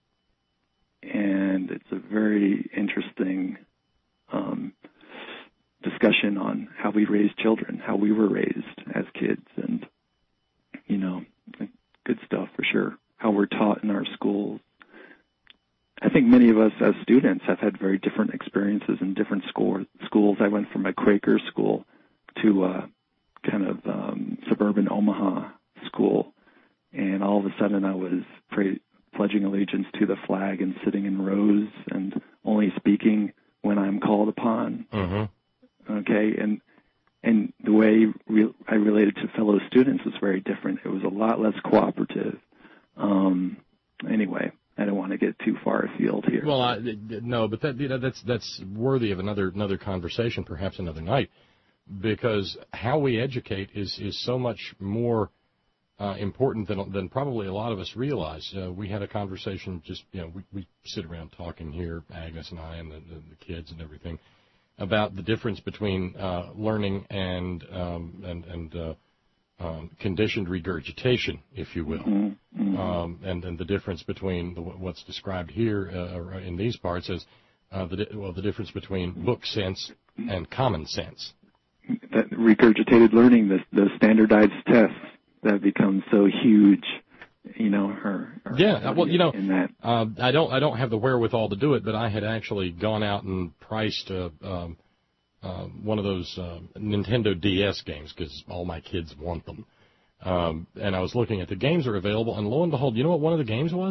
Speaker 7: And it's a very interesting um, discussion on how we raise children, how we were raised as kids, and, you know, good stuff for sure, how we're taught in our schools. I think many of us as students have had very different experiences in different school, schools. I went from a Quaker school to a kind of um, suburban Omaha school, and all of a sudden I was pre- pledging allegiance to the flag and sitting in rows and only speaking when I'm called upon.
Speaker 2: Mm-hmm.
Speaker 7: Okay, and and the way re- I related to fellow students was very different. It was a lot less cooperative. Um, anyway. I don't want to get too far afield here.
Speaker 2: Well, I, no, but that, you know, that's that's worthy of another another conversation, perhaps another night, because how we educate is is so much more uh, important than than probably a lot of us realize. Uh, we had a conversation, just you know, we, we sit around talking here, Agnes and I, and the, the, the kids and everything, about the difference between uh, learning and um, and and uh, Um, conditioned regurgitation, if you will,
Speaker 7: mm-hmm. Mm-hmm.
Speaker 2: Um, and, and the difference between the, what's described here uh, in these parts as uh, the well the difference between book sense and common sense.
Speaker 7: That regurgitated learning, the, the standardized tests that have become so huge, you know. Or, or
Speaker 2: yeah, well, you know,
Speaker 7: in that.
Speaker 2: Uh, I don't I don't have the wherewithal to do it, but I had actually gone out and priced a. Um, Uh, one of those uh, Nintendo D S games, because all my kids want them. Um, and I was looking at the games that are available, and lo and behold, you know what one of the games was?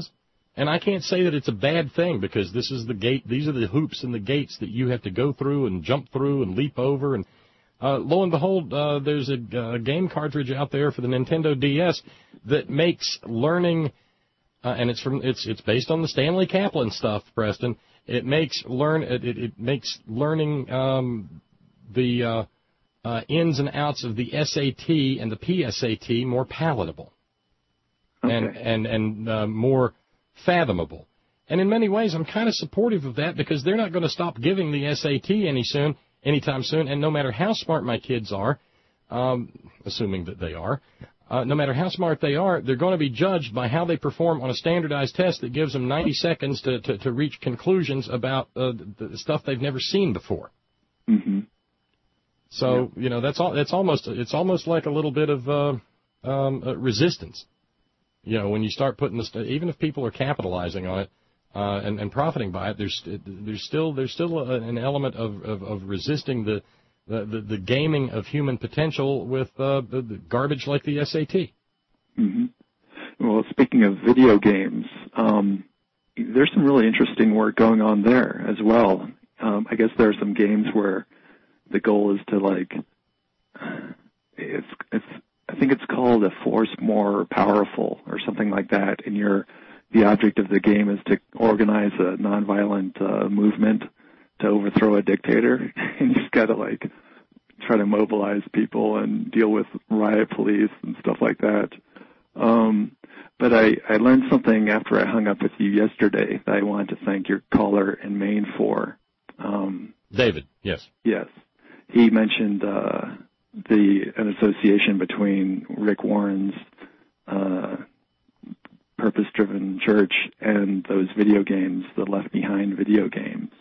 Speaker 2: And I can't say that it's a bad thing, because this is the gate. These are the hoops and the gates that you have to go through and jump through and leap over. And uh, lo and behold, uh, there's a, a game cartridge out there for the Nintendo D S that makes learning, uh, and it's from it's it's based on the Stanley Kaplan stuff, Preston. It makes learn it, it, it makes learning um, the uh, uh, ins and outs of the S A T and the P S A T more palatable, okay. and and and uh, more fathomable. And in many ways, I'm kind of supportive of that, because they're not going to stop giving the S A T any soon, anytime soon. And no matter how smart my kids are, um, assuming that they are, uh, no matter how smart they are, they're going to be judged by how they perform on a standardized test that gives them ninety seconds to, to, to reach conclusions about uh, the stuff they've never seen before.
Speaker 7: Mm-hmm.
Speaker 2: So yeah. you know, that's all. It's almost it's almost like a little bit of uh, um, uh, resistance. You know, when you start putting this, even if people are capitalizing on it uh, and, and profiting by it, there's there's still there's still a, an element of, of, of resisting the, the, the, the gaming of human potential with uh, the, the garbage like the S A T.
Speaker 7: Mm-hmm. Well, speaking of video games, um, there's some really interesting work going on there as well. Um, I guess there are some games where the goal is to like it's it's. I think it's called a force more powerful or something like that, and you're, the object of the game is to organize a nonviolent uh, movement to overthrow a dictator, and you just got to, like, try to mobilize people and deal with riot police and stuff like that. Um, but I, I learned something after I hung up with you yesterday that I wanted to thank your caller in Maine for. Um,
Speaker 2: David, yes.
Speaker 7: Yes. He mentioned... Uh, the an association between Rick Warren's uh, purpose-driven church and those video games, the Left Behind video games.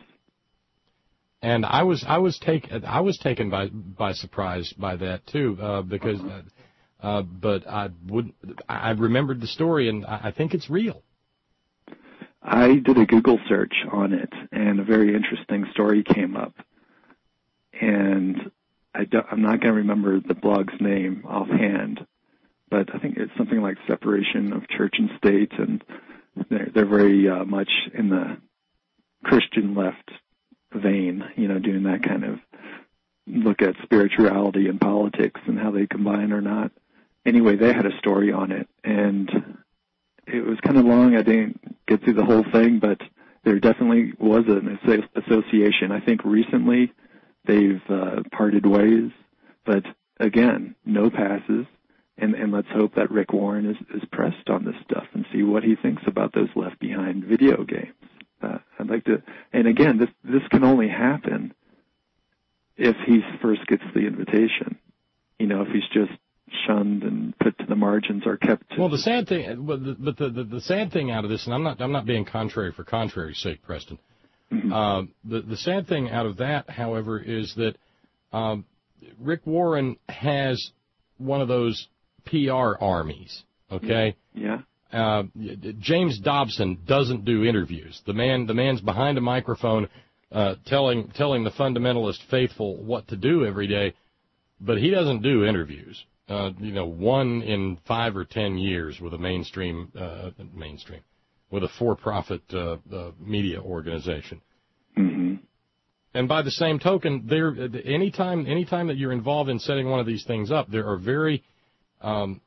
Speaker 2: And I was I was taken I was taken by by surprise by that too, uh, because uh, uh, but I would I remembered the story, and I think it's real.
Speaker 7: I did a Google search on it, and a very interesting story came up, and I don't, I'm not going to remember the blog's name offhand, but I think it's something like Separation of Church and State, and they're, they're very uh, much in the Christian left vein, you know, doing that kind of look at spirituality and politics and how they combine or not. Anyway, they had a story on it, and it was kind of long. I didn't get through the whole thing, but there definitely was an association. I think recently they've uh, parted ways, but again, no passes, and, and let's hope that Rick Warren is, is pressed on this stuff and see what he thinks about those Left Behind video games. Uh, I'd like to, and again, this this can only happen if he first gets the invitation. You know, if he's just shunned and put to the margins or kept. To
Speaker 2: well, the sad thing, but the, but the, the the sad thing out of this, and I'm not I'm not being contrary for contrary's sake, Preston. Mm-hmm. Uh, the, the sad thing out of that, however, is that um, Rick Warren has one of those P R armies, okay?
Speaker 7: Yeah.
Speaker 2: Uh, James Dobson doesn't do interviews. The man, the man's behind a microphone uh, telling telling the fundamentalist faithful what to do every day, but he doesn't do interviews. Uh, you know, one in five or ten years with a mainstream uh, mainstream. with a for-profit uh, uh, media organization.
Speaker 7: Mm-hmm.
Speaker 2: And by the same token, there anytime anytime that you're involved in setting one of these things up, there are very um,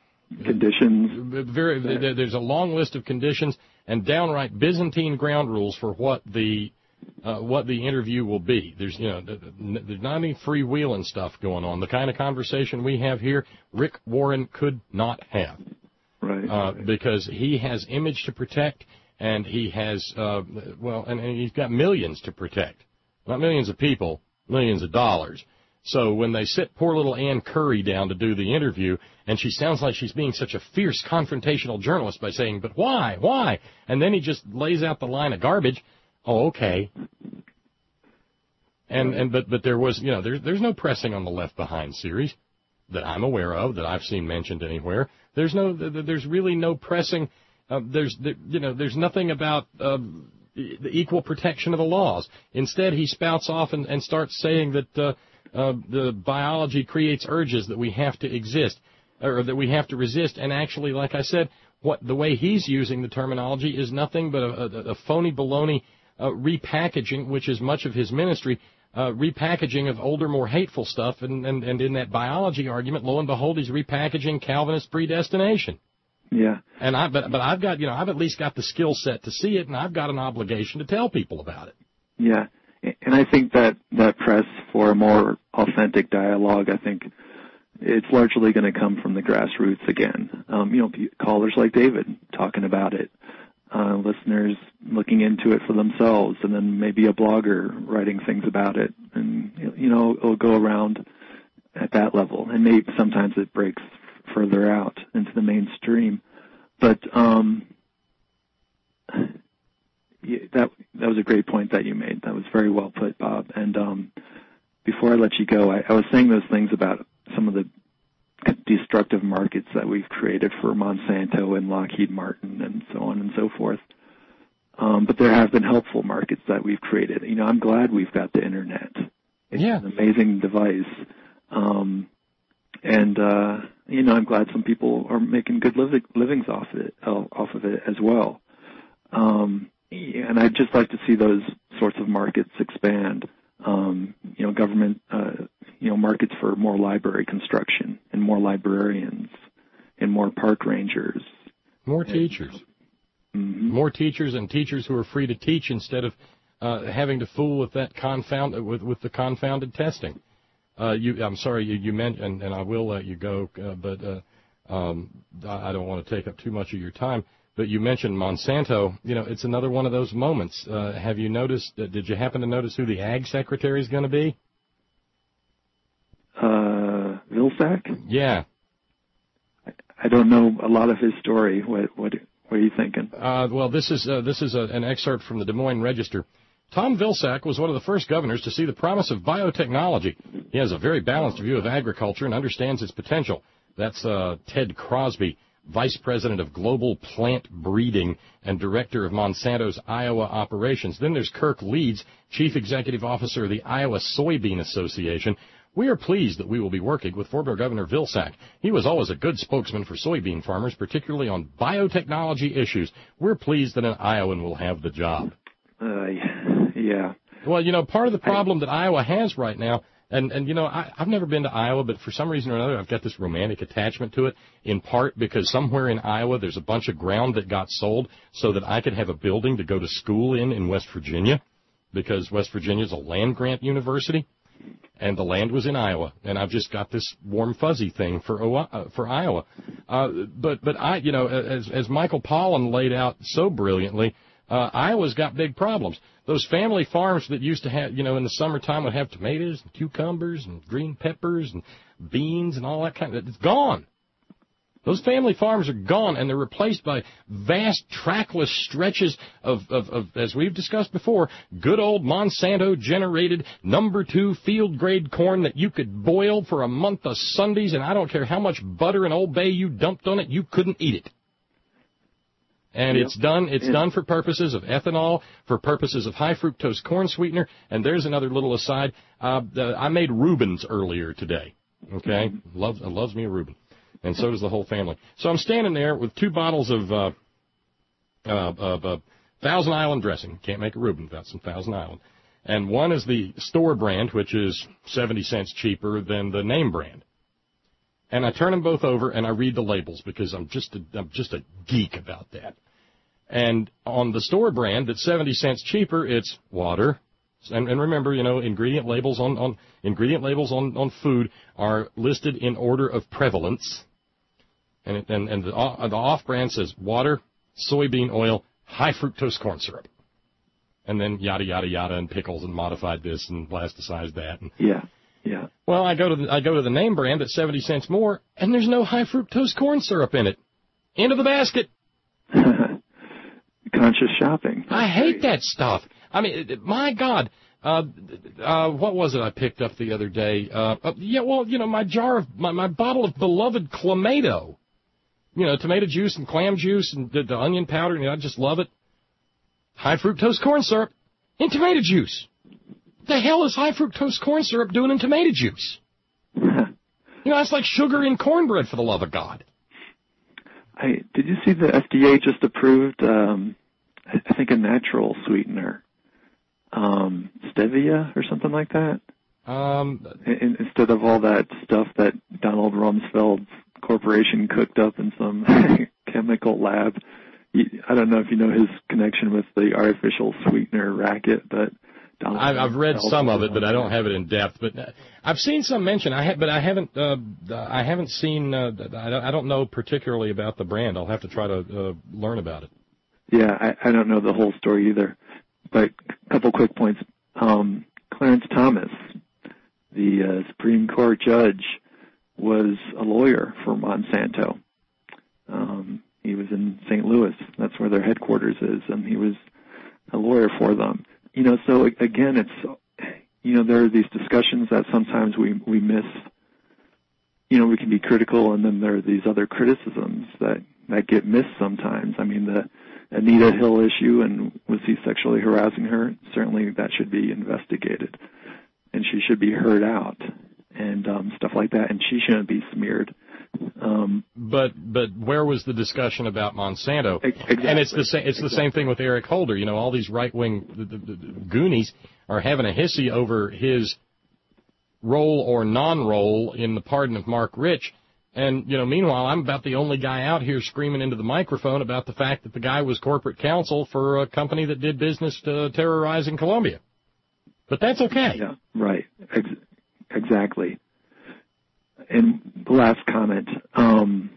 Speaker 7: conditions.
Speaker 2: Very yeah. There's a long list of conditions and downright Byzantine ground rules for what the uh, what the interview will be. There's you know there's not any freewheeling stuff going on. The kind of conversation we have here, Rick Warren could not have.
Speaker 7: Right.
Speaker 2: Uh, because he has image to protect, and he has, uh, well, and, and he's got millions to protect. Not millions of people, millions of dollars. So when they sit poor little Ann Curry down to do the interview, and she sounds like she's being such a fierce, confrontational journalist by saying, but why, why? And then he just lays out the line of garbage. Oh, okay. And, and but, but there was, you know, there, there's no pressing on the Left Behind series that I'm aware of, that I've seen mentioned anywhere. There's no, there's really no pressing. Uh, there's, you know, there's nothing about uh, the equal protection of the laws. Instead, he spouts off and, and starts saying that uh, uh, the biology creates urges that we have to exist, or that we have to resist. And actually, like I said, what the way he's using the terminology is nothing but a, a, a phony baloney uh, repackaging, which is much of his ministry, uh, repackaging of older, more hateful stuff. And, and, and in that biology argument, lo and behold, he's repackaging Calvinist predestination.
Speaker 7: Yeah.
Speaker 2: And I, but, but I've got, you know, I've at least got the skill set to see it, and I've got an obligation to tell people about it.
Speaker 7: Yeah. And I think that, that press for a more authentic dialogue, I think it's largely going to come from the grassroots again. Um, you know, callers like David talking about it, uh, listeners looking into it for themselves, and then maybe a blogger writing things about it. And, you know, it'll go around at that level. And maybe sometimes it breaks further out into the mainstream. But um, yeah, that that was a great point that you made. That was very well put, Bob. And um, before I let you go, I, I was saying those things about some of the destructive markets that we've created for Monsanto and Lockheed Martin and so on and so forth. Um, but there have been helpful markets that we've created. You know, I'm glad we've got the Internet. It's
Speaker 2: yeah.
Speaker 7: an amazing device. Um, and, uh, you know, I'm glad some people are making good living, livings off of it, off of it as well. Um, and I'd just like to see those sorts of markets expand. Um, you know, government, uh, you know, markets for more library construction and more librarians and more park rangers.
Speaker 2: More teachers.
Speaker 7: Mm-hmm.
Speaker 2: More teachers and teachers who are free to teach instead of uh, having to fool with that confound with, with the confounded testing. Uh, you, I'm sorry, you, you mentioned, and, and I will let you go, uh, but uh, um, I don't want to take up too much of your time. But you mentioned Monsanto. You know, it's another one of those moments. Uh, have you noticed, uh, did you happen to notice who the Ag Secretary is going to be?
Speaker 7: Uh, Vilsack?
Speaker 2: Yeah.
Speaker 7: I, I don't know a lot of his story. What, what, what are you thinking?
Speaker 2: Uh, well, this is, uh, this is a, an excerpt from the Des Moines Register. Tom Vilsack was one of the first governors to see the promise of biotechnology. He has a very balanced view of agriculture and understands its potential. That's uh, Ted Crosby, Vice President of Global Plant Breeding and Director of Monsanto's Iowa operations. Then there's Kirk Leeds, Chief Executive Officer of the Iowa Soybean Association. We are pleased that we will be working with former Governor Vilsack. He was always a good spokesman for soybean farmers, particularly on biotechnology issues. We're pleased that an Iowan will have the job.
Speaker 7: Uh, yeah.
Speaker 2: Well, you know, part of the problem that Iowa has right now, And, and you know, I, I've never been to Iowa, but for some reason or another, I've got this romantic attachment to it, in part because somewhere in Iowa there's a bunch of ground that got sold so that I could have a building to go to school in in West Virginia, because West Virginia is a land-grant university, and the land was in Iowa. And I've just got this warm, fuzzy thing for uh, for Iowa. Uh, but, but I, you know, as, as Michael Pollan laid out so brilliantly, uh, Iowa's got big problems. Those family farms that used to have, you know, in the summertime would have tomatoes and cucumbers and green peppers and beans and all that kind of, it's gone. Those family farms are gone, and they're replaced by vast trackless stretches of, of, of, as we've discussed before, good old Monsanto-generated number two field-grade corn that you could boil for a month of Sundays, and I don't care how much butter and Old Bay you dumped on it, you couldn't eat it. And yep. it's done It's yep. done for purposes of ethanol, for purposes of high-fructose corn sweetener. And there's another little aside. Uh, the, I made Reubens earlier today. Okay? Mm-hmm. Loves, loves me a Reuben. And so does the whole family. So I'm standing there with two bottles of uh, uh, of uh, Thousand Island dressing. Can't make a Reuben without some Thousand Island. And one is the store brand, which is seventy cents cheaper than the name brand. And I turn them both over and I read the labels because I'm just a, I'm just a geek about that. And on the store brand that's seventy cents cheaper, it's water. And, and remember, you know, ingredient labels on, on ingredient labels on, on food are listed in order of prevalence. And it, and, and the, uh, the off brand says water, soybean oil, high fructose corn syrup. And then yada yada yada and pickles and modified this and plasticized that. And,
Speaker 7: yeah. Yeah.
Speaker 2: Well, I go to the, I go to the name brand at seventy cents more, and there's no high fructose corn syrup in it. End of the basket.
Speaker 7: Conscious shopping.
Speaker 2: I hate that stuff. I mean, my God. Uh, uh, what was it I picked up the other day? Uh, uh, yeah, well, you know, my jar of, my, my bottle of beloved Clamato. You know, tomato juice and clam juice and the, the onion powder, and you know, I just love it. High fructose corn syrup in tomato juice. The hell is high fructose corn syrup doing in tomato juice? You know, it's like sugar in cornbread, for the love of God.
Speaker 7: I did you see the F D A just approved, um, I think, a natural sweetener, um, stevia or something like that?
Speaker 2: Um,
Speaker 7: In, instead of all that stuff that Donald Rumsfeld's corporation cooked up in some chemical lab. I don't know if you know his connection with the artificial sweetener racket, but Donald
Speaker 2: I've, I've read some of it, but I don't have it in depth. But uh, I've seen some mention. I have, but I haven't. Uh, I haven't seen. Uh, I, don't, I don't know particularly about the brand. I'll have to try to uh, learn about it.
Speaker 7: Yeah, I, I don't know the whole story either. But a couple quick points. Um, Clarence Thomas, the uh, Supreme Court judge, was a lawyer for Monsanto. Um, he was in Saint Louis. That's where their headquarters is, and he was a lawyer for them. You know, so again, it's, you know, there are these discussions that sometimes we, we miss. You know, we can be critical, and then there are these other criticisms that, that get missed sometimes. I mean, the Anita Hill issue, and was he sexually harassing her? Certainly that should be investigated, and she should be heard out, and um, stuff like that, and she shouldn't be smeared. Um,
Speaker 2: but but where was the discussion about Monsanto?
Speaker 7: Exactly.
Speaker 2: And it's the same. It's the same thing with Eric Holder. You know, all these right wing the, the, the Goonies are having a hissy over his role or non-role in the pardon of Mark Rich. And, you know, meanwhile, I'm about the only guy out here screaming into the microphone about the fact that the guy was corporate counsel for a company that did business to terrorizing Colombia. But that's okay.
Speaker 7: Yeah, right. Ex- exactly. And the last comment, um,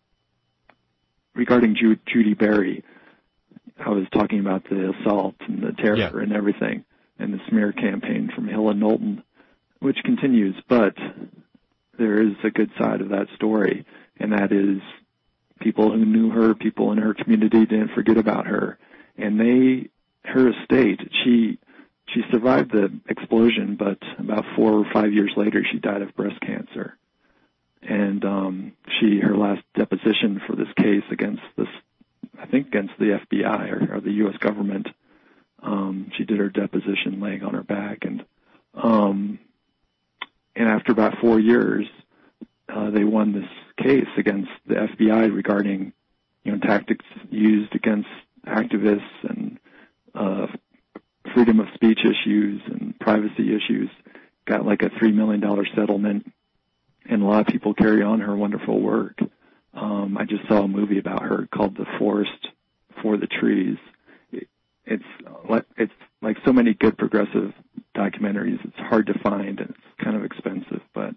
Speaker 7: regarding Ju- Judy Berry, I was talking about the assault and the terror yeah. and everything, and the smear campaign from Hill and Knowlton, which continues, but there is a good side of that story, and that is people who knew her, people in her community didn't forget about her, and they, her estate, she, she survived the explosion, but about four or five years later, she died of breast cancer. And um, she, her last deposition for this case against this, I think against the F B I or, or the U S government, um, she did her deposition laying on her back, and um, and after about four years, uh, they won this case against the F B I regarding, you know, tactics used against activists and uh, freedom of speech issues and privacy issues. Got like a three million dollars settlement. And a lot of people carry on her wonderful work. Um, I just saw a movie about her called The Forest for the Trees. It, it's like, it's like so many good progressive documentaries. It's hard to find, and it's kind of expensive. But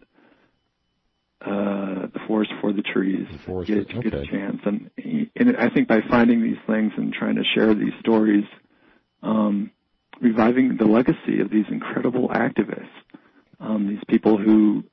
Speaker 7: uh, The Forest for the Trees,
Speaker 2: the forest,
Speaker 7: get,
Speaker 2: okay.
Speaker 7: get a chance. And, and I think by finding these things and trying to share these stories, um, reviving the legacy of these incredible activists, um, these people who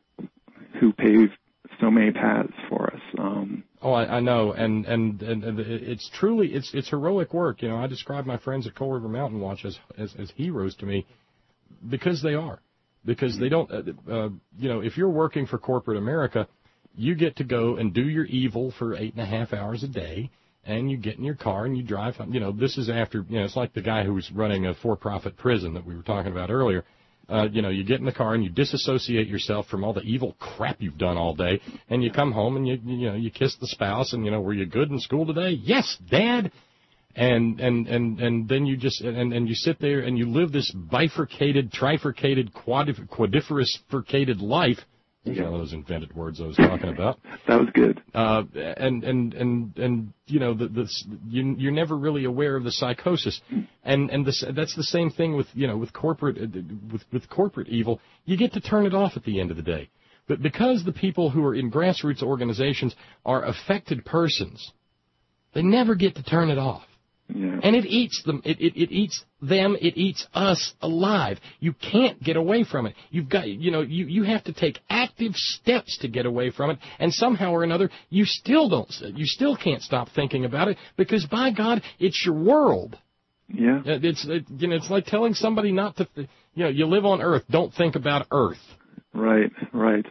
Speaker 7: who paved so many paths for us. Um,
Speaker 2: oh, I, I know, and, and and and it's truly it's it's heroic work. You know, I describe my friends at Coal River Mountain Watch as as, as heroes to me because they are. Because they don't, uh, uh, you know, if you're working for corporate America, you get to go and do your evil for eight and a half hours a day, and you get in your car and you drive. You know, this is after, you know, it's like the guy who was running a for-profit prison that we were talking about earlier. Uh, you know, you get in the car and you disassociate yourself from all the evil crap you've done all day, and you come home and you, you know, you kiss the spouse, and, you know, were you good in school today? Yes, Dad. And, and, and, and then you just, and, and you sit there and you live this bifurcated, trifurcated, quadif- quadiferous life. There's one of those invented words I was talking about.
Speaker 7: That was good.
Speaker 2: Uh, and, and, and, and, you know, the, the, you, you're never really aware of the psychosis. And, and this, that's the same thing with, you know, with corporate, with, with corporate evil. You get to turn it off at the end of the day. But because the people who are in grassroots organizations are affected persons, they never get to turn it off.
Speaker 7: Yeah.
Speaker 2: And it eats them. It, it, it eats them. It eats us alive. You can't get away from it. You've got, you know, you, you have to take active steps to get away from it. And somehow or another, you still don't, you still can't stop thinking about it because, by God, it's your world.
Speaker 7: Yeah.
Speaker 2: It's, it, you know, it's like telling somebody not to, you know, you live on Earth. Don't think about Earth.
Speaker 7: Right, right.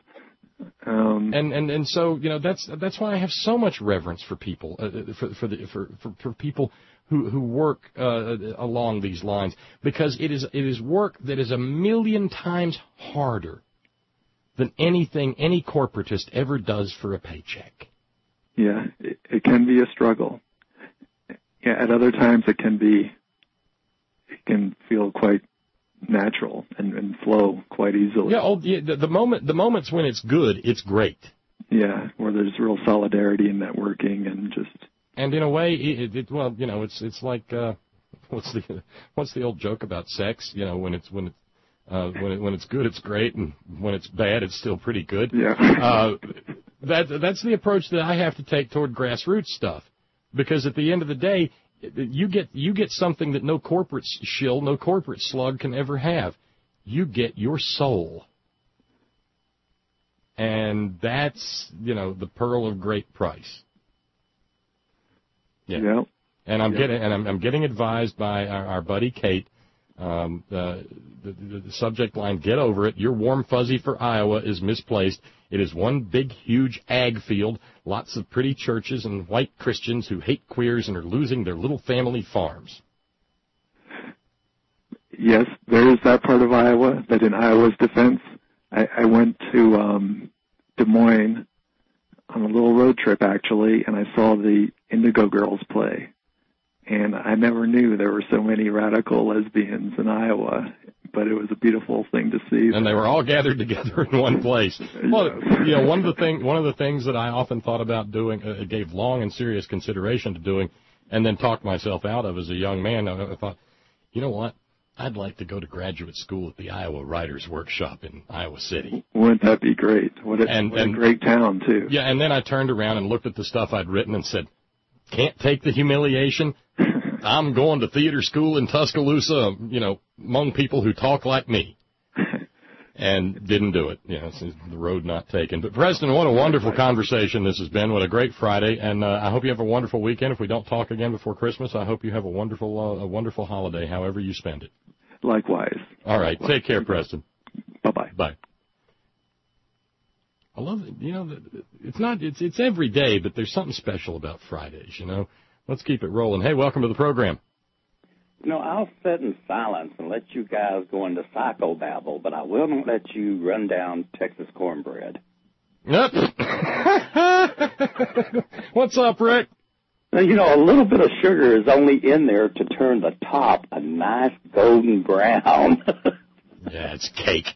Speaker 7: Um,
Speaker 2: and, and, and so, you know, that's, that's why I have so much reverence for people, uh, for, for the, for, for, for people who, who work, uh, along these lines, because it is, it is work that is a million times harder than anything any corporatist ever does for a paycheck.
Speaker 7: Yeah, it, it can be a struggle. Yeah, at other times it can be, it can feel quite natural and, and flow quite easily.
Speaker 2: Yeah, oh, yeah the, the moment, the moments when it's good, it's great.
Speaker 7: Yeah, where there's real solidarity and networking and just.
Speaker 2: And in a way, it, it well, you know, it's it's like uh, what's the what's the old joke about sex? You know, when it's when it's uh, when it, when it's good, it's great, and when it's bad, it's still pretty good.
Speaker 7: Yeah.
Speaker 2: uh, that that's the approach that I have to take toward grassroots stuff, because at the end of the day, you get you get something that no corporate shill, no corporate slug can ever have. You get your soul. And that's, you know, the pearl of great price. Yeah.
Speaker 7: yeah.
Speaker 2: And I'm
Speaker 7: yeah.
Speaker 2: getting and I'm, I'm getting advised by our, our buddy Kate. Um, uh, the, the, the subject line: "Get over it. Your warm fuzzy for Iowa is misplaced. It is one big, huge ag field. Lots of pretty churches and white Christians who hate queers and are losing their little family farms."
Speaker 7: Yes, there is that part of Iowa. But in Iowa's defense, I, I went to um, Des Moines on a little road trip, actually, and I saw the Indigo Girls play. And I never knew there were so many radical lesbians in Iowa, but it was a beautiful thing to see.
Speaker 2: And they were all gathered together in one place. Well, you know, one of the thing, one of the things that I often thought about doing, uh, gave long and serious consideration to doing, and then talked myself out of as a young man. I, I thought, you know what? I'd like to go to graduate school at the Iowa Writers Workshop in Iowa City.
Speaker 7: Wouldn't that be great? What a,
Speaker 2: and,
Speaker 7: what
Speaker 2: and,
Speaker 7: a great town, too.
Speaker 2: Yeah, and then I turned around and looked at the stuff I'd written and said, can't take the humiliation. I'm going to theater school in Tuscaloosa, you know, among people who talk like me. And didn't do it. You know, it's the road not taken. But, Preston, what a wonderful conversation this has been. What a great Friday. And uh, I hope you have a wonderful weekend. If we don't talk again before Christmas, I hope you have a wonderful uh, a wonderful holiday, however you spend it.
Speaker 7: Likewise.
Speaker 2: All right. Take care, Preston.
Speaker 7: Bye-bye.
Speaker 2: Bye. I love it. You know, it's not, it's, it's every day, but there's something special about Fridays, you know. Let's keep it rolling. Hey, welcome to the program.
Speaker 8: You know, I'll sit in silence and let you guys go into psychobabble, but I will not let you run down Texas cornbread.
Speaker 2: Yep. What's up, Rick?
Speaker 8: Now, you know, a little bit of sugar is only in there to turn the top a nice golden brown.
Speaker 2: Yeah, it's cake.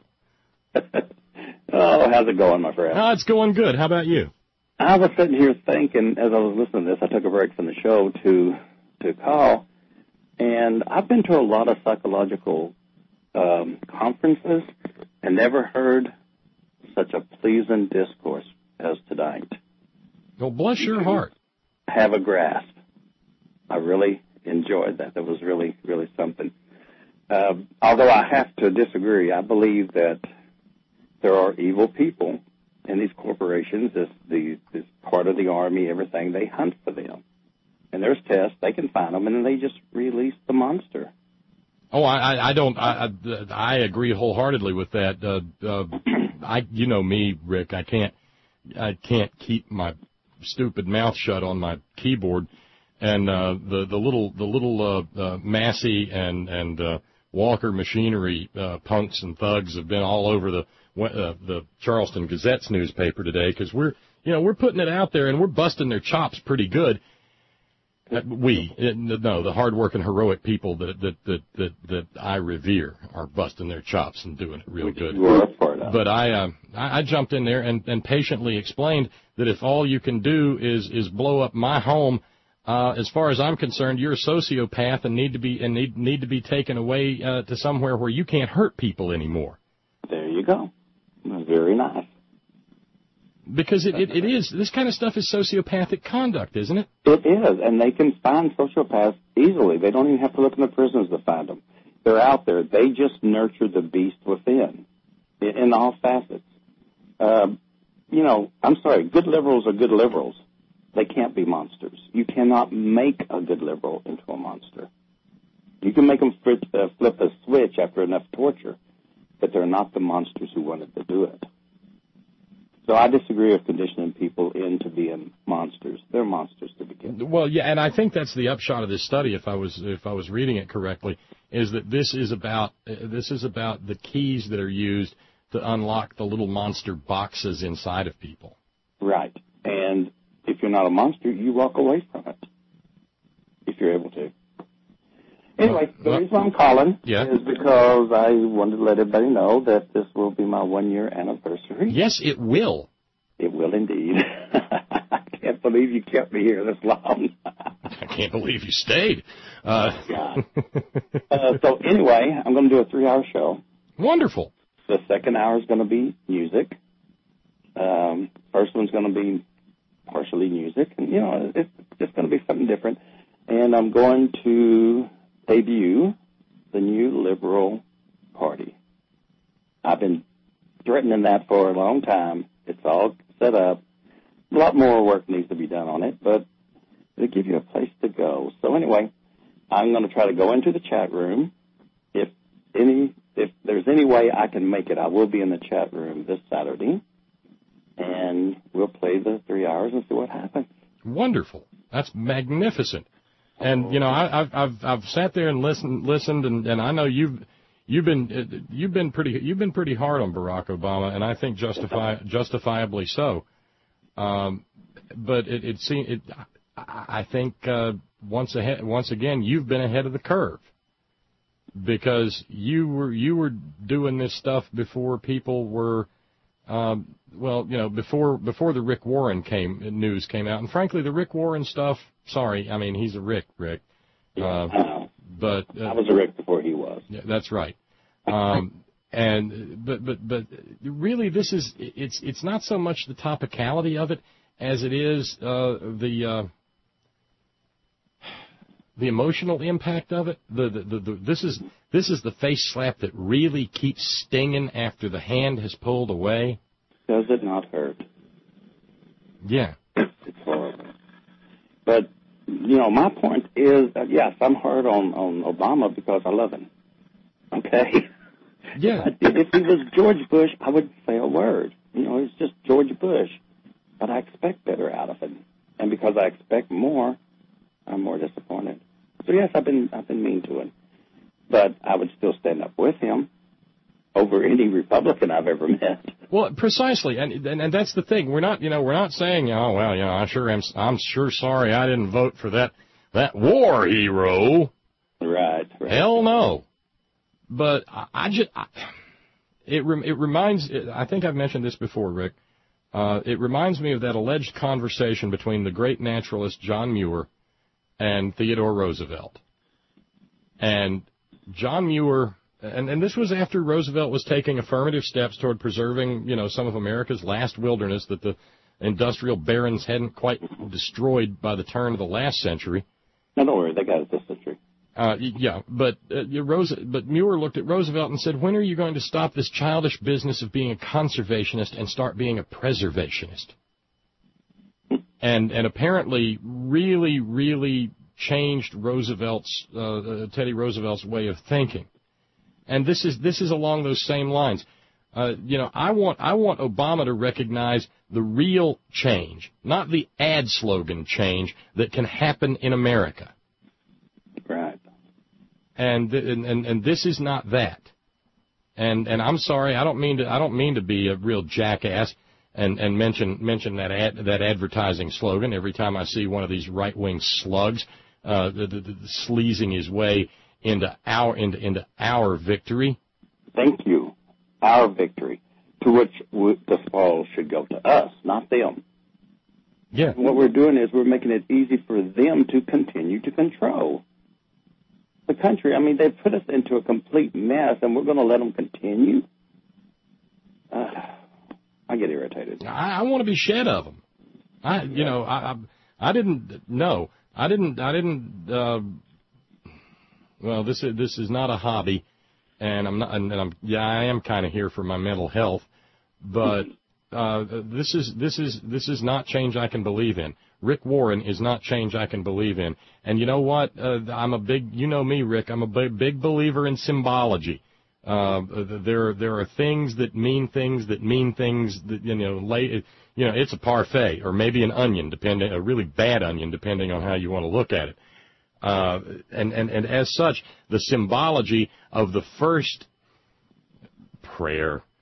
Speaker 8: Oh, how's it going, my friend?
Speaker 2: Oh, it's going good. How about you?
Speaker 8: I was sitting here thinking, as I was listening to this, I took a break from the show to to call, and I've been to a lot of psychological um, conferences and never heard such a pleasing discourse as tonight.
Speaker 2: Well, bless your heart.
Speaker 8: Have a grasp. I really enjoyed that. That was really, really something. Uh, although I have to disagree, I believe that there are evil people in these corporations, this, the, this part of the Army, everything. They hunt for them. And there's tests. They can find them, and then they just release the monster.
Speaker 2: Oh, I, I don't. I, I, I agree wholeheartedly with that. Uh, uh, I, you know me, Rick. I can't. I can't keep my stupid mouth shut on my keyboard, and uh, the the little the little uh, uh, Massey and and uh, Walker Machinery uh, punks and thugs have been all over the uh, the Charleston Gazette's newspaper today, because we're you know we're putting it out there and we're busting their chops pretty good. Uh, we uh, no the hardworking heroic people that that that that that I revere are busting their chops and doing it real good. But I uh, I, I jumped in there and, and patiently explained that if all you can do is is blow up my home, uh, as far as I'm concerned, you're a sociopath and need to be and need need to be taken away uh, to somewhere where you can't hurt people anymore.
Speaker 8: There you go. Very nice.
Speaker 2: Because it, it, it is, this kind of stuff is sociopathic conduct, isn't it?
Speaker 8: It is, and they can find sociopaths easily. They don't even have to look in the prisons to find them. They're out there. They just nurture the beast within, in, in all facets. Uh, you know, I'm sorry, good liberals are good liberals. They can't be monsters. You cannot make a good liberal into a monster. You can make them flip, uh, flip a switch after enough torture, but they're not the monsters who wanted to do it. So I disagree with conditioning people into being monsters. They're monsters to begin with.
Speaker 2: Well, yeah, and I think that's the upshot of this study, if I was if I was reading it correctly, is that this is about uh, this is about the keys that are used to unlock the little monster boxes inside of people.
Speaker 8: Right. And if you're you're not a monster, you walk away from it, if you're able to. Anyway, the reason I'm calling
Speaker 2: yeah.
Speaker 8: is because I wanted to let everybody know that this will be my one-year anniversary.
Speaker 2: Yes, it will.
Speaker 8: It will indeed. I can't believe you kept me here this long.
Speaker 2: I can't believe you stayed. Uh,
Speaker 8: yeah. uh, so anyway, I'm going to do a three-hour show.
Speaker 2: Wonderful.
Speaker 8: The second hour is going to be music. Um, first one's going to be partially music, and you know, it's just going to be something different. And I'm going to debut the new Liberal Party. I've been threatening that for a long time. It's all set up. A lot more work needs to be done on it, but it'll give you a place to go. So anyway, I'm going to try to go into the chat room. If any, if there's any way I can make it, I will be in the chat room this Saturday, and we'll play the three hours and see what happens.
Speaker 2: Wonderful. That's magnificent. And you know, I, I've I've I've sat there and listened listened, and, and I know you've you've been you've been pretty you've been pretty hard on Barack Obama, and I think justify justifiably so. Um, but it it seems it I think uh, once ahead once again you've been ahead of the curve, because you were you were doing this stuff before people were. Um, well, you know, before before the Rick Warren came news came out, and frankly, the Rick Warren stuff. Sorry, I mean he's a Rick, Rick. Uh,
Speaker 8: yeah,
Speaker 2: but uh,
Speaker 8: I was a Rick before he was.
Speaker 2: Yeah, that's right. Um, and but but but really, this is it's it's not so much the topicality of it as it is uh, the uh, the emotional impact of it. The, the, the, the this is this is the face slap that really keeps stinging after the hand has pulled away.
Speaker 8: Does it not hurt?
Speaker 2: Yeah.
Speaker 8: It's horrible. But, you know, my point is that, yes, I'm hard on, on Obama because I love him. Okay?
Speaker 2: Yeah.
Speaker 8: If he was George Bush, I wouldn't say a word. You know, he's just George Bush. But I expect better out of him. And because I expect more, I'm more disappointed. So, yes, I've been I've been mean to him. But I would still stand up with him over any Republican I've ever met.
Speaker 2: Well, precisely, and, and and that's the thing. We're not, you know, we're not saying, oh well, you know, I sure am. I'm sure sorry I didn't vote for that that war hero.
Speaker 8: Right. right.
Speaker 2: Hell no. But I, I just, I, it it reminds. I think I've mentioned this before, Rick. Uh, it reminds me of that alleged conversation between the great naturalist John Muir and Theodore Roosevelt. And John Muir. And, and this was after Roosevelt was taking affirmative steps toward preserving, you know, some of America's last wilderness that the industrial barons hadn't quite destroyed by the turn of the last century.
Speaker 8: No, don't worry, they got it this century.
Speaker 2: Uh, yeah, but uh, Rose, but Muir looked at Roosevelt and said, "When are you going to stop this childish business of being a conservationist and start being a preservationist?" and and apparently, really, really changed Roosevelt's uh, Teddy Roosevelt's way of thinking. And this is this is along those same lines. Uh, you know, I want I want Obama to recognize the real change, not the ad slogan change that can happen in America.
Speaker 8: Right.
Speaker 2: And and and, and this is not that. And and I'm sorry, I don't mean to I don't mean to be a real jackass and and mention mention that ad, that advertising slogan every time I see one of these right wing slugs uh, the, the, the sleazing his way into our into into our victory.
Speaker 8: Thank you. Our victory, to which the spoils should go to us, not them.
Speaker 2: Yeah.
Speaker 8: What we're doing is we're making it easy for them to continue to control the country. I mean, they've put us into a complete mess, and we're going to let them continue? Uh, I get irritated.
Speaker 2: I, I want to be shed of them. I, you know, I, I, I didn't. No, I didn't. I didn't. Uh, Well, this is this is not a hobby, and I'm not. And I'm yeah, I am kind of here for my mental health, but uh, this is this is this is not change I can believe in. Rick Warren is not change I can believe in. And you know what? Uh, I'm a big. You know me, Rick. I'm a big, big believer in symbology. Uh, there there are things that mean things that mean things that you know. Late, you know, it's a parfait or maybe an onion, depending a really bad onion, depending on how you want to look at it. Uh, and, and, and as such, the symbology of the first prayer,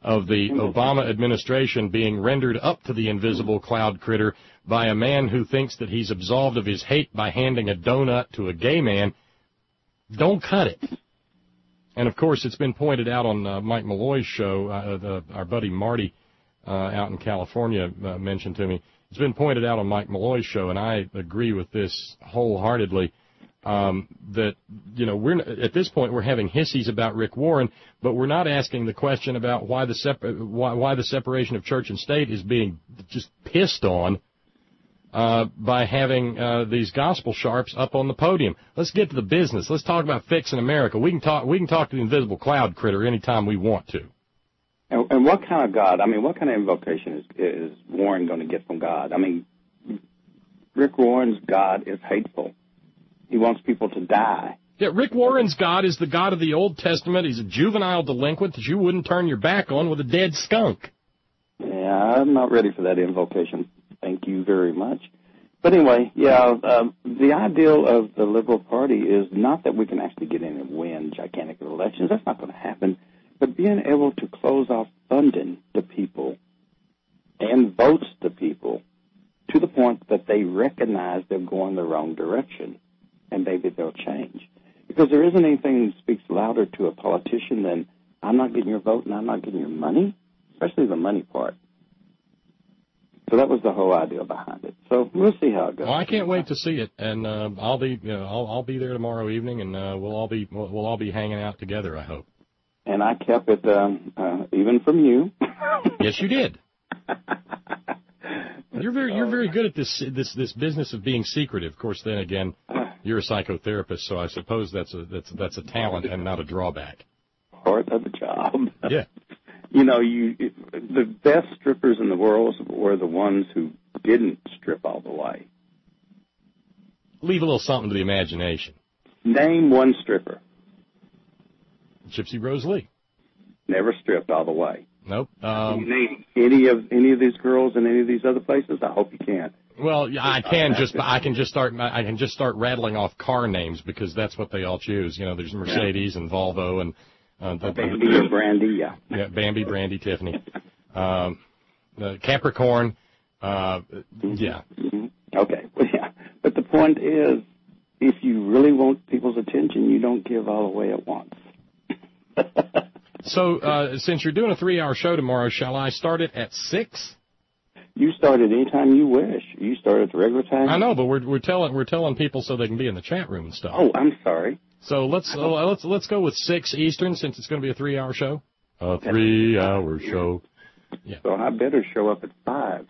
Speaker 2: of the Obama administration being rendered up to the invisible cloud critter by a man who thinks that he's absolved of his hate by handing a donut to a gay man, don't cut it. And, of course, it's been pointed out on uh, Mike Malloy's show, uh, the, our buddy Marty uh, out in California uh, mentioned to me. It's been pointed out on Mike Malloy's show, and I agree with this wholeheartedly, um, that, you know, we're at this point we're having hissies about Rick Warren, but we're not asking the question about why the separ- why, why the separation of church and state is being just pissed on uh, by having uh, these gospel sharps up on the podium. Let's get to the business. Let's talk about fixing America. We can talk. We can talk to the invisible cloud critter anytime we want to.
Speaker 8: And, and what kind of God? I mean, what kind of invocation is, is Warren going to get from God? I mean, Rick Warren's God is hateful. He wants people to die.
Speaker 2: Yeah, Rick Warren's God is the God of the Old Testament. He's a juvenile delinquent that you wouldn't turn your back on with a dead skunk.
Speaker 8: Yeah, I'm not ready for that invocation. Thank you very much. But anyway, yeah, um, the ideal of the Liberal Party is not that we can actually get in and win gigantic elections. That's not going to happen. But being able to close off funding to people and votes to people to the point that they recognize they're going the wrong direction, and maybe they'll change. Because there isn't anything that speaks louder to a politician than, I'm not getting your vote and I'm not getting your money, especially the money part. So that was the whole idea behind it. So we'll see how it goes.
Speaker 2: Well, I can't wait to see it, and uh, I'll be, you know, I'll, I'll be there tomorrow evening, and uh, we'll all be, we'll, we'll all be hanging out together, I hope.
Speaker 8: And I kept it, um, uh, even from you.
Speaker 2: Yes, you did. You're very, you're very good at this, this, this business of being secretive. Of course, then again, you're a psychotherapist, so I suppose that's a, that's, that's a talent and not a drawback.
Speaker 8: Part of the job.
Speaker 2: Yeah.
Speaker 8: You know, you the best strippers in the world were the ones who didn't strip all the way.
Speaker 2: Leave a little something to the imagination.
Speaker 8: Name one stripper.
Speaker 2: Gypsy Rose Lee.
Speaker 8: Never stripped all the way.
Speaker 2: Nope.
Speaker 8: Can
Speaker 2: Um,
Speaker 8: you name any of any of these girls in any of these other places? I hope you can.
Speaker 2: Well, I can just I can just start I can just start rattling off car names because that's what they all choose. You know, there's Mercedes and Volvo and uh, the,
Speaker 8: Bambi or Brandy, yeah.
Speaker 2: Yeah, Bambi, Brandy, Tiffany, um, the Capricorn. Uh, yeah.
Speaker 8: Mm-hmm. Okay. Well, yeah. But the point is, if you really want people's attention, you don't give all away at once.
Speaker 2: So, uh, since you're doing a three-hour show tomorrow, shall I start it at six?
Speaker 8: You start it anytime you wish. You start at the regular time.
Speaker 2: I know, but we're we're telling we're telling people so they can be in the chat room and stuff.
Speaker 8: Oh, I'm sorry.
Speaker 2: So let's uh, let's let's go with six Eastern since it's going to be a three-hour show. A three-hour show. Yeah.
Speaker 8: So I better show up at five.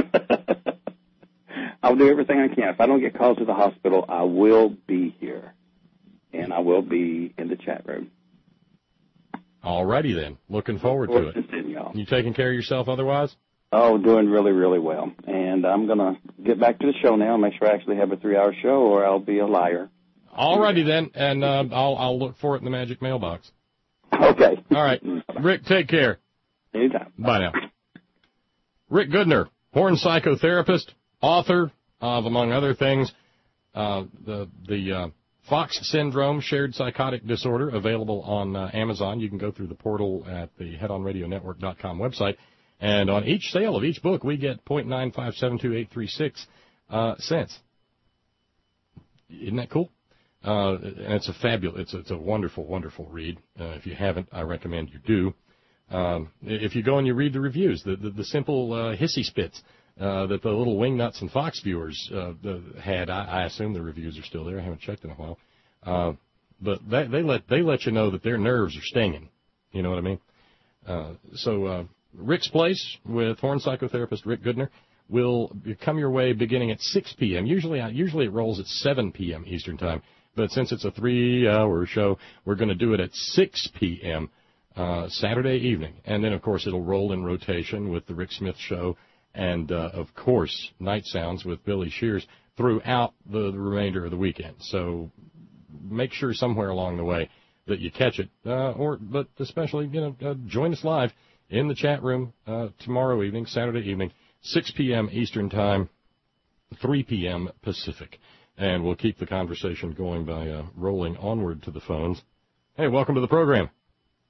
Speaker 8: I'll do everything I can. If I don't get called to the hospital, I will be here, and I will be in the chat room.
Speaker 2: All righty then. Looking forward to it. You taking care of yourself otherwise?
Speaker 8: Oh, doing really, really well. And I'm going to get back to the show now and make sure I actually have a three-hour show or I'll be a liar.
Speaker 2: All righty then, and uh, I'll I'll look for it in the magic mailbox.
Speaker 8: Okay.
Speaker 2: All right. Rick, take care.
Speaker 8: Anytime.
Speaker 2: Bye now. Rick Goodner, porn psychotherapist, author of, among other things, uh, the the uh, Fox Syndrome, Shared Psychotic Disorder, available on uh, Amazon. You can go through the portal at the head on radio network dot com website. And on each sale of each book, we get zero point nine five seven two eight three six uh, cents. Isn't that cool? Uh, and it's a fabulous, it's a, it's a wonderful, wonderful read. Uh, if you haven't, I recommend you do. Um, if you go and you read the reviews, the, the, the simple uh, hissy spits uh, that the little Wingnuts and Fox viewers uh, the, had, I, I assume the reviews are still there. I haven't checked in a while. Uh, but they, they let they let you know that their nerves are stinging. You know what I mean? Uh, so uh, Rick's Place with horn psychotherapist Rick Goodner will come your way beginning at six p.m. Usually, usually it rolls at seven p.m. Eastern Time. But since it's a three-hour show, we're going to do it at six p.m. Uh, Saturday evening. And then, of course, it'll roll in rotation with the Rick Smith Show and, uh, of course, Night Sounds with Billy Shears throughout the, the remainder of the weekend. So make sure somewhere along the way that you catch it. Uh, or, but especially, you know, uh, join us live in the chat room uh, tomorrow evening, Saturday evening, six p.m. Eastern Time, three p.m. Pacific. And we'll keep the conversation going by uh, rolling onward to the phones. Hey, welcome to the program.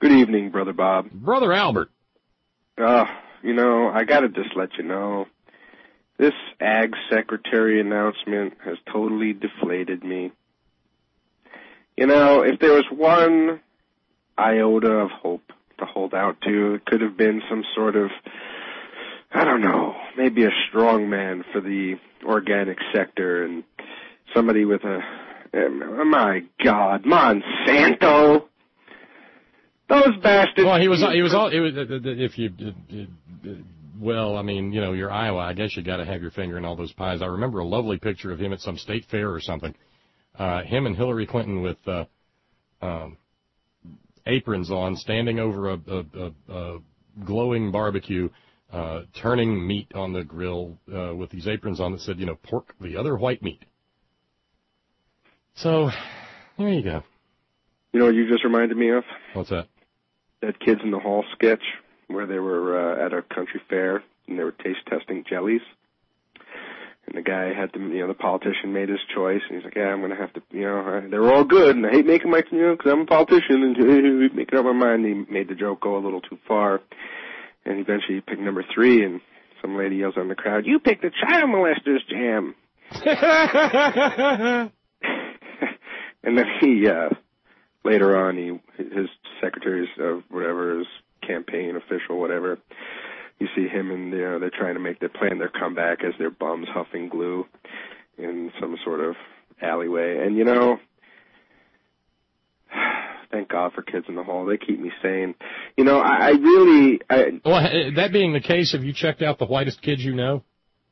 Speaker 9: Good evening, Brother Bob.
Speaker 2: Brother Albert.
Speaker 9: Uh, you know, I gotta just let you know, this Ag Secretary announcement has totally deflated me. You know, if there was one iota of hope to hold out to, it could have been some sort of, I don't know, maybe a strong man for the organic sector and somebody with a, oh my God, Monsanto. Those bastards.
Speaker 2: Well, he was, he was all, it was, if you, well, I mean, you know, you're Iowa, I guess you got to have your finger in all those pies. I remember a lovely picture of him at some state fair or something. Uh, him and Hillary Clinton with, uh, um, aprons on, standing over a, a, a, a glowing barbecue, uh, turning meat on the grill, uh, with these aprons on that said, you know, pork, the other white meat. So, there you go.
Speaker 9: You know what you just reminded me of?
Speaker 2: What's that?
Speaker 9: That Kids in the Hall sketch where they were uh, at a country fair and they were taste testing jellies. And the guy had to, you know, the politician made his choice, and he's like, yeah, I'm going to have to, you know, they were all good, and I hate making my, you know, because I'm a politician, and making up my mind. He made the joke go a little too far, and eventually he picked number three, and some lady yells out in the crowd, you picked the child molester's jam. And then he, uh, later on, he, his secretaries of whatever, his campaign official, whatever, you see him and, you know, they're trying to make their plan their comeback as their bums huffing glue in some sort of alleyway. And, you know, thank God for Kids in the Hall. They keep me sane. You know, I, I really... I,
Speaker 2: well, that being the case, have you checked out The Whitest Kids You Know?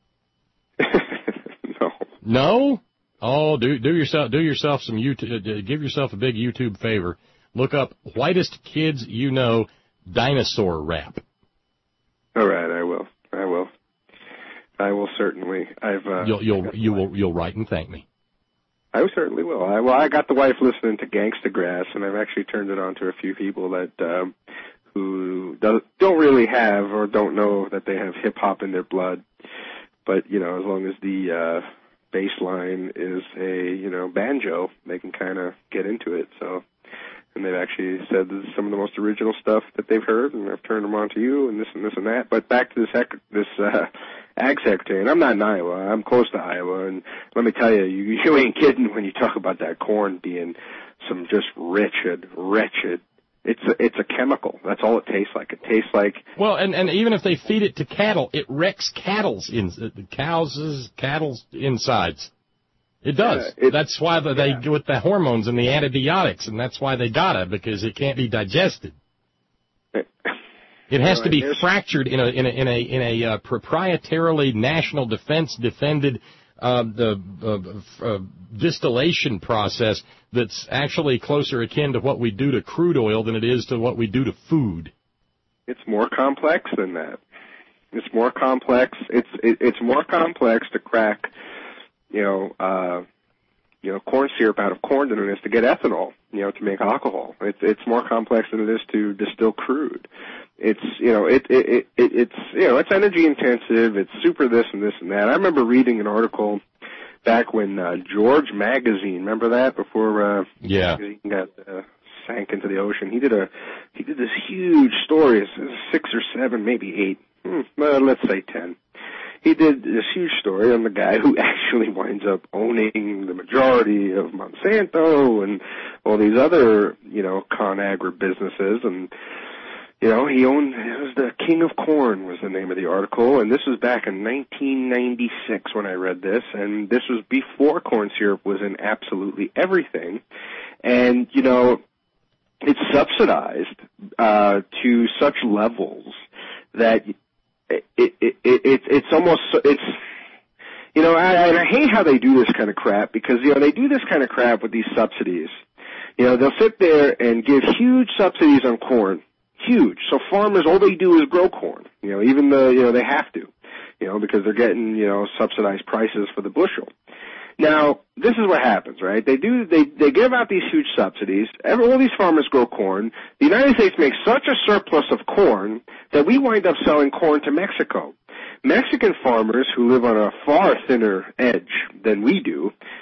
Speaker 9: No.
Speaker 2: No? Oh, do do yourself do yourself some YouTube. Give yourself a big YouTube favor. Look up Whitest Kids You Know dinosaur rap.
Speaker 9: All right, I will. I will. I will certainly. I've. Uh,
Speaker 2: you'll you'll you will you'll write and thank me.
Speaker 9: I certainly will. I, well, I got the wife listening to Gangsta Grass, and I've actually turned it on to a few people that um, who do, don't really have or don't know that they have hip hop in their blood. But you know, as long as the uh, bass line is a you know banjo, they can kind of get into it. So. And they've actually said this is some of the most original stuff that they've heard, and I've turned them on to you, and this and this and that. But back to this ec- this uh, ag secretary, and I'm not in Iowa. I'm close to Iowa, and let me tell you, you, you ain't kidding when you talk about that corn being some just wretched, wretched. It's a, it's a chemical. That's all it tastes like. It tastes like.
Speaker 2: Well, and, and even if they feed it to cattle, it wrecks cattle's in cows' cattle's insides. It does. Uh, it, that's why the, yeah. they with the hormones and the antibiotics, and that's why they got it, because it can't be digested. It has no, to be fractured in a in a in a in a uh, proprietarily national defense defended uh, the uh, uh, distillation process that's actually closer akin to what we do to crude oil than it is to what we do to food.
Speaker 9: It's more complex than that. It's more complex. It's it, it's more complex to crack. You know, uh, you know, corn syrup out of corn than it is to get ethanol, you know, to make alcohol. It's it's more complex than it is to distill crude. It's, you know, it, it, it, it it's, you know, it's energy intensive. It's super this and this and that. I remember reading an article back when, uh, George Magazine, remember that? Before, uh,
Speaker 2: yeah.
Speaker 9: Magazine got, uh, sank into the ocean. He did a, he did this huge story, six or seven, maybe eight, hmm, well, let's say ten. He did this huge story on the guy who actually winds up owning the majority of Monsanto and all these other, you know, ConAgra businesses. And, you know, he owned, it was the King of Corn was the name of the article. And this was back in nineteen ninety-six when I read this. And this was before corn syrup was in absolutely everything. And, you know, it's subsidized uh, to such levels that It, it, it, it, it's almost, it's, you know, I, and I hate how they do this kind of crap because, you know, they do this kind of crap with these subsidies. You know, they'll sit there and give huge subsidies on corn, huge. So farmers, all they do is grow corn, you know, even the, you know, they have to, you know, because they're getting, you know, subsidized prices for the bushel. Now, this is what happens, right? They do, they, they give out these huge subsidies. Every, all these farmers grow corn. The United States makes such a surplus of corn that we wind up selling corn to Mexico. Mexican farmers who live on a far thinner edge than we do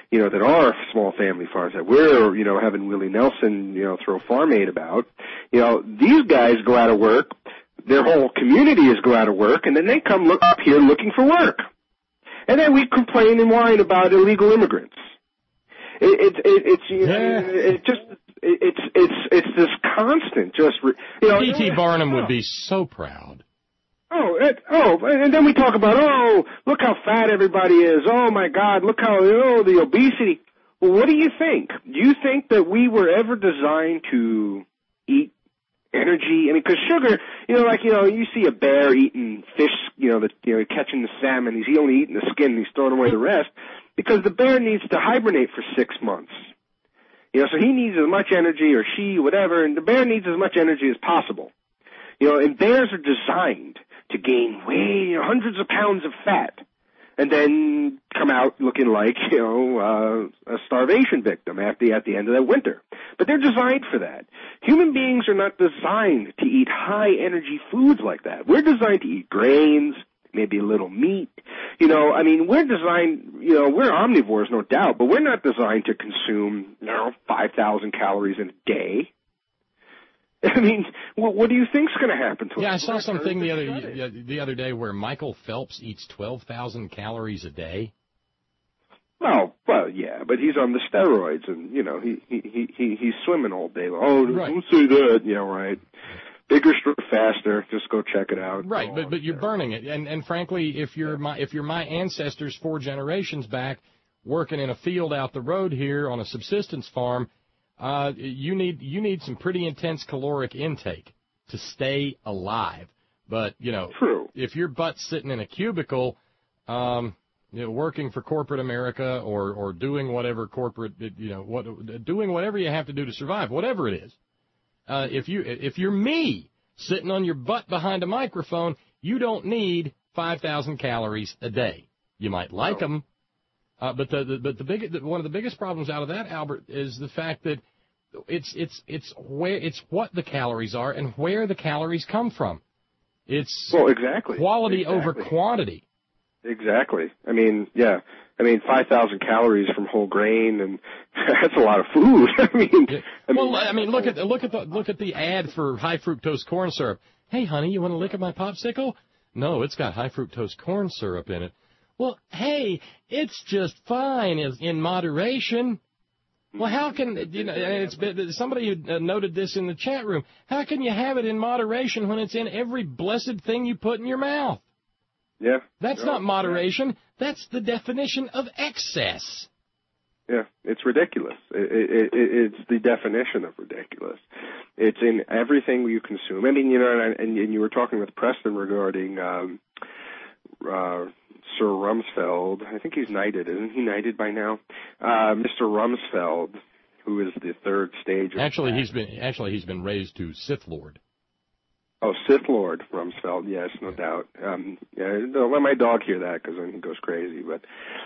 Speaker 9: you know, that are small family farms that we're, you know, having Willie Nelson, you know, throw Farm Aid about. You know, these guys go out of work, their whole community is go out of work, and then they come look up here looking for work. And then we complain and whine about illegal immigrants. It, it, it, it's, you know,
Speaker 2: Yeah.
Speaker 9: it just, it, it's, it's, it's this constant, just, you know.
Speaker 2: P T. Barnum would be so proud.
Speaker 9: Oh, it, oh, and then we talk about, oh, look how fat everybody is. Oh my God, look how, oh, the obesity. Well, what do you think? Do you think that we were ever designed to eat energy? I mean, because sugar, you know, like, you know, you see a bear eating fish, you know, the, you know, catching the salmon. He's only eating the skin and he's throwing away the rest because the bear needs to hibernate for six months. You know, so he needs as much energy, or she, whatever, and the bear needs as much energy as possible. You know, and bears are designed to gain way, you know, hundreds of pounds of fat and then come out looking like, you know, uh, a starvation victim at the, at the end of that winter. But they're designed for that. Human beings are not designed to eat high-energy foods like that. We're designed to eat grains, maybe a little meat. You know, I mean, we're designed, you know, we're omnivores, no doubt, but we're not designed to consume, you know, five thousand calories in a day. I mean, what, what do you think's going to happen to us?
Speaker 2: Yeah, I saw something the other the other day where Michael Phelps eats twelve thousand calories a day.
Speaker 9: Oh, well, yeah, but he's on the steroids, and, you know, he he he he's swimming all day. Oh,
Speaker 2: Right.
Speaker 9: don't say that. Yeah, right. Bigger, stronger, faster. Just go check it out.
Speaker 2: Right,
Speaker 9: Oh,
Speaker 2: but but you're
Speaker 9: yeah.
Speaker 2: burning it, and and frankly, if you're my if you're my ancestors four generations back, working in a field out the road here on a subsistence farm, uh, you need you need some pretty intense caloric intake to stay alive. But you know,
Speaker 9: True.
Speaker 2: if your butt's sitting in a cubicle, um, you know, working for corporate America or or doing whatever corporate, you know, what doing whatever you have to do to survive, whatever it is. Uh, if you if you're me sitting on your butt behind a microphone, you don't need five thousand calories a day. You might like them, uh, but the, the but the big the, one of the biggest problems out of that, Albert, is the fact that it's it's it's where it's what the calories are and where the calories come from. It's
Speaker 9: Well, exactly.
Speaker 2: quality
Speaker 9: Exactly.
Speaker 2: over quantity.
Speaker 9: Exactly. I mean, yeah. I mean, five thousand calories from whole grain, and that's a lot of food. I mean, I
Speaker 2: Well,
Speaker 9: mean,
Speaker 2: I mean, look at the, look at the look at the ad for high fructose corn syrup. Hey, honey, you want to lick at my popsicle? No, it's got high fructose corn syrup in it. Well, hey, it's just fine in in moderation. Well, how can you know? And it's been, somebody noted this in the chat room. How can you have it in moderation when it's in every blessed thing you put in your mouth?
Speaker 9: yeah.
Speaker 2: That's
Speaker 9: No,
Speaker 2: not moderation. That's the definition of excess.
Speaker 9: Yeah, it's ridiculous. It, it, it, it's the definition of ridiculous. It's in everything you consume. I mean, you know, and, and, and you were talking with Preston regarding um, uh, Sir Rumsfeld. I think he's knighted. Isn't he knighted by now? Uh, Mister Rumsfeld, who is the third stage of
Speaker 2: Actually, he's been actually he's been raised to Sith Lord.
Speaker 9: Oh, Sith Lord Rumsfeld, yes, no doubt. Um, yeah, don't let my dog hear that because then he goes crazy. But,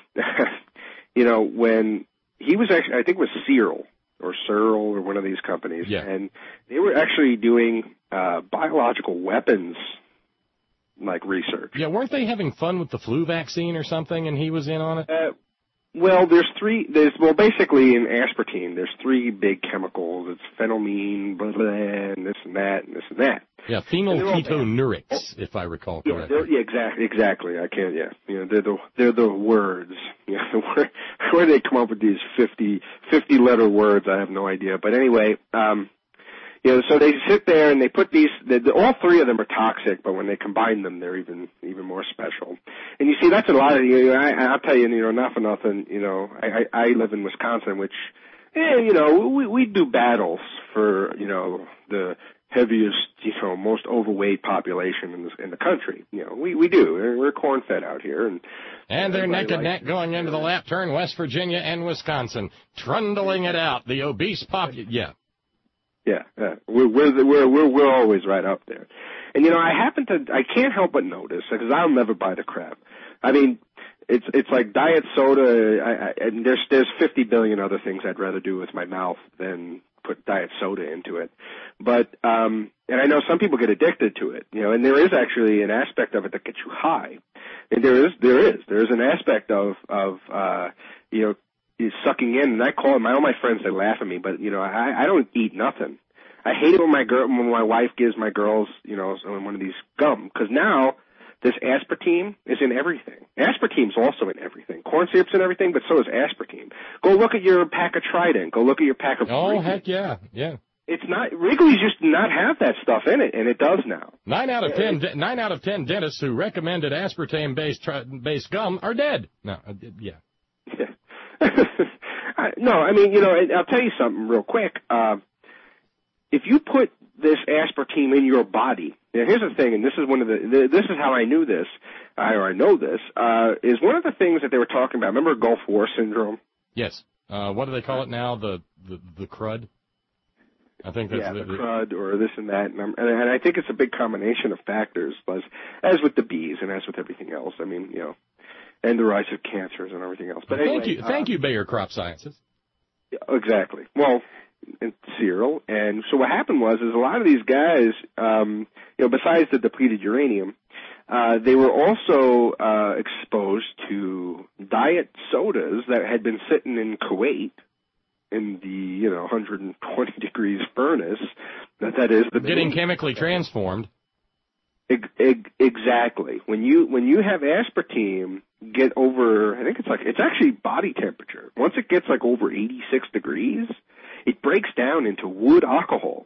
Speaker 9: you know, when he was actually, I think it was Cyril or Searle or one of these companies,
Speaker 2: Yeah.
Speaker 9: and they were actually doing uh, biological weapons, like, research.
Speaker 2: Yeah, weren't they having fun with the flu vaccine or something, and he was in on it?
Speaker 9: Uh, well, there's three, there's, well, basically in aspartame, there's three big chemicals. It's phenylmine, blah, blah, and this and that, and this and that.
Speaker 2: Yeah, phenylketonurics, if I recall
Speaker 9: Yeah,
Speaker 2: correctly.
Speaker 9: they're- yeah, exactly, exactly. I can't. Yeah, you know, they're the they're the words. You know, where where they come up with these fifty, fifty letter words, I have no idea. But anyway, um, you know, so they sit there and they put these. They, all three of them are toxic, but when they combine them, they're even even more special. And you see, that's a lot of. You know, I, I'll tell you, you know, not for nothing. You know, I I, I live in Wisconsin, which, eh, you know, we we do battles for, you know, the heaviest, you know, most overweight population in the in the country. You know, we we do. We're corn fed out here, and
Speaker 2: And they're neck
Speaker 9: everybody
Speaker 2: and
Speaker 9: likes
Speaker 2: neck going into the lap turn, West Virginia and Wisconsin, trundling it out. The obese pop. Yeah.
Speaker 9: Yeah, yeah. We're we're we're we're we're always right up there. And you know, I happen to I can't help but notice because I'll never buy the crap. I mean, it's it's like diet soda, I, I, and there's there's fifty billion other things I'd rather do with my mouth than put diet soda into it. But um and I know some people get addicted to it, you know, and there is actually an aspect of it that gets you high. And there is there is there is an aspect of of uh you know is sucking in, and I call it, my, all my friends, they laugh at me, but, you know, I, I don't eat nothing. I hate it when my girl, when my wife gives my girls, you know, one of these gum, because now this aspartame is in everything. Aspartame's also in everything. Corn syrup's in everything, but so is aspartame. Go look at your pack of Trident. Go look at your pack of
Speaker 2: Oh,
Speaker 9: Wrigley.
Speaker 2: heck yeah, yeah.
Speaker 9: It's not, Wrigley's used to not have that stuff in it, and it does now.
Speaker 2: Nine out of ten, nine out of ten dentists who recommended aspartame-based tri- based gum are dead. No, uh, yeah.
Speaker 9: I, no, I mean, you know, I'll tell you something real quick. Uh, if you put this aspartame in your body, now here's the thing, and this is one of the, this is how I knew this, or I know this, uh, is one of the things that they were talking about. Remember Gulf War syndrome?
Speaker 2: Yes. Uh, what do they call it now? The the, the crud. I think that's
Speaker 9: yeah,
Speaker 2: the,
Speaker 9: the
Speaker 2: the
Speaker 9: crud or this and that, and, I'm, and, and I think it's a big combination of factors, but as with the bees and as with everything else. I mean, you know, and the rise of cancers and everything else. But
Speaker 2: thank
Speaker 9: anyway,
Speaker 2: you, thank
Speaker 9: uh,
Speaker 2: you, Bayer Crop Sciences.
Speaker 9: Exactly. Well, and Cyril, and so what happened was is a lot of these guys, um, you know, besides the depleted uranium, uh, they were also uh, exposed to diet sodas that had been sitting in Kuwait. In the, you know, one hundred twenty degrees furnace, that that is the
Speaker 2: getting
Speaker 9: bean.
Speaker 2: chemically transformed.
Speaker 9: Eg- eg- exactly. When you when you have aspartame get over, I think it's like it's actually body temperature. Once it gets like over eighty-six degrees, it breaks down into wood alcohol.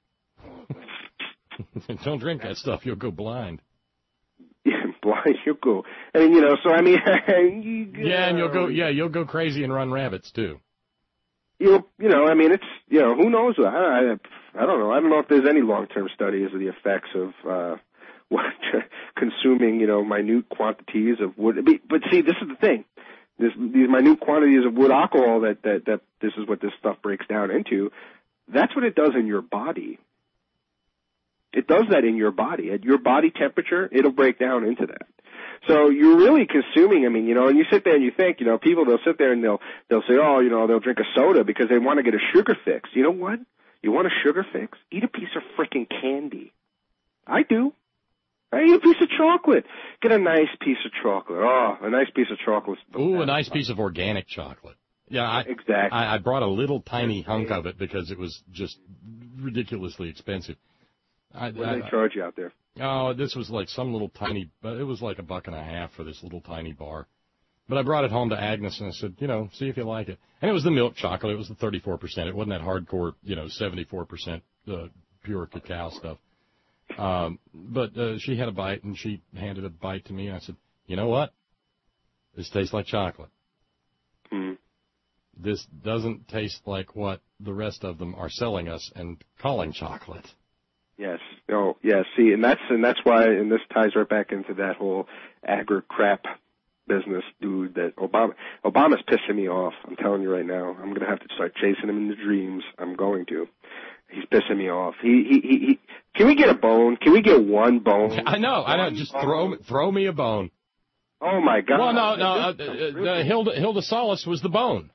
Speaker 2: Don't drink that stuff; you'll go blind.
Speaker 9: Yeah, blind, you'll go. I mean, you know, so I mean, you,
Speaker 2: yeah, and you'll go. Yeah, you'll go crazy and run rabbits too.
Speaker 9: You you know, I mean, it's, you know, who knows? I, I, I don't know. I don't know if there's any long-term studies of the effects of uh, what, consuming, you know, minute quantities of wood. But see, this is the thing. This, these minute quantities of wood alcohol that, that, that this is what this stuff breaks down into, that's what it does in your body. It does that in your body. At your body temperature, it'll break down into that. So you're really consuming, I mean, you know, and you sit there and you think, you know, people, they'll sit there and they'll, they'll say, oh, you know, they'll drink a soda because they want to get a sugar fix. You know what? You want a sugar fix? Eat a piece of freaking candy. I do. I eat a piece of chocolate. Get a nice piece of chocolate. Oh, a nice piece of chocolate.
Speaker 2: Ooh, a nice piece of organic chocolate. Yeah, I,
Speaker 9: exactly.
Speaker 2: I, I brought a little tiny hunk of it because it was just ridiculously expensive. I,
Speaker 9: what do
Speaker 2: I,
Speaker 9: they charge you out there?
Speaker 2: Oh, this was like some little tiny, it was like a buck and a half for this little tiny bar. But I brought it home to Agnes and I said, you know, see if you like it. And it was the milk chocolate. It was the thirty-four percent. It wasn't that hardcore, you know, seventy-four percent uh, pure cacao stuff. Um, but uh, she had a bite and she handed a bite to me and I said, you know what? This tastes like chocolate.
Speaker 9: Mm.
Speaker 2: This doesn't taste like what the rest of them are selling us and calling chocolate.
Speaker 9: Yes. Oh, yeah. See, and that's and that's why, and this ties right back into that whole agri crap business, dude. That Obama, Obama's pissing me off. I'm telling you right now. I'm gonna have to start chasing him in the dreams. I'm going to. He's pissing me off. He, he, he, he. Can we get a bone? Can we get one bone?
Speaker 2: I know. I know. Just throw, throw me a bone.
Speaker 9: Oh my God.
Speaker 2: Well, no, no. Uh, uh, uh, Hilda, Hilda Solis was the bone.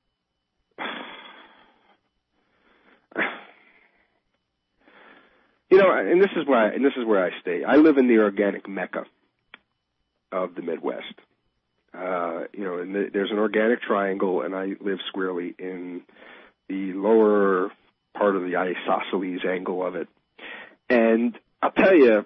Speaker 9: You know, and this is where I, and this is where I stay. I live in the organic mecca of the Midwest. Uh, you know, and the, there's an organic triangle, and I live squarely in the lower part of the isosceles angle of it. And I'll tell you,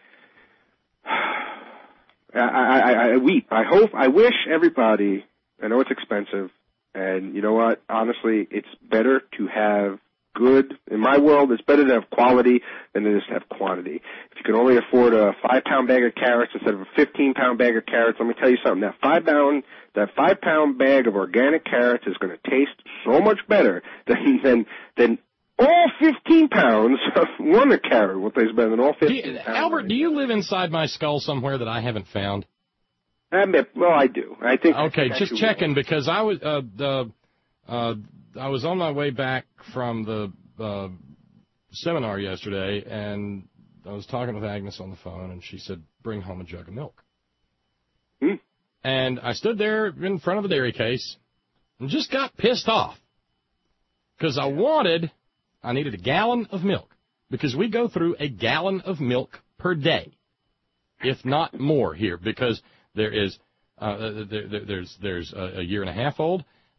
Speaker 9: I, I, I weep. I hope, I wish everybody. I know it's expensive, and you know what? Honestly, it's better to have good. In my world, it's better to have quality than it is to have quantity. If you can only afford a five-pound bag of carrots instead of a fifteen-pound bag of carrots, let me tell you something. That five-pound, that five-pound bag of organic carrots is going to taste so much better than than than all fifteen pounds of one carrot will taste better than all fifteen
Speaker 2: do you,
Speaker 9: pounds.
Speaker 2: Albert, do you live inside my skull somewhere that I haven't found?
Speaker 9: I mean, well, I do. I think.
Speaker 2: Okay,
Speaker 9: I
Speaker 2: just checking because I was uh, the. Uh, I was on my way back from the uh, seminar yesterday, and I was talking with Agnes on the phone, and she said, bring home a jug of milk.
Speaker 9: Hmm.
Speaker 2: And I stood there in front of the dairy case and just got pissed off because I wanted, I needed a gallon of milk because we go through a gallon of milk per day, if not more here, because there is uh, there, there, there's there's a, a year and a half old.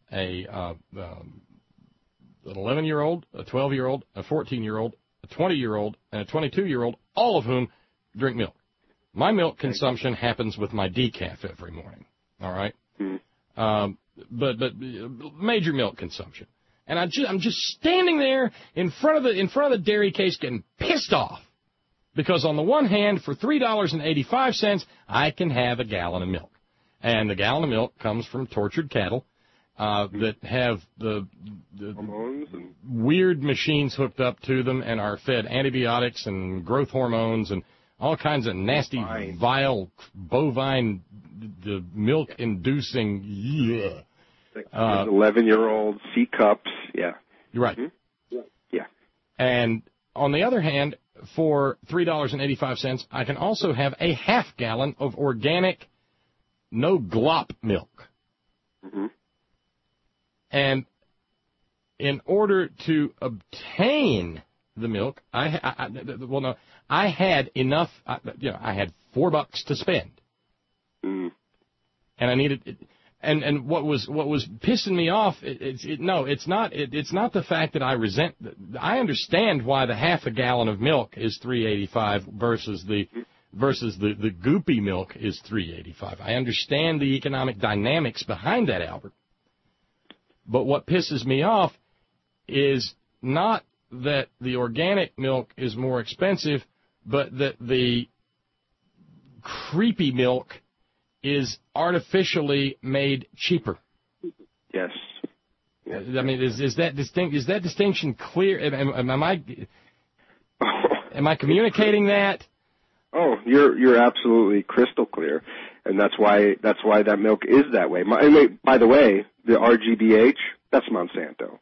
Speaker 2: a uh, um, an eleven-year-old, a twelve-year-old, a fourteen-year-old, a twenty-year-old, and a twenty-two-year-old, all of whom drink milk. My milk consumption happens with my decaf every morning, all right? Mm-hmm. Um, but but major milk consumption. And I just, I'm just standing there in front of the in front of the dairy case getting pissed off. Because on the one hand, for three dollars and eighty-five cents, I can have a gallon of milk. And the gallon of milk comes from tortured cattle uh, that have the, the, the weird machines hooked up to them and are fed antibiotics and growth hormones and all kinds of nasty, bovine. vile, bovine, the milk-inducing, yeah.
Speaker 9: Uh, eleven-year-old C cups, yeah.
Speaker 2: You're right.
Speaker 9: Mm-hmm. Yeah.
Speaker 2: And on the other hand, for three dollars and eighty-five cents, I can also have a half gallon of organic, no glop milk.
Speaker 9: Mm-hmm.
Speaker 2: And in order to obtain the milk, I, I, I well, no, I had enough, I, you know, I had four bucks to spend.
Speaker 9: Mm.
Speaker 2: And I needed, and, and what was, what was pissing me off, it, it, it, no, it's not, it, it's not the fact that I resent, I understand why the half a gallon of milk is three eighty-five versus the, versus the, the goopy milk is three eighty-five. I understand the economic dynamics behind that, Albert. But what pisses me off is not that the organic milk is more expensive, but that the creepy milk is artificially made cheaper.
Speaker 9: Yes. yes.
Speaker 2: I mean, is is that distinct? Is that distinction clear? Am, am, am I am I communicating that?
Speaker 9: Oh, you're you're absolutely crystal clear, and that's why that's why that milk is that way. My, and wait, by the way, the R G B H, that's Monsanto.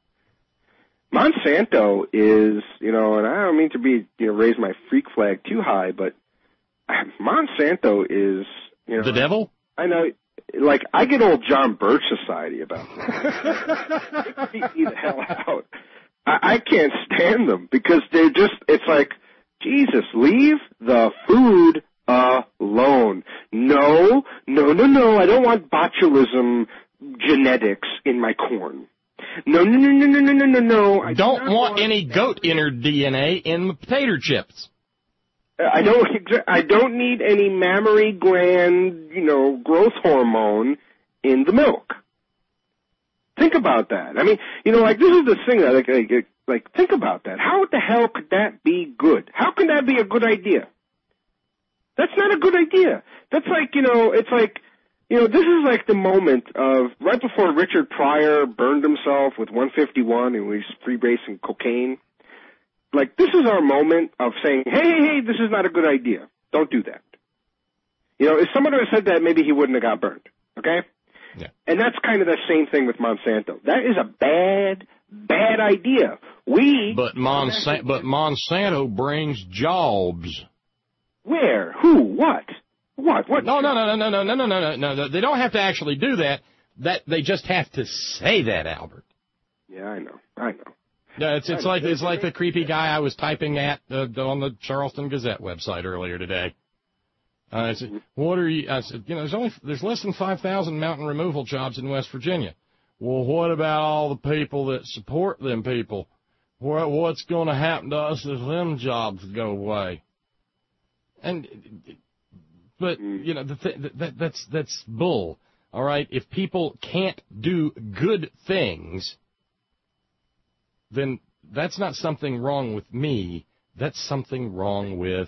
Speaker 9: Monsanto is, you know, and I don't mean to be, you know, raise my freak flag too high, but Monsanto is, you know,
Speaker 2: the devil.
Speaker 9: I know, like I get old John Birch Society about that. Freak me the hell out. I, I can't stand them because they're just. It's like, Jesus, leave the food alone. No, no, no, no. I don't want botulism genetics in my corn. No, no, no, no, no, no, no, no, no. I
Speaker 2: don't
Speaker 9: do
Speaker 2: want
Speaker 9: want
Speaker 2: any goat inner D N A in the potato chips.
Speaker 9: I don't. I don't need any mammary gland, you know, growth hormone in the milk. Think about that. I mean, you know, like this is the thing that, like, like, like, think about that. How the hell could that be good? How can that be a good idea? That's not a good idea. That's like, you know, it's like, you know, this is like the moment of right before Richard Pryor burned himself with one fifty-one and was freebasing cocaine. Like, this is our moment of saying, hey, hey, hey, this is not a good idea. Don't do that. You know, if someone had said that, maybe he wouldn't have got burned, okay?
Speaker 2: Yeah.
Speaker 9: And that's kind of the same thing with Monsanto. That is a bad, bad idea. We...
Speaker 2: But, Monsa- but Monsanto brings jobs.
Speaker 9: Where? Who? What? What? What?
Speaker 2: No, no, no, no, no, no, no, no, no, no. They don't have to actually do that. That they just have to say that, Albert.
Speaker 9: Yeah, I know. I know.
Speaker 2: Yeah, it's it's like it's like the creepy guy I was typing at uh, on the Charleston Gazette website earlier today. Uh, I said, "What are you?" I said, "You know, there's only there's less than five thousand mountain removal jobs in West Virginia. Well, what about all the people that support them people? What what's going to happen to us if them jobs go away?" And but you know, the th- that that's that's bull. All right, if people can't do good things, then that's not something wrong with me. That's something wrong with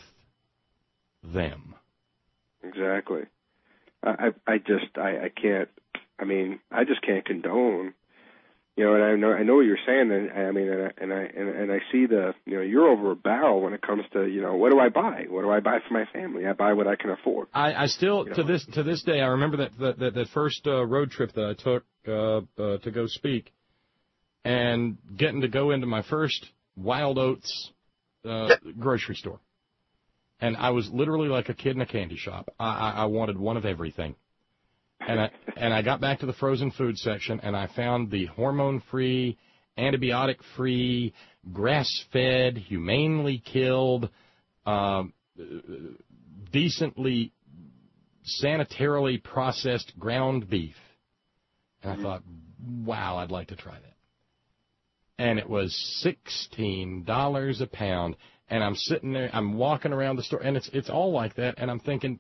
Speaker 2: them.
Speaker 9: Exactly. I I just I, I can't. I mean, I just can't condone. You know, and I know I know what you're saying, and I mean, and I and I and, and I see the you know you're over a barrel when it comes to you know what do I buy? What do I buy for my family? I buy what I can afford.
Speaker 2: I, I still
Speaker 9: you
Speaker 2: to
Speaker 9: know?
Speaker 2: this to this day I remember that that that, that first uh, road trip that I took uh, uh, to go speak. And getting to go into my first Wild Oats uh, grocery store. And I was literally like a kid in a candy shop. I, I, I wanted one of everything. And I, and I got back to the frozen food section, and I found the hormone-free, antibiotic-free, grass-fed, humanely killed, uh, decently, sanitarily processed ground beef. And I thought, wow, I'd like to try that. And it was sixteen dollars a pound. And I'm sitting there, I'm walking around the store, and it's it's all like that. And I'm thinking,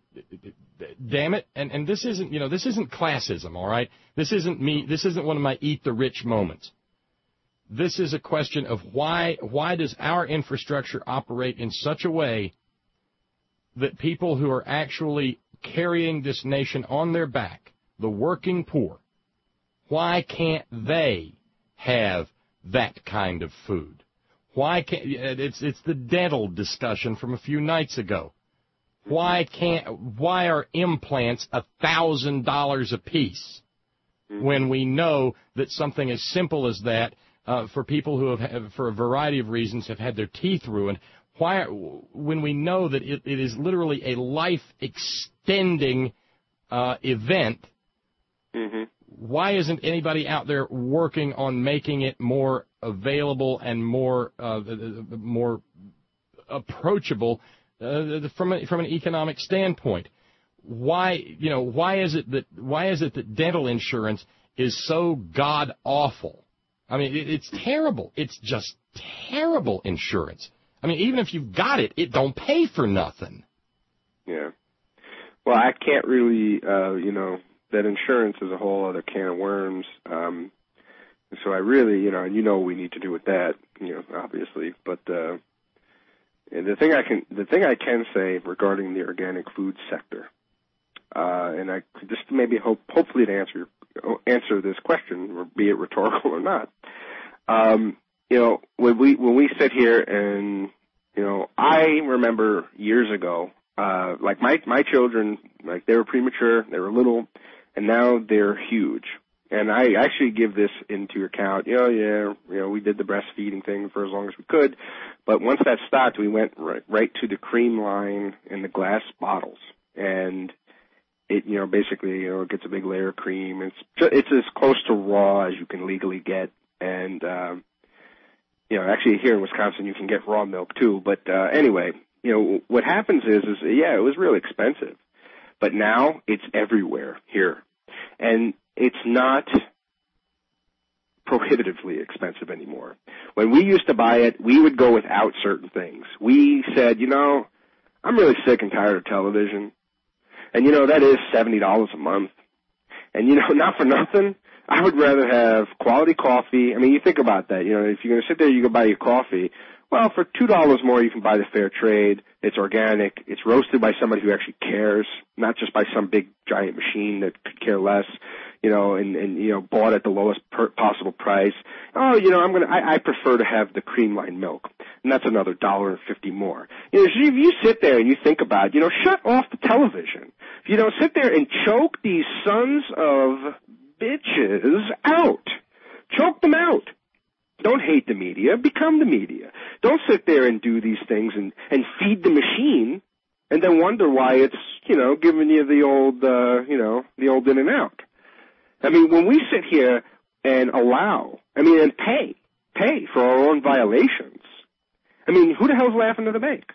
Speaker 2: damn it. And, and this isn't, you know, this isn't classism, all right? This isn't me. This isn't one of my eat the rich moments. This is a question of why why does our infrastructure operate in such a way that people who are actually carrying this nation on their back, the working poor, why can't they have that kind of food? Why can't it's it's the dental discussion from a few nights ago? Why can't why are implants a thousand dollars a piece when we know that something as simple as that uh, for people who have for a variety of reasons have had their teeth ruined? Why are, when we know that it, it is literally a life extending uh, event? Mm-hmm. Why isn't anybody out there working on making it more available and more uh, more approachable uh, from a, from an economic standpoint? Why you know why is it that why is it that dental insurance is so god awful? I mean, it, it's terrible. It's just terrible insurance. I mean, even if you've got it, it don't pay for nothing.
Speaker 9: Yeah. Well, I can't really, uh, you know. That insurance is a whole other can of worms. Um, so I really, you know, and you know what we need to do with that, you know, obviously. But uh, and the thing I can, the thing I can say regarding the organic food sector, uh, and I just maybe hope, hopefully to answer answer this question, or be it rhetorical or not. Um, you know, when we when we sit here and you know, I remember years ago, uh, like my my children, like they were premature, they were little. And now they're huge. And I actually give this into account. You know, yeah, you know, we did the breastfeeding thing for as long as we could. But once that stopped, we went right, right to the cream line in the glass bottles. And it, you know, basically, you know, it gets a big layer of cream. It's it's as close to raw as you can legally get. And, um, you know, actually here in Wisconsin, you can get raw milk too. But uh, anyway, you know, what happens is, is, yeah, it was really expensive. But now it's everywhere here. And it's not prohibitively expensive anymore. When we used to buy it, we would go without certain things. We said, you know, I'm really sick and tired of television. And, you know, that is seventy dollars a month. And, you know, not for nothing, I would rather have quality coffee. I mean, you think about that. You know, if you're going to sit there, you go buy your coffee. Well, for two dollars more, you can buy the fair trade. It's organic. It's roasted by somebody who actually cares, not just by some big giant machine that could care less, you know, and, and you know, bought at the lowest per possible price. Oh, you know, I'm gonna, I, I prefer to have the cream line milk, and that's another dollar and fifty more. You know, if you sit there and you think about it, you know, shut off the television. You know, sit there and choke these sons of bitches out. Choke them out. Don't hate the media. Become the media. Don't sit there and do these things and, and feed the machine and then wonder why it's, you know, giving you the old, uh, you know, the old in and out. I mean, when we sit here and allow, I mean, and pay, pay for our own violations, I mean, who the hell's laughing at the bank?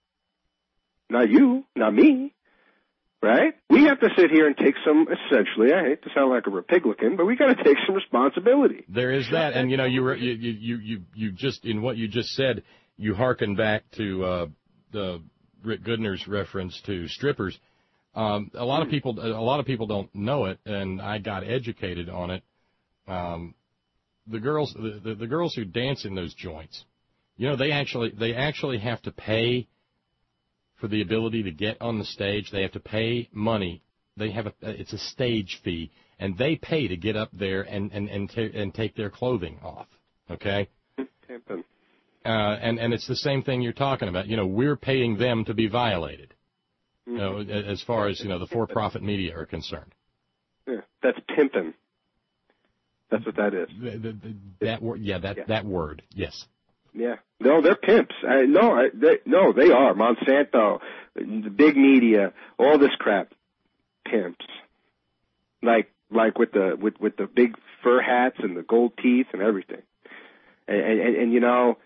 Speaker 9: Not you, not me. Right? We have to sit here and take some, essentially, I hate to sound like a Republican, but we got to take some responsibility.
Speaker 2: There is that, and you know, you were, you, you you you just in what you just said, you hearken back to uh, the Rick Goodner's reference to strippers. Um, a lot of people, a lot of people don't know it, and I got educated on it. Um, the girls, the, the, the girls who dance in those joints, you know, they actually they actually have to pay for the ability to get on the stage. They have to pay money. They have a, it's a stage fee, and they pay to get up there and and and, and take their clothing off. Okay. Uh, and and it's the same thing you're talking about. You know, we're paying them to be violated. You know, as far as you know, the for-profit media are concerned.
Speaker 9: Yeah, that's pimping. That's what that is.
Speaker 2: The, the, the, that word, yeah, that yeah. that word, yes.
Speaker 9: Yeah, no, they're pimps. I, no, I, they, no, they are. Monsanto, the big media, all this crap, pimps. Like, like with the with with the big fur hats and the gold teeth and everything. And and, and you know,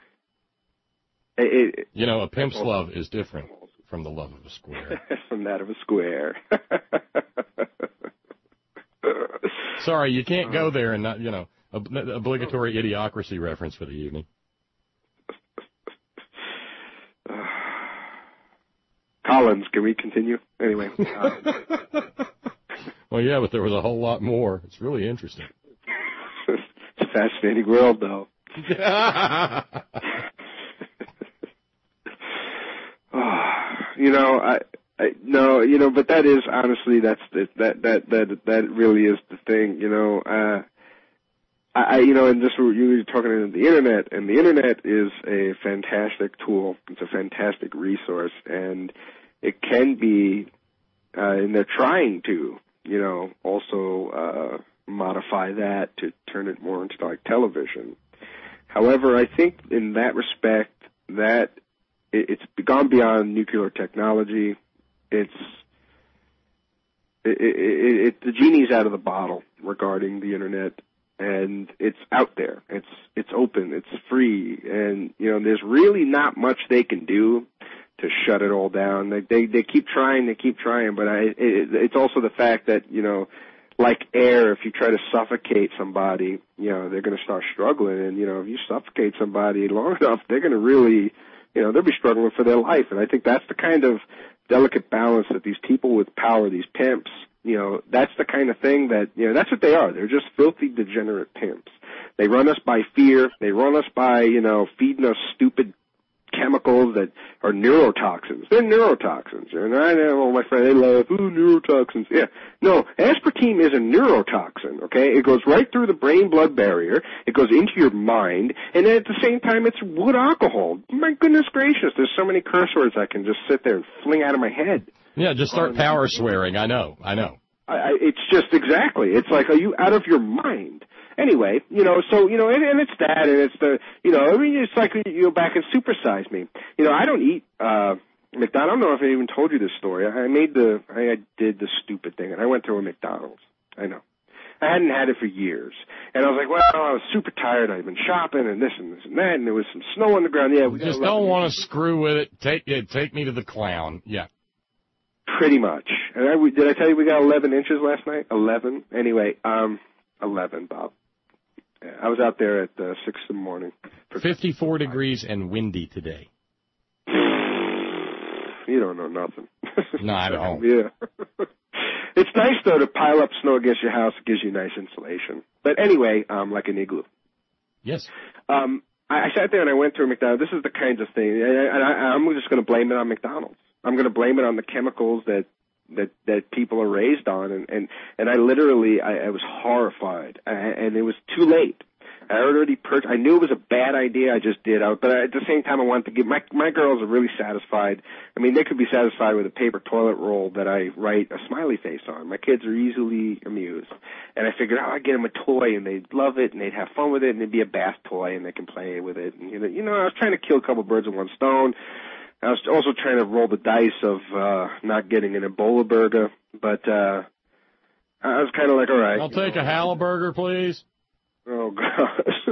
Speaker 9: it,
Speaker 2: you know, a pimp's love is different from the love of a square.
Speaker 9: From that of a square.
Speaker 2: Sorry, you can't go there and not, you know, ob- obligatory idiocracy reference for the evening.
Speaker 9: Collins, can we continue? Anyway. Um,
Speaker 2: well, yeah, but there was a whole lot more. It's really interesting.
Speaker 9: It's a fascinating world, though. oh, you know, I, I, no, you know, but that is honestly, that's the, that that that that really is the thing. You know, uh, I, you know, and just you were talking about the internet, and the internet is a fantastic tool. It's a fantastic resource, and it can be, uh, and they're trying to, you know, also uh, modify that to turn it more into like television. However, I think in that respect, that it, it's gone beyond nuclear technology. It's it, it, it, the genie's out of the bottle regarding the internet. And it's out there. It's it's open. It's free. And, you know, there's really not much they can do to shut it all down. They they, they keep trying. They keep trying. But I, it, it's also the fact that, you know, like air, if you try to suffocate somebody, you know, they're going to start struggling. And, you know, if you suffocate somebody long enough, they're going to really, you know, they'll be struggling for their life. And I think that's the kind of delicate balance that these people with power, these pimps, you know, that's the kind of thing that, you know, that's what they are. They're just filthy, degenerate pimps. They run us by fear. They run us by, you know, feeding us stupid chemicals that are neurotoxins. They're neurotoxins. And I know my friend, they laugh, oh, neurotoxins. Yeah. No, aspartame is a neurotoxin, okay? It goes right through the brain-blood barrier. It goes into your mind. And then at the same time, it's wood alcohol. My goodness gracious, there's so many curse words I can just sit there and fling out of my head.
Speaker 2: Yeah, just start power swearing. I know, I know.
Speaker 9: I, I, it's just exactly. It's like, are you out of your mind? Anyway, you know, so, you know, and, and it's that, and it's the, you know, I mean, it's like you go back and supersize me. You know, I don't eat, uh, McDonald's. I don't know if I even told you this story. I made the, I did the stupid thing, and I went to a McDonald's. I know. I hadn't had it for years. And I was like, well, I was super tired. I'd been shopping and this and this and that, and there was some snow on the ground. Yeah, we
Speaker 2: just don't want to screw with it. Take it. Take me to the clown. Yeah.
Speaker 9: Pretty much. And I, did I tell you we got eleven inches last night? eleven. Anyway, um, eleven, Bob. I was out there at uh, six in the morning.
Speaker 2: fifty-four degrees and windy today.
Speaker 9: You don't know nothing.
Speaker 2: No, I don't.
Speaker 9: Yeah. It's nice, though, to pile up snow against your house. It gives you nice insulation. But anyway, um, like an igloo.
Speaker 2: Yes.
Speaker 9: Um, I, I sat there and I went to a McDonald's. This is the kinds of thing. And I, I, I'm just going to blame it on McDonald's. I'm going to blame it on the chemicals that that that people are raised on, and and and I literally I, I was horrified, I, and it was too late. I already purchased. I knew it was a bad idea. I just did. I, but at the same time, I wanted to give my my girls are really satisfied. I mean, they could be satisfied with a paper toilet roll that I write a smiley face on. My kids are easily amused, and I figured, oh, I'd get them a toy, and they'd love it, and they'd have fun with it, and it'd be a bath toy, and they can play with it. And you know, you know, I was trying to kill a couple birds with one stone. I was also trying to roll the dice of uh not getting an Ebola burger, but uh I was kind of like, all right.
Speaker 2: I'll take know. a Halliburger, please.
Speaker 9: Oh, gosh.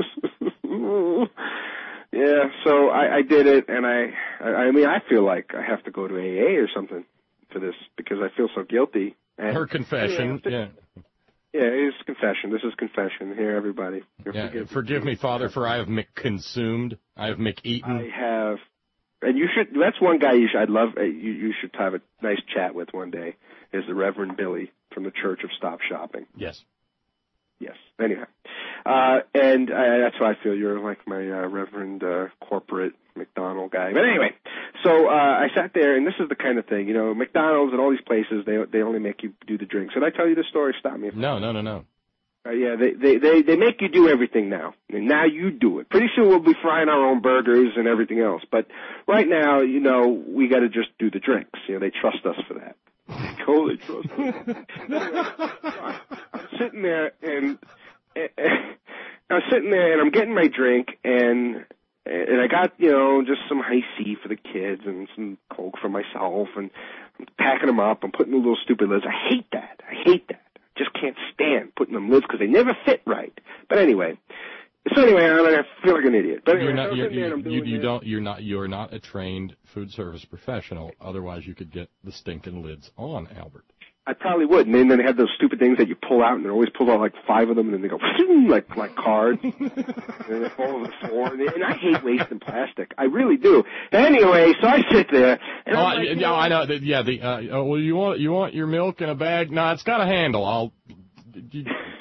Speaker 9: Yeah, so I, I did it, and I, I mean, I feel like I have to go to A A or something for this because I feel so guilty. And,
Speaker 2: Her confession, yeah. yeah.
Speaker 9: Yeah, it's confession. This is confession. Here, everybody.
Speaker 2: Yeah, forgive, forgive me, Father, for I have McConsumed. I have McEaten.
Speaker 9: I have... And you should, that's one guy you should, I'd love, you, you should have a nice chat with one day, is the Reverend Billy from the Church of Stop Shopping.
Speaker 2: Yes.
Speaker 9: Yes. Anyhow. Uh, and uh, that's why I feel you're like my uh, Reverend uh, corporate McDonald guy. But anyway, so uh, I sat there, and this is the kind of thing, you know, McDonald's and all these places, they they only make you do the drinks. Did I tell you this story? Stop me. If
Speaker 2: no, no, no, no.
Speaker 9: Uh, yeah, they, they, they, they make you do everything now. And now you do it. Pretty soon we'll be frying our own burgers and everything else. But right now, you know, we got to just do the drinks. You know, they trust us for that. Totally trust us. I'm sitting there and, and, and I'm sitting there and I'm getting my drink and and I got, you know, just some high C for the kids and some Coke for myself, and I'm packing them up. I'm putting the little stupid lids. I hate that. I hate that. Just can't stand putting them lids because they never fit right. But anyway, so anyway, I feel like an idiot. But anyway,
Speaker 2: you're not,
Speaker 9: so
Speaker 2: you're,
Speaker 9: there,
Speaker 2: you, you, you don't, you're not, you're not a trained food service professional. Otherwise, you could get the stinking lids on, Albert.
Speaker 9: I probably would. And then they have those stupid things that you pull out, and they always pull out like five of them, and then they go like like cards, and then they fall on the floor. And, and I hate wasting plastic. I really do. Anyway, so I sit there, and
Speaker 2: oh,
Speaker 9: I'm like,
Speaker 2: yeah, yeah, I know. Yeah, the uh, oh, well, you want you want your milk in a bag? No, it's got a handle. I'll. You...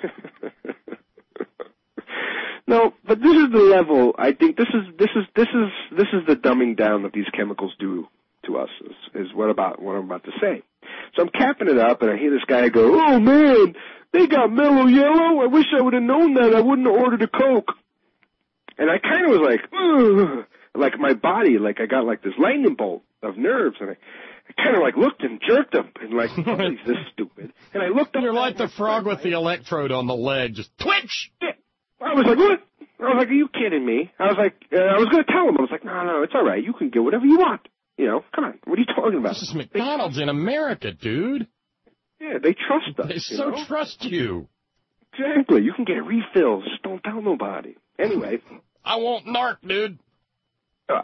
Speaker 9: No, but this is the level. I think this is this is this is this is the dumbing down that these chemicals do to us. Is, is what about what I'm about to say. So I'm capping it up, and I hear this guy go, "Oh man, they got Mellow Yellow. I wish I would have known that. I wouldn't have ordered a Coke." And I kind of was like, ugh, like my body, like I got like this lightning bolt of nerves, and I, I kind of like looked and jerked them, and like, nobody's this stupid. And I looked up.
Speaker 2: You're like the frog with the electrode on the leg, just twitch.
Speaker 9: Yeah. I was like, what? I was like, are you kidding me? I was like, uh, I was going to tell him. I was like, no, no, it's all right. You can get whatever you want. You know, come on. What are you talking about?
Speaker 2: This is McDonald's in America, dude.
Speaker 9: Yeah, they trust us.
Speaker 2: They so
Speaker 9: know?
Speaker 2: trust you.
Speaker 9: Exactly. You can get refills. Just don't tell nobody. Anyway.
Speaker 2: I won't narc, dude.
Speaker 9: Uh,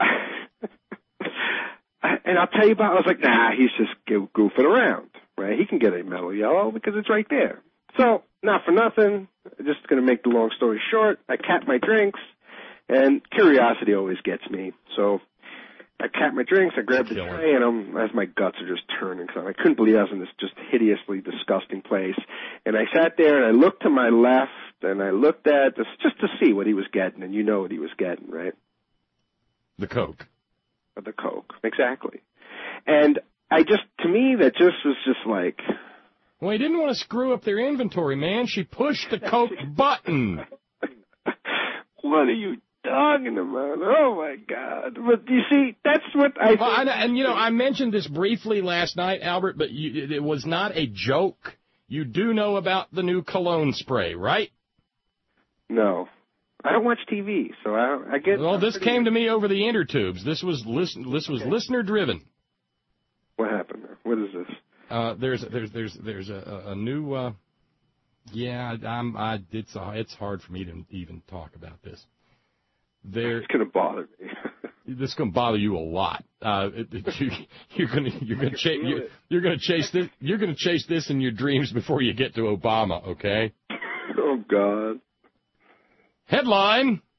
Speaker 9: and I'll tell you about, I was like, nah, he's just goofing around, right? He can get a Mellow Yellow because it's right there. So, not for nothing, just going to make the long story short, I cap my drinks, and curiosity always gets me. So, I cap my drinks, I grab the
Speaker 2: Killer.
Speaker 9: tray, and I'm, as my guts are just turning, because I couldn't believe I was in this just hideously disgusting place. And I sat there, and I looked to my left, and I looked at this just to see what he was getting, and you know what he was getting, right?
Speaker 2: The Coke.
Speaker 9: The Coke, exactly. And I just, to me, that just was just like...
Speaker 2: Well, he didn't want to screw up their inventory, man. She pushed the Coke button.
Speaker 9: What are you talking about? Oh, my God. But you see, that's what I...
Speaker 2: Well, I and, you know, I mentioned this briefly last night, Albert, but you, it was not a joke. You do know about the new cologne spray, right?
Speaker 9: No. I don't watch T V, so I, I get...
Speaker 2: Well, this
Speaker 9: pretty...
Speaker 2: came to me over the intertubes. This was listen, this was okay. Listener-driven.
Speaker 9: What happened there? What is this?
Speaker 2: Uh, there's there's there's there's a, a new uh, yeah I'm I it's uh, it's hard for me to even talk about this. There,
Speaker 9: it's gonna bother me.
Speaker 2: This is gonna bother you a lot. Uh, it, it, you, you're gonna you're gonna chase you're, you're gonna chase this you're gonna chase this in your dreams before you get to Obama. Okay.
Speaker 9: Oh God.
Speaker 2: Headline.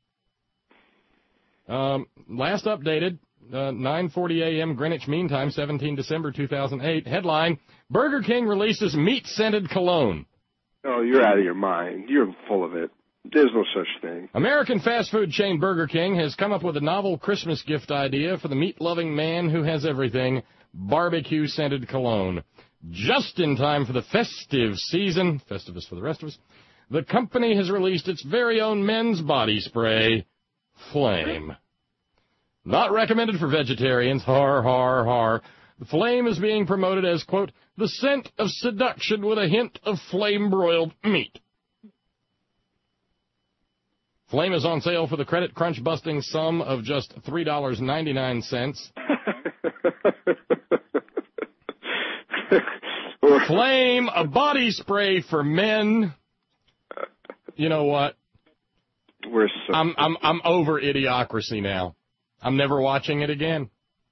Speaker 2: Um, last updated. Uh, nine forty a.m. Greenwich Mean Time, seventeenth December two thousand eight. Headline, Burger King releases meat-scented cologne.
Speaker 9: Oh, you're out of your mind. You're full of it. There's no such thing.
Speaker 2: American fast food chain Burger King has come up with a novel Christmas gift idea for the meat-loving man who has everything, barbecue-scented cologne. Just in time for the festive season, Festivus for the rest of us, the company has released its very own men's body spray, Flame. Not recommended for vegetarians, har, har, har. The Flame is being promoted as, quote, the scent of seduction with a hint of flame-broiled meat. Flame is on sale for the credit crunch-busting sum of just three dollars and ninety-nine cents. Flame, a body spray for men. You know what?
Speaker 9: We're so
Speaker 2: I'm, I'm, I'm over Idiocracy now. I'm never watching it again.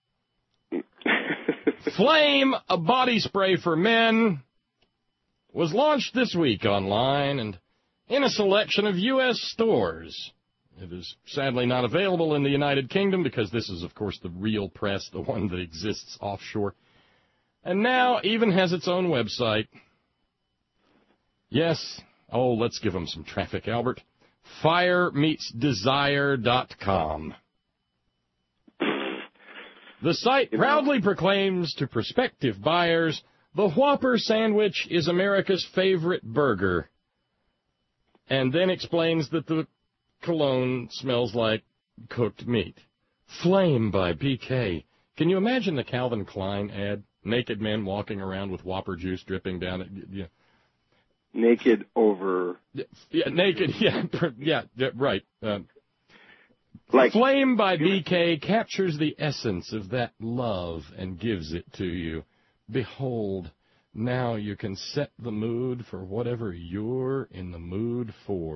Speaker 2: Flame, a body spray for men, was launched this week online and in a selection of U S stores. It is sadly not available in the United Kingdom because this is, of course, the real press, the one that exists offshore. And now even has its own website. Yes. Oh, let's give them some traffic, Albert. fire meets desire dot com. The site proudly proclaims to prospective buyers, the Whopper sandwich is America's favorite burger, and then explains that the cologne smells like cooked meat. Flame by B K. Can you imagine the Calvin Klein ad? Naked men walking around with Whopper juice dripping down it. Yeah.
Speaker 9: Naked over.
Speaker 2: Yeah, naked. Yeah, yeah, yeah right. Uh,
Speaker 9: Like,
Speaker 2: Flame by B K captures the essence of that love and gives it to you. Behold, now you can set the mood for whatever you're in the mood for.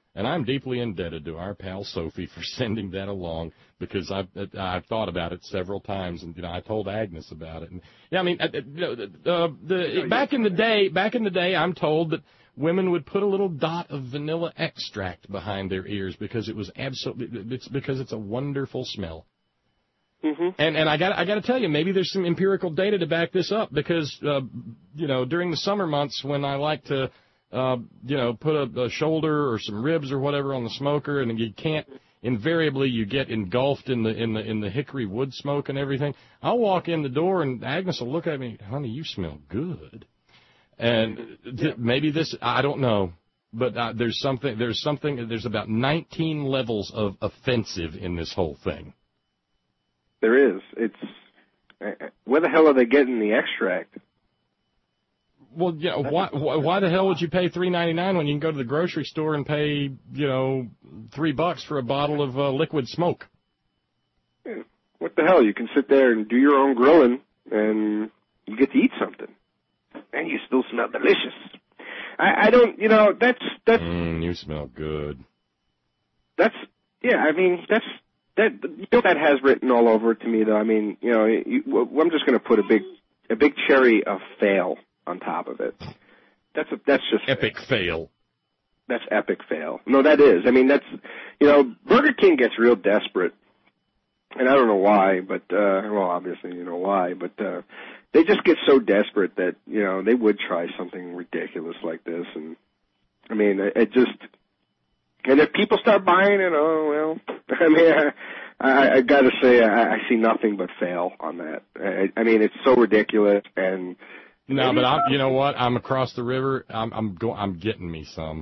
Speaker 2: And I'm deeply indebted to our pal Sophie for sending that along, because I've I've thought about it several times, and you know I told Agnes about it. And yeah, I mean, uh, uh, the back in the day, back in the day, I'm told that women would put a little dot of vanilla extract behind their ears because it was absolutely it's because it's a wonderful smell.
Speaker 9: Mm-hmm.
Speaker 2: And and I got I got to tell you, maybe there's some empirical data to back this up, because uh, you know during the summer months when I like to. Uh, you know, put a, a shoulder or some ribs or whatever on the smoker, and you can't. Invariably, you get engulfed in the in the in the hickory wood smoke and everything. I'll walk in the door, and Agnes will look at me, honey, you smell good. And th- maybe this, I don't know, but uh, there's something. There's something. There's about nineteen levels of offensive in this whole thing.
Speaker 9: There is. It's uh, where the hell are they getting the extract?
Speaker 2: Well, yeah. Why, why? Why the hell would you pay three ninety-nine when you can go to the grocery store and pay, you know, three bucks for a bottle of uh, liquid smoke?
Speaker 9: Yeah. What the hell? You can sit there and do your own grilling, and you get to eat something, and you still smell delicious. I, I don't, you know, that's that's.
Speaker 2: Mm, you smell good.
Speaker 9: That's yeah. I mean, that's that. You know, that has written all over it to me, though. I mean, you know, you, well, I'm just going to put a big a big cherry of fail on top of it. That's a, that's just
Speaker 2: epic fail.
Speaker 9: That's epic fail. No, that is. I mean, that's, you know, Burger King gets real desperate, and I don't know why, but uh, well, obviously you know why, but uh, they just get so desperate that you know they would try something ridiculous like this, and I mean, it, it just, and if people start buying it, oh well. I mean, I, I, I got to say, I, I see nothing but fail on that. I, I mean, it's so ridiculous and.
Speaker 2: No, but I'm, you know what? I'm across the river. I'm I'm go, I'm getting me some.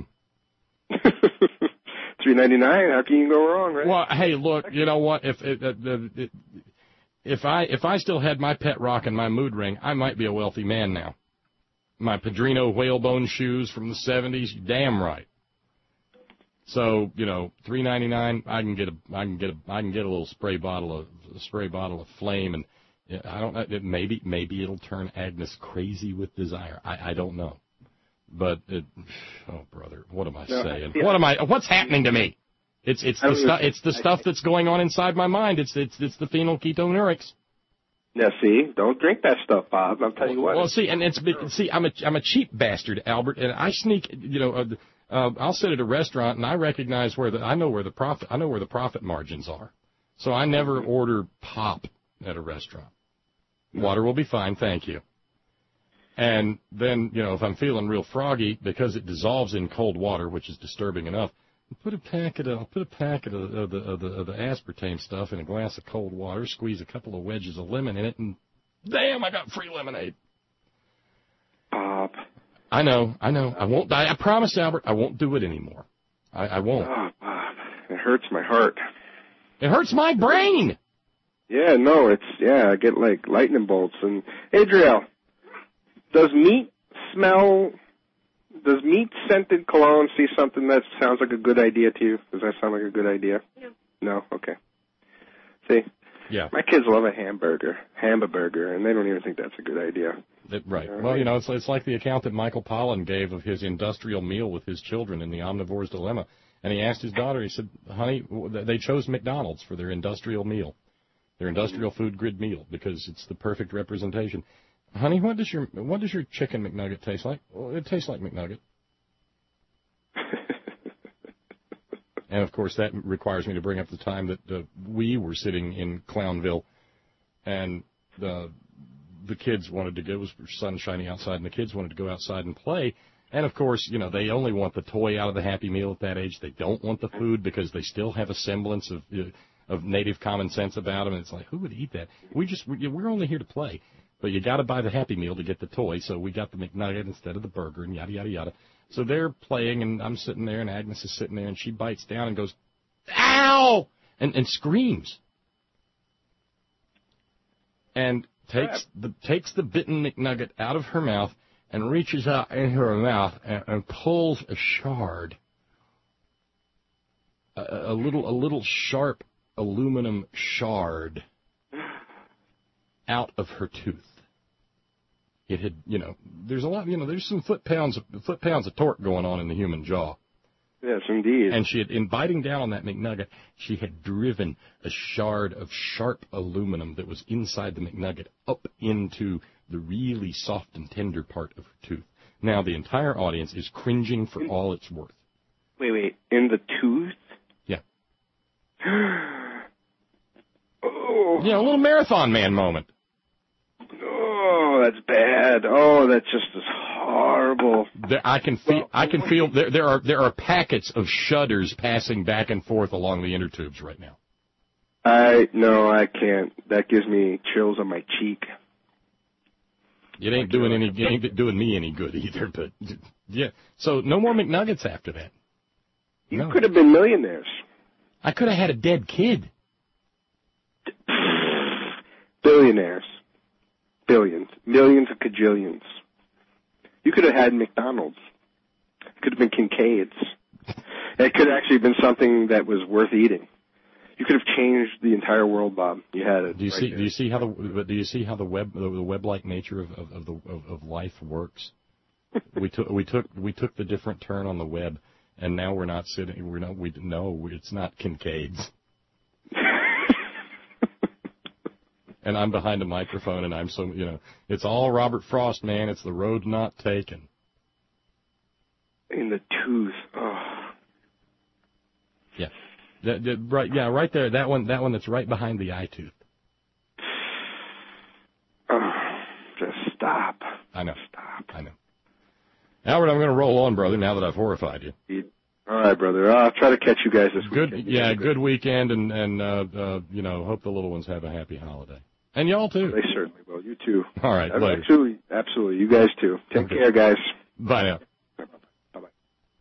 Speaker 9: Three ninety nine. How can you go wrong, right?
Speaker 2: Well, hey, look. You know what? If it, it, it, if I if I still had my pet rock and my mood ring, I might be a wealthy man now. My Padrino whalebone shoes from the seventies. Damn right. So you know, three ninety nine. I can get a I can get a I can get a little spray bottle of a spray bottle of Flame and. I don't know. Maybe maybe it'll turn Agnes crazy with desire. I, I don't know. But it, oh brother, what am I no, saying? Yeah. What am I? What's happening to me? It's it's the stuff. It's the stuff that's going on inside my mind. It's it's it's the phenylketonurics.
Speaker 9: Yeah, see, don't drink that stuff, Bob. I'll tell you what.
Speaker 2: Well, see, and it's see, I'm a I'm a cheap bastard, Albert, and I sneak. You know, uh, uh, I'll sit at a restaurant and I recognize where the I know where the profit I know where the profit margins are, so I never mm-hmm. order pop at a restaurant. Water will be fine, thank you. And then, you know, if I'm feeling real froggy, because it dissolves in cold water, which is disturbing enough, I'll put a packet of, I'll put a packet of, of, the, of, the, of the aspartame stuff in a glass of cold water, squeeze a couple of wedges of lemon in it, and damn, I got free lemonade.
Speaker 9: Bob.
Speaker 2: I know, I know. I won't. I, I promise, Albert, I won't do it anymore. I, I won't.
Speaker 9: Oh, Bob, it hurts my heart.
Speaker 2: It hurts my brain.
Speaker 9: Yeah, no, it's, yeah, I get like lightning bolts. And, Adriel, does meat smell, does meat scented cologne see something that sounds like a good idea to you? Does that sound like a good idea?
Speaker 10: No.
Speaker 9: No? Okay. See?
Speaker 2: Yeah.
Speaker 9: My kids love a hamburger, hamburger, and they don't even think that's a good idea.
Speaker 2: It, right. Well, you know, it's, it's like the account that Michael Pollan gave of his industrial meal with his children in The Omnivore's Dilemma. And he asked his daughter, he said, honey, they chose McDonald's for their industrial meal. Their industrial food grid meal, because it's the perfect representation. Honey, what does your what does your chicken McNugget taste like? Well, it tastes like McNugget. And of course, that requires me to bring up the time that uh, we were sitting in Clownville, and the the kids wanted to go. It was sunshiny outside, and the kids wanted to go outside and play. And of course, you know, they only want the toy out of the Happy Meal at that age. They don't want the food because they still have a semblance of. Uh, of native common sense about them, and it's like, who would eat that? We just, we're only here to play, but you got to buy the Happy Meal to get the toy, so we got the McNugget instead of the burger, and yada, yada, yada. So they're playing, and I'm sitting there, and Agnes is sitting there, and she bites down and goes, ow, and, and screams, and takes the, takes the bitten McNugget out of her mouth and reaches out into her mouth and, and pulls a shard, a, a little, a little sharp aluminum shard out of her tooth. It had, you know, there's a lot, you know, there's some foot pounds, foot pounds of torque going on in the human jaw.
Speaker 9: Yes, indeed.
Speaker 2: And she had, in biting down on that McNugget, she had driven a shard of sharp aluminum that was inside the McNugget up into the really soft and tender part of her tooth. Now the entire audience is cringing for all it's worth.
Speaker 9: Wait, wait, in the tooth?
Speaker 2: Yeah.
Speaker 9: Oh.
Speaker 2: Yeah, a little Marathon Man moment.
Speaker 9: Oh, that's bad. Oh, that's just as horrible.
Speaker 2: There, I can feel. I can feel. There, there are there are packets of shudders passing back and forth along the inner tubes right now.
Speaker 9: I no, I can't. That gives me chills on my cheek.
Speaker 2: It ain't doing any. It ain't doing me any good either. But yeah. So no more McNuggets after that.
Speaker 9: You
Speaker 2: no.
Speaker 9: could have been millionaires.
Speaker 2: I could have had a dead kid.
Speaker 9: Billionaires. Billions. Millions of cajillions. You could have had McDonald's. It could have been Kincaid's. It could have actually been something that was worth eating. You could have changed the entire world, Bob. You had it.
Speaker 2: Do you
Speaker 9: right
Speaker 2: see?
Speaker 9: there.
Speaker 2: Do you see how the? Do you see how the web, the, the web-like nature of of, of the of, of life works? we took we took we took the different turn on the web, and now we're not sitting. We're not. We no. It's not Kincaid's. And I'm behind a microphone, and I'm so, you know, it's all Robert Frost, man. It's the road not taken.
Speaker 9: In the tooth. Oh.
Speaker 2: Yeah. That, that, right, yeah, right there. That one, that one that's right behind the eye tooth.
Speaker 9: Oh, just stop.
Speaker 2: I know.
Speaker 9: Stop.
Speaker 2: I know. Albert, I'm going to roll on, brother, now that I've horrified you.
Speaker 9: All right, brother. I'll try to catch you guys this
Speaker 2: good,
Speaker 9: weekend.
Speaker 2: Yeah, good weekend, and, and uh, uh, you know, hope the little ones have a happy holiday. And y'all, too.
Speaker 9: They certainly will. You, too.
Speaker 2: All right, later.
Speaker 9: Absolutely. Absolutely. You guys, too. Take
Speaker 2: okay.
Speaker 9: care, guys.
Speaker 2: Bye now.
Speaker 9: Bye-bye.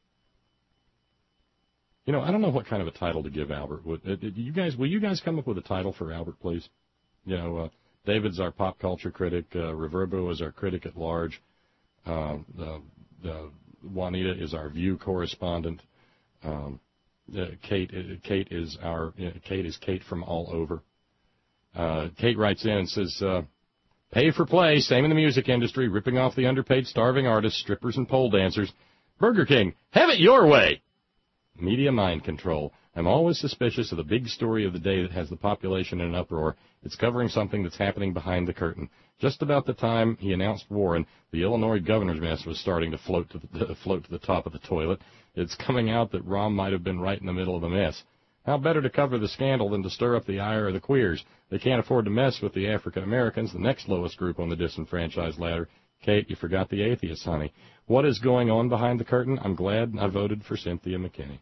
Speaker 2: You know, I don't know what kind of a title to give Albert. Would, uh, you guys, will you guys come up with a title for Albert, please? You know, uh, David's our pop culture critic. Uh, Reverbo is our critic at large. Uh, the, the Juanita is our View correspondent. Um, uh, Kate, uh, Kate is our, uh, Kate is Kate from all over. Uh, Kate writes in and says, uh, pay for play, same in the music industry, ripping off the underpaid starving artists, strippers, and pole dancers. Burger King, have it your way. Media mind control. I'm always suspicious of the big story of the day that has the population in an uproar. It's covering something that's happening behind the curtain. Just about the time he announced Warren, the Illinois governor's mess was starting to float to the, float to the top of the toilet. It's coming out that Rahm might have been right in the middle of the mess. How better to cover the scandal than to stir up the ire of the queers? They can't afford to mess with the African Americans, the next lowest group on the disenfranchised ladder. Kate, you forgot the atheists, honey. What is going on behind the curtain? I'm glad I voted for Cynthia McKinney.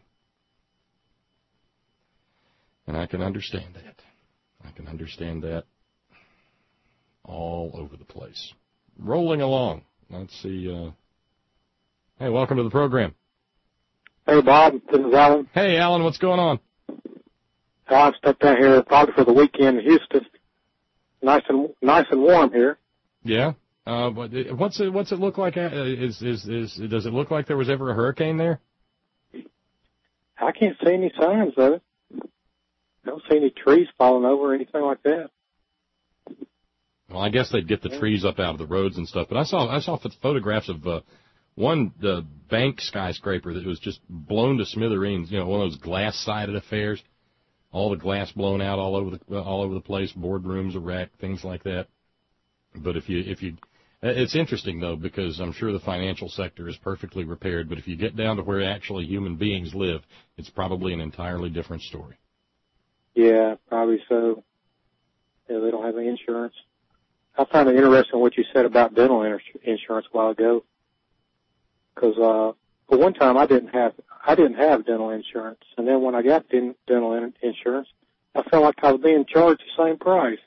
Speaker 2: And I can understand that. I can understand that all over the place. Rolling along. Let's see. Uh... Hey, welcome to the program.
Speaker 10: Hey, Bob. This is Alan.
Speaker 2: Hey, Alan. What's going on?
Speaker 10: I've stepped out here probably for the weekend in Houston. Nice and nice and warm here.
Speaker 2: Yeah. Uh, but what's it? What's it look like? Uh, is is is? Does it look like there was ever a hurricane there?
Speaker 10: I can't see any signs of it. I don't see any trees falling over or anything like that.
Speaker 2: Well, I guess they'd get the trees up out of the roads and stuff. But I saw I saw photographs of uh, one the bank skyscraper that was just blown to smithereens. You know, one of those glass-sided affairs. All the glass blown out all over the all over the place. Boardrooms a wreck, things like that. But if you if you, it's interesting though because I'm sure the financial sector is perfectly repaired. But if you get down to where actually human beings live, it's probably an entirely different story.
Speaker 10: Yeah, probably so. Yeah, they don't have any insurance. I found it interesting what you said about dental insurance a while ago. Because uh, for one time I didn't have I didn't have dental insurance, and then when I got dental insurance, I felt like I was being charged the same price.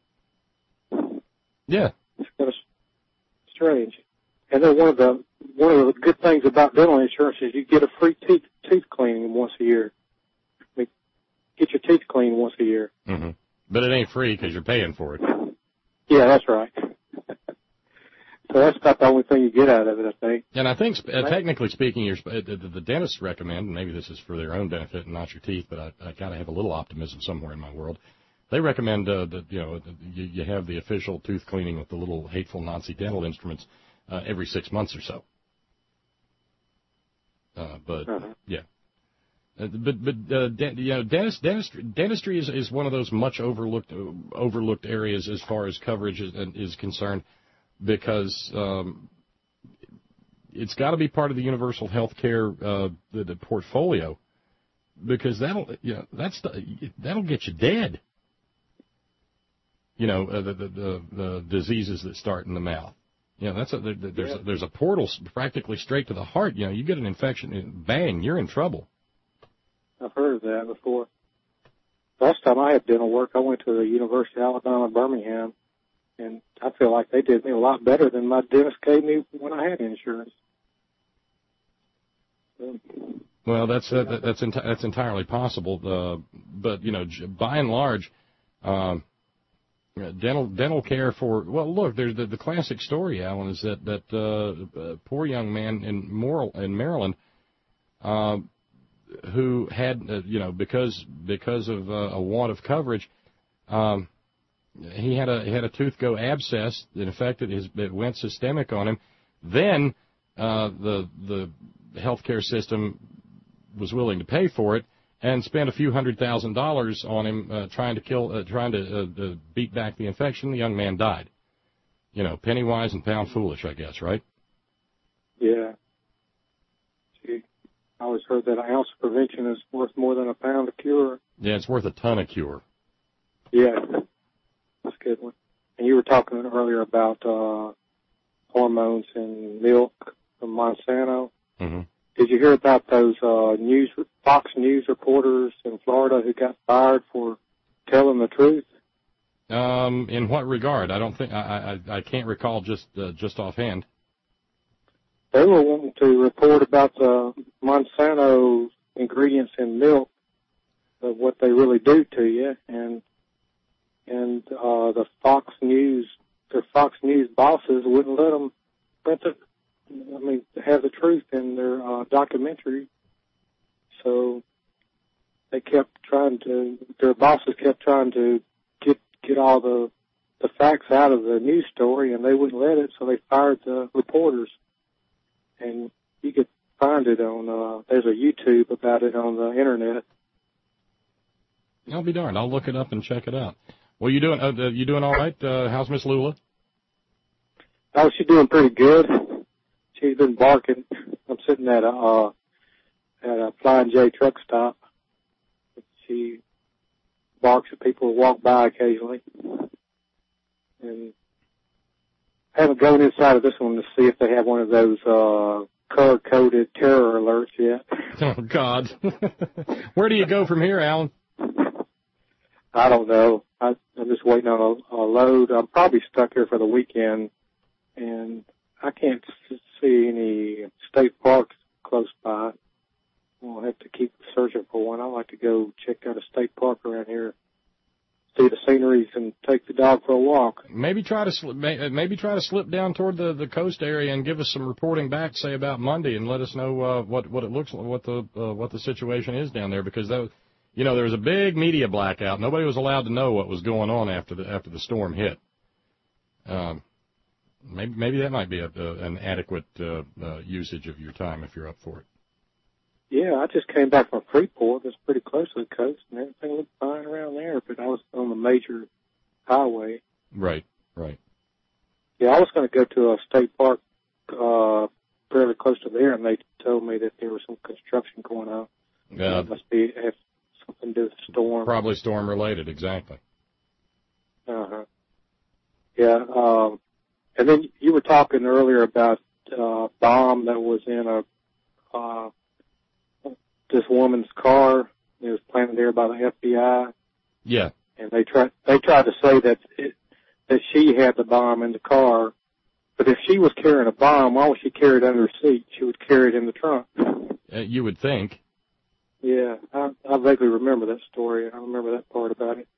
Speaker 2: Yeah,
Speaker 10: it's kind of strange. And then one of the one of the good things about dental insurance is you get a free teeth teeth cleaning once a year. I mean, get your teeth cleaned once a year.
Speaker 2: Mm-hmm. But it ain't free because you're paying for it.
Speaker 10: Yeah, that's right. So that's about the only thing you get out of it, I think.
Speaker 2: And I think, uh, technically speaking, you're, uh, the, the dentists recommend, and maybe this is for their own benefit and not your teeth, but I, I got to have a little optimism somewhere in my world. They recommend uh, that you know you, you have the official tooth cleaning with the little hateful Nazi dental instruments uh, every six months or so. Uh, but
Speaker 10: uh-huh.
Speaker 2: yeah, Uh, but but uh, de- you know, dentist, dentistry, dentistry is, is one of those much overlooked uh, overlooked areas as far as coverage is, is concerned, because um, it's got to be part of the universal health care uh, the, the portfolio, because that'll you know that's that'll get you dead. You know, uh, the, the the the diseases that start in the mouth. You know, that's a, there, there's yeah. a, there's a portal practically straight to the heart. You know, you get an infection, bang, you're in trouble.
Speaker 10: I've heard of that before. Last time I had dental work, I went to the University of Alabama, Birmingham, and I feel like they did me a lot better than my dentist gave me when I had insurance. So,
Speaker 2: well, that's uh, that, that's enti- that's entirely possible, uh, but you know, by and large, um, dental dental care for well, look, there's the, the classic story, Alan, is that that uh, uh, poor young man in Moral in Maryland. Uh, who had, uh, you know, because because of uh, a want of coverage, um, he had a he had a tooth go abscess that affected his, it went systemic on him. Then uh, the the healthcare system was willing to pay for it and spent a few hundred thousand dollars on him uh, trying to kill, uh, trying to uh, uh, beat back the infection. The young man died. You know, penny wise and pound foolish, I guess, right?
Speaker 10: Yeah. Gee. I always heard that an ounce of prevention is worth more than a pound of cure.
Speaker 2: Yeah, it's worth a ton of cure.
Speaker 10: Yeah, that's a good one. And you were talking earlier about uh, hormones in milk from Monsanto.
Speaker 2: Mm-hmm.
Speaker 10: Did you hear about those uh, news Fox News reporters in Florida who got fired for telling the truth?
Speaker 2: Um, in what regard? I don't think I I, I can't recall just uh, just offhand.
Speaker 10: They were wanting to report about the Monsanto ingredients in milk, of what they really do to you, and and uh, the Fox News, their Fox News bosses wouldn't let them print it. I mean, have the truth in their uh, documentary. So they kept trying to, their bosses kept trying to get get all the the facts out of the news story, and they wouldn't let it. So they fired the reporters. And you could find it on, uh, there's a YouTube about it on the internet.
Speaker 2: I'll be darned. I'll look it up and check it out. Well, you doing, uh, you doing all right? Uh, how's Miss Lula?
Speaker 10: Oh, she's doing pretty good. She's been barking. I'm sitting at a, uh, at a Flying J truck stop. She barks at people who walk by occasionally. And I haven't gone inside of this one to see if they have one of those uh, color-coded terror alerts yet.
Speaker 2: Oh, God. Where do you go from here, Alan?
Speaker 10: I don't know. I, I'm just waiting on a, a load. I'm probably stuck here for the weekend, and I can't see any state parks close by. I'll have to keep searching for one. I like to go check out a state park around here, see the sceneries, and take the dog for a walk.
Speaker 2: Maybe try to slip, maybe try to slip down toward the, the coast area and give us some reporting back, say about Monday, and let us know uh, what what it looks like, what the uh, what the situation is down there, because that, you know, there was a big media blackout. Nobody was allowed to know what was going on after the after the storm hit. Um, maybe maybe that might be a, a, an adequate uh, uh, usage of your time if you're up for it.
Speaker 10: Yeah, I just came back from Freeport. It's pretty close to the coast, and everything looked fine around there, but I was on the major highway.
Speaker 2: Right, right.
Speaker 10: Yeah, I was going to go to a state park uh, fairly close to there, and they told me that there was some construction going on.
Speaker 2: Uh,
Speaker 10: it must be have something to do with the storm.
Speaker 2: Probably storm-related, exactly.
Speaker 10: Uh-huh. Yeah, um, and then you were talking earlier about uh, a bomb that was in a uh, this woman's car. It was planted there by the F B I.
Speaker 2: Yeah.
Speaker 10: And they tried they tried to say that it, that she had the bomb in the car, but if she was carrying a bomb, why would she carry it under her seat? She would carry it in the trunk.
Speaker 2: Uh, you would think.
Speaker 10: Yeah, I, I vaguely remember that story. I remember that part about it.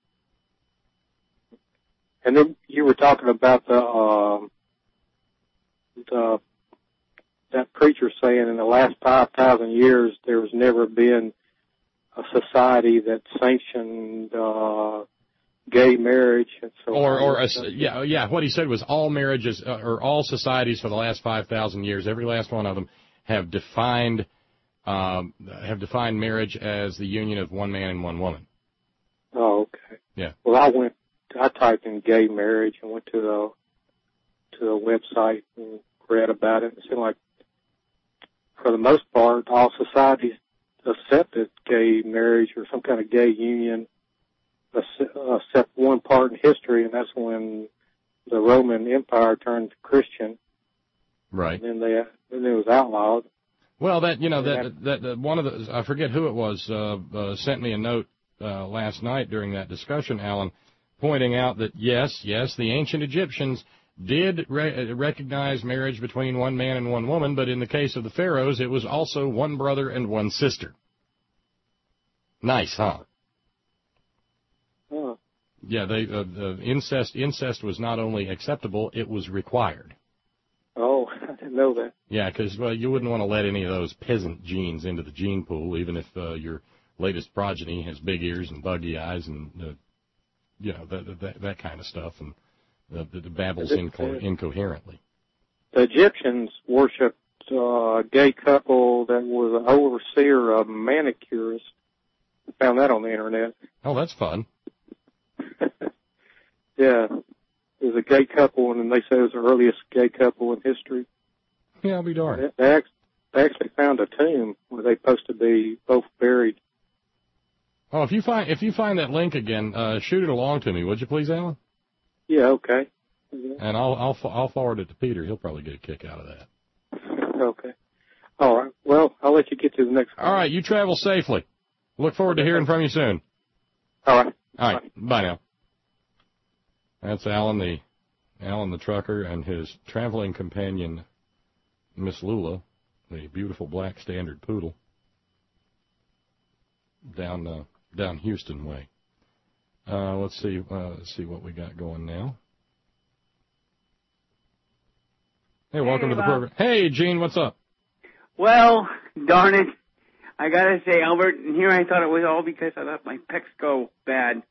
Speaker 10: And then you were talking about the um, the that preacher saying in the last five thousand years there has never been a society that sanctioned uh, gay marriage. And so
Speaker 2: or, or a, yeah, yeah. What he said was all marriages uh, or all societies for the last five thousand years, every last one of them have defined um, have defined marriage as the union of one man and one woman.
Speaker 10: Oh, okay.
Speaker 2: Yeah.
Speaker 10: Well, I went, I typed in gay marriage and went to the, to the website and read about it. It seemed like, for the most part, all societies accepted gay marriage or some kind of gay union, except one part in history, and that's when the Roman Empire turned Christian.
Speaker 2: Right.
Speaker 10: And then they, then it was outlawed.
Speaker 2: Well, that, you know, that, that, that one of the, I forget who it was, uh, uh, sent me a note, uh, last night during that discussion, Alan, pointing out that yes, yes, the ancient Egyptians did re- recognize marriage between one man and one woman, but in the case of the pharaohs, it was also one brother and one sister. Nice, huh?
Speaker 10: Oh.
Speaker 2: Yeah, they, uh, uh, incest, incest was not only acceptable, it was required.
Speaker 10: Oh, I didn't know that.
Speaker 2: Yeah, because well, you wouldn't want to let any of those peasant genes into the gene pool, even if uh, your latest progeny has big ears and buggy eyes and, uh, you know, that, that, that kind of stuff, and uh, the, the babbles inco- incoherently.
Speaker 10: The Egyptians worshipped uh, a gay couple that was an overseer of manicurists. I found that on the internet.
Speaker 2: Oh, that's fun.
Speaker 10: Yeah. It was a gay couple, and they say it was the earliest gay couple in history.
Speaker 2: Yeah, I'll be darned.
Speaker 10: They, they actually found a tomb where they're supposed to be both buried.
Speaker 2: Oh, if you find if you find that link again, uh, shoot it along to me, would you please, Alan?
Speaker 10: Yeah, okay. Yeah.
Speaker 2: And I'll I'll I'll forward it to Peter. He'll probably get a kick out of that.
Speaker 10: Okay. All right. Well, I'll let you get to the next one.
Speaker 2: All right. You travel safely. Look forward to hearing from you soon.
Speaker 10: All right.
Speaker 2: All right. Bye, Bye now. That's Alan the Alan the trucker and his traveling companion, Miss Lula, the beautiful black standard poodle, down uh, down Houston way. Uh, let's see uh, let's see what we got going now. Hey, welcome
Speaker 11: hey,
Speaker 2: to the
Speaker 11: Bob.
Speaker 2: program. Hey, Gene, what's up?
Speaker 11: Well, darn it, I gotta say, Albert, and here I thought it was all because I let my pecs go bad.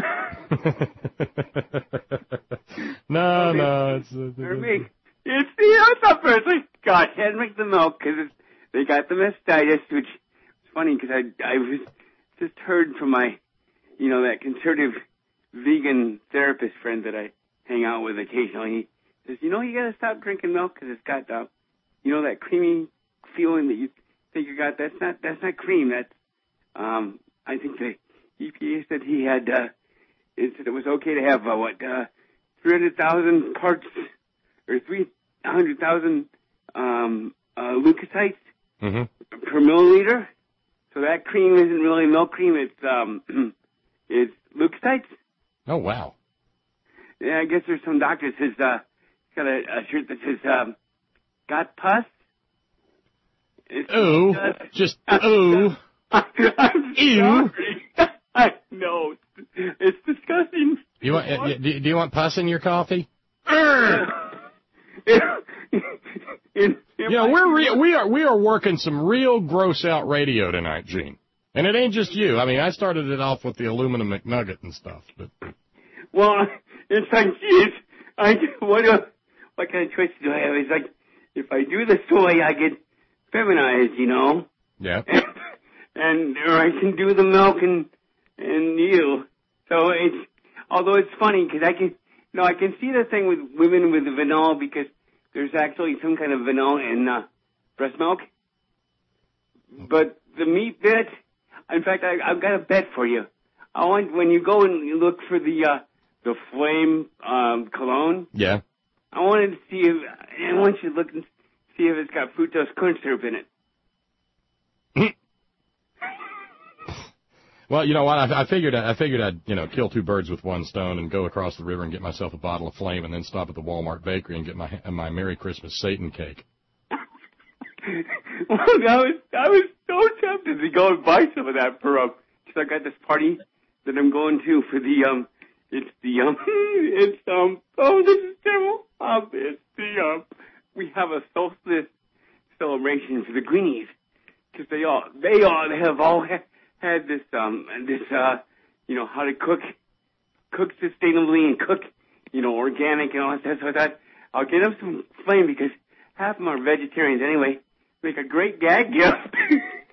Speaker 2: no, no, it's uh,
Speaker 11: For me, it's the other person. God, had to make the milk because they got the mastitis, which is funny because I I was just heard from my, you know, that conservative vegan therapist friend that I hang out with occasionally. He says, you know, you got to stop drinking milk because it's got, uh, you know, that creamy feeling that you think you got. That's not that's not cream. That's um, I think the E P A said he had. Uh, it said it was okay to have uh, what uh, three hundred thousand parts or three hundred thousand um, uh, leukocytes
Speaker 2: mm-hmm.
Speaker 11: per milliliter. So that cream isn't really milk cream. It's um, it's leukocytes.
Speaker 2: Oh wow!
Speaker 11: Yeah, I guess there's some doctor that says uh, got a, a shirt that says um, got pus. It's
Speaker 2: ooh,
Speaker 11: just,
Speaker 2: just ooh,
Speaker 11: I'm
Speaker 2: ew.
Speaker 11: Sorry. I know it's disgusting.
Speaker 2: Do you want uh, do, do you want pus in your coffee?
Speaker 11: in,
Speaker 2: you know, we're re- we are we are working some real gross out radio tonight, Gene. And it ain't just you. I mean, I started it off with the aluminum McNugget and stuff, but
Speaker 11: well, it's like, geez, I what a, what kind of choice do I have? It's like if I do the soy, I get feminized, you know.
Speaker 2: Yeah.
Speaker 11: And or I can do the milk and and you. So it's although it's funny because I can, you know, I can see the thing with women with the vanilla because there's actually some kind of vanilla in uh, breast milk. But the meat bit, in fact, I, I've got a bet for you. I want when you go and you look for the uh, the Flame um, cologne.
Speaker 2: Yeah.
Speaker 11: I wanted to see if I want you to look and see if it's got fructose corn syrup in it.
Speaker 2: Well, you know what? I, I figured I figured I'd you know kill two birds with one stone and go across the river and get myself a bottle of Flame and then stop at the Walmart bakery and get my my Merry Christmas Satan cake.
Speaker 11: Well, I was I was so tempted to go and buy some of that for um because I got this party that I'm going to for the um it's the um it's um oh this is terrible um it's the um we have a solstice celebration for the greenies because they all they all they have all ha- had this um this uh you know how to cook cook sustainably and cook you know organic and all that stuff. So I thought I'll get them some Flame because half of them are vegetarians anyway. Make a great gag gift.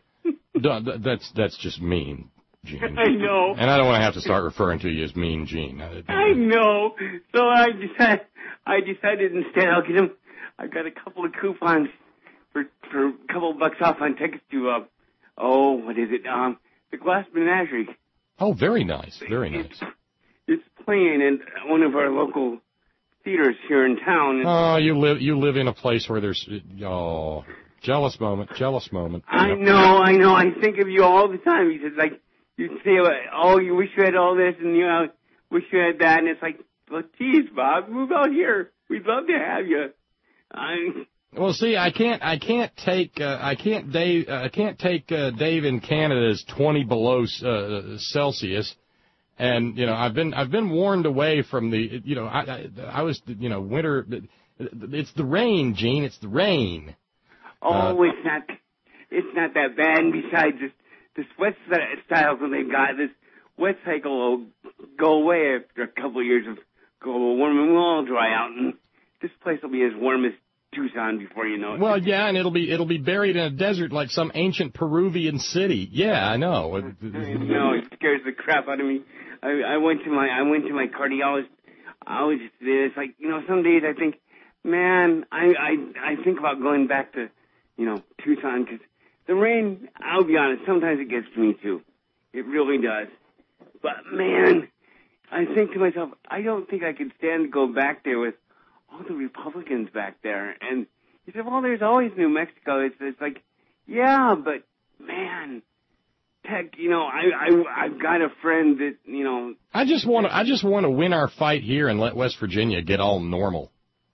Speaker 2: Duh, that's that's just mean, Gene.
Speaker 11: I know.
Speaker 2: And I don't want to have to start referring to you as Mean Gene.
Speaker 11: I know. So I decided, I decided instead I'll get him. I got a couple of coupons for for a couple of bucks off on tickets to uh oh what is it um the Glass Menagerie.
Speaker 2: Oh, very nice, very nice.
Speaker 11: It's, it's playing in one of our local theaters here in town. And
Speaker 2: oh, you live you live in a place where there's oh jealous moment, jealous moment.
Speaker 11: I
Speaker 2: Yep.
Speaker 11: know, I know. I think of you all the time. You said like you say, oh, you wish you had all this, and you know, wish you had that, and it's like, well, geez, Bob, move out here. We'd love to have you. I.
Speaker 2: Well, see, I can't, I can't take, uh, I can't, Dave, uh, I can't take uh, Dave in Canada as twenty below uh, Celsius, and you know, I've been, I've been warned away from the, you know, I, I, I was, you know, winter. It's the rain, Gene. It's the rain.
Speaker 11: Oh,
Speaker 2: Uh,
Speaker 11: it's not, it's not that bad. And besides, this, this wet styles that they've got, this wet cycle will go away after a couple of years of global warming. We'll all dry out, and this place will be as warm as Tucson before you know it.
Speaker 2: Well, yeah, and it'll be it'll be buried in a desert like some ancient Peruvian city. Yeah, I know.
Speaker 11: No, it scares the crap out of me. I, I went to my I went to my cardiologist. I was just it's like you know some days I think, man, I I I think about going back to you know Tucson because the rain. I'll be honest, sometimes it gets to me too. It really does. But man, I think to myself, I don't think I could stand to go back there with all the Republicans back there. And he said, well, there's always New Mexico. It's, it's like, yeah, but, man, heck, you know, I, I, I've got a friend that, you know.
Speaker 2: I just want to, I just want to win our fight here and let West Virginia get all normal.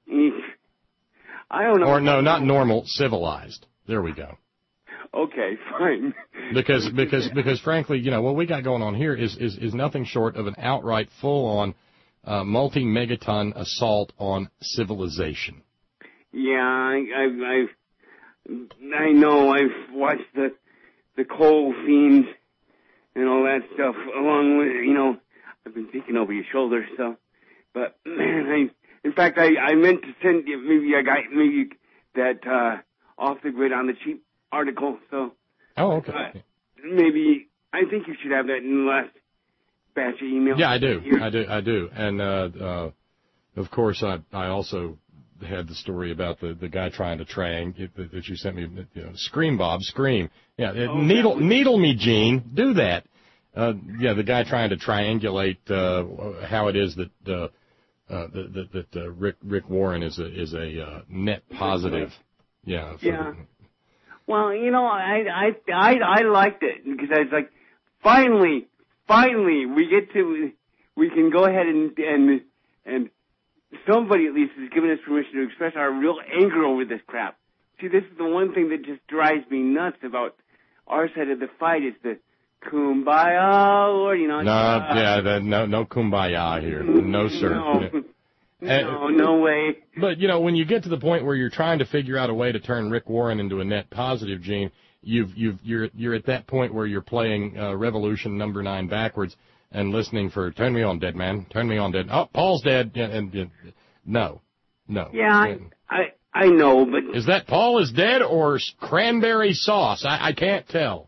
Speaker 11: I don't know.
Speaker 2: Or no, not normal, civilized. There we go.
Speaker 11: Okay, fine.
Speaker 2: Because, because, because frankly, you know, what we got going on here is, is, is nothing short of an outright full-on Uh, multi-megaton assault on civilization.
Speaker 11: Yeah, I, I've, I've, I know. I've watched the the coal fiends and all that stuff. Along with, you know, I've been thinking over your shoulder. So, but man, I, in fact, I, I meant to send you maybe I got maybe that uh, off the grid on the cheap article. So,
Speaker 2: oh, okay.
Speaker 11: Uh, maybe I think you should have that in the last batch of emails.
Speaker 2: Yeah, I do. I do. I do. And, uh, uh, of course, I, I also had the story about the, the guy trying to triang that you sent me. You know, scream, Bob, scream. Yeah,
Speaker 11: Oh,
Speaker 2: needle,
Speaker 11: yeah.
Speaker 2: needle me, Gene. Do that. Uh, yeah, the guy trying to triangulate, uh, how it is that, uh, uh, that, that, that uh, Rick, Rick Warren is a, is a, uh, net positive. Yeah. for
Speaker 11: Yeah.
Speaker 2: the-
Speaker 11: Well, you know, I, I, I, I liked it because I was like, finally, finally, we get to, we can go ahead and, and, and somebody at least has given us permission to express our real anger over this crap. See, this is the one thing that just drives me nuts about our side of the fight is the kumbaya, Lord, you know.
Speaker 2: No,
Speaker 11: uh,
Speaker 2: yeah, that, no, no kumbaya here. No, sir.
Speaker 11: No,
Speaker 2: And-
Speaker 11: no, no way.
Speaker 2: But, you know, when you get to the point where you're trying to figure out a way to turn Rick Warren into a net positive, Gene, you've, you've, you're, you're at that point where you're playing uh, Revolution number nine backwards and listening for, turn me on, dead man, turn me on, dead. Oh, Paul's dead. Yeah, and, and no, no.
Speaker 11: Yeah, I, I, I know, but.
Speaker 2: Is that Paul is dead or cranberry sauce? I, I can't tell.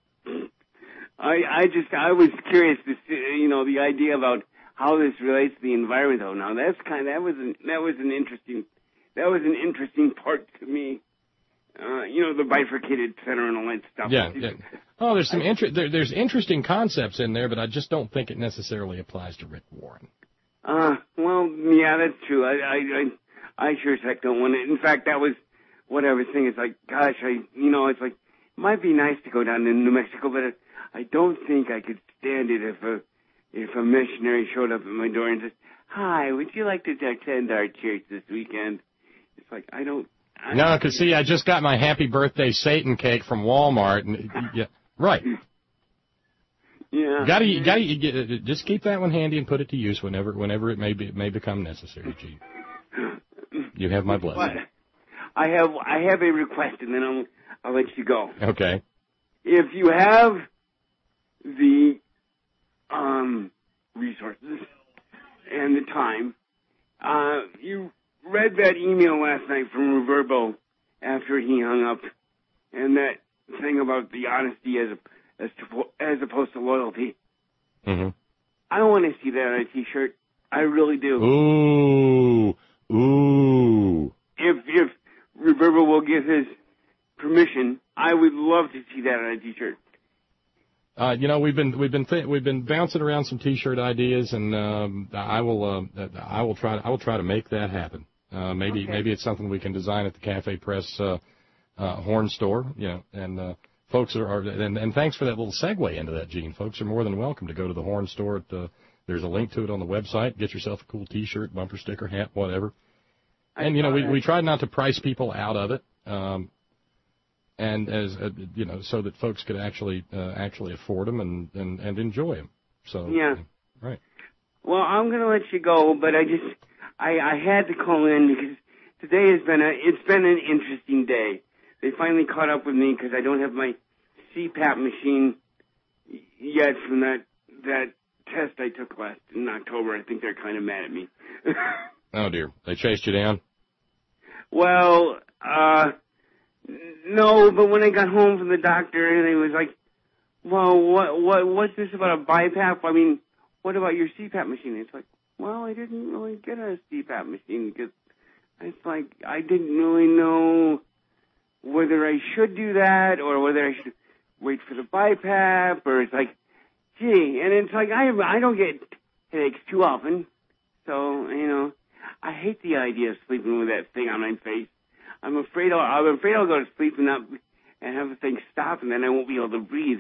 Speaker 11: I, I just, I was curious to see, you know, the idea about how this relates to the environment, though. Now, that's kind of, that was an, that was an interesting, that was an interesting part to me. Uh, you know, the bifurcated center and all that stuff.
Speaker 2: Yeah, yeah. Oh, there's some inter- there, there's interesting concepts in there, but I just don't think it necessarily applies to Rick Warren.
Speaker 11: Uh, well, yeah, that's true. I, I, I, I sure as heck don't want it. In fact, that was what I was saying. It's like, gosh, I, you know, it's like, it might be nice to go down to New Mexico, but it, I don't think I could stand it if a, if a missionary showed up at my door and said, "Hi, would you like to attend our church this weekend?" It's like, I don't. I
Speaker 2: No, because see, I just got my happy birthday Satan cake from Walmart, and yeah, right.
Speaker 11: Yeah.
Speaker 2: Got to, got to, just keep that one handy and put it to use whenever, whenever it may be, may become necessary. Gene, you have my blessing.
Speaker 11: I have, I have a request, and then I'll, I'll let you go.
Speaker 2: Okay.
Speaker 11: If you have the um, resources and the time, uh, you read that email last night from Reverbo after he hung up, and that thing about the honesty as a, as to, as opposed to loyalty.
Speaker 2: Mm-hmm.
Speaker 11: I want to see that on a T-shirt. I really do.
Speaker 2: Ooh, ooh.
Speaker 11: If if Reverbo will give his permission, I would love to see that on a T-shirt.
Speaker 2: Uh, you know, we've been we've been th- we've been bouncing around some T-shirt ideas, and um, I will uh, I will try to, I will try to make that happen. Uh, maybe
Speaker 11: Okay.
Speaker 2: maybe it's something we can design at the Cafe Press uh, uh, Horn store. You know, and uh, folks are, are and, and thanks for that little segue into that, Gene. Folks are more than welcome to go to the Horn store. At, uh, there's a link to it on the website. Get yourself a cool T-shirt, bumper sticker, hat, whatever. And you know, we we tried not to price people out of it. Um, And as uh, you know, so that folks could actually uh, actually afford them and, and, and enjoy them. So
Speaker 11: Yeah.
Speaker 2: right.
Speaker 11: Well, I'm going to let you go, but I just I, I had to call in because today has been a it's been an interesting day. They finally caught up with me because I don't have my C PAP machine yet from that that test I took last in October. I think they're kind of mad at me.
Speaker 2: Oh dear, they chased you down.
Speaker 11: Well, uh, no, but when I got home from the doctor, they was like, "Well, what, what, what's this about a BiPAP? I mean, what about your C PAP machine?" It's like, well, I didn't really get a C PAP machine because it's like I didn't really know whether I should do that or whether I should wait for the BiPAP, or it's like, gee, and it's like I I don't get headaches too often, so you know. I hate the idea of sleeping with that thing on my face. I'm afraid I'll, I'm afraid I'll go to sleep and not and have the thing stop, and then I won't be able to breathe.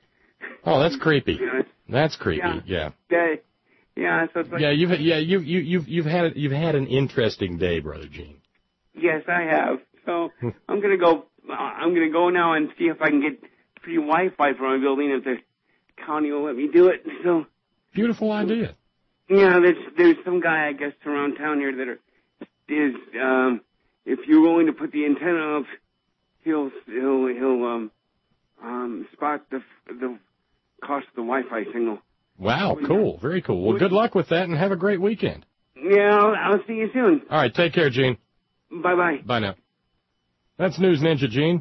Speaker 2: Oh, that's creepy.
Speaker 11: You know,
Speaker 2: That's creepy.
Speaker 11: Yeah.
Speaker 2: Yeah.
Speaker 11: that, yeah. So it's like,
Speaker 2: Yeah. You've yeah you you you've you've had you've had an interesting day, Brother Gene.
Speaker 11: yes, I have. So I'm gonna go. Uh, I'm gonna go now and see if I can get free Wi-Fi for my building if the county will let me do it. So
Speaker 2: beautiful idea.
Speaker 11: Yeah, there's there's some guy I guess around town here that are, is um, if you're willing to put the antenna up, he'll he'll he'll um um spot the the cost of the Wi-Fi signal.
Speaker 2: Wow, cool, very cool. Well, good luck with that, and have a great weekend.
Speaker 11: Yeah, I'll, I'll see you soon.
Speaker 2: All right, take care, Gene.
Speaker 11: Bye bye.
Speaker 2: Bye now. That's News Ninja Gene,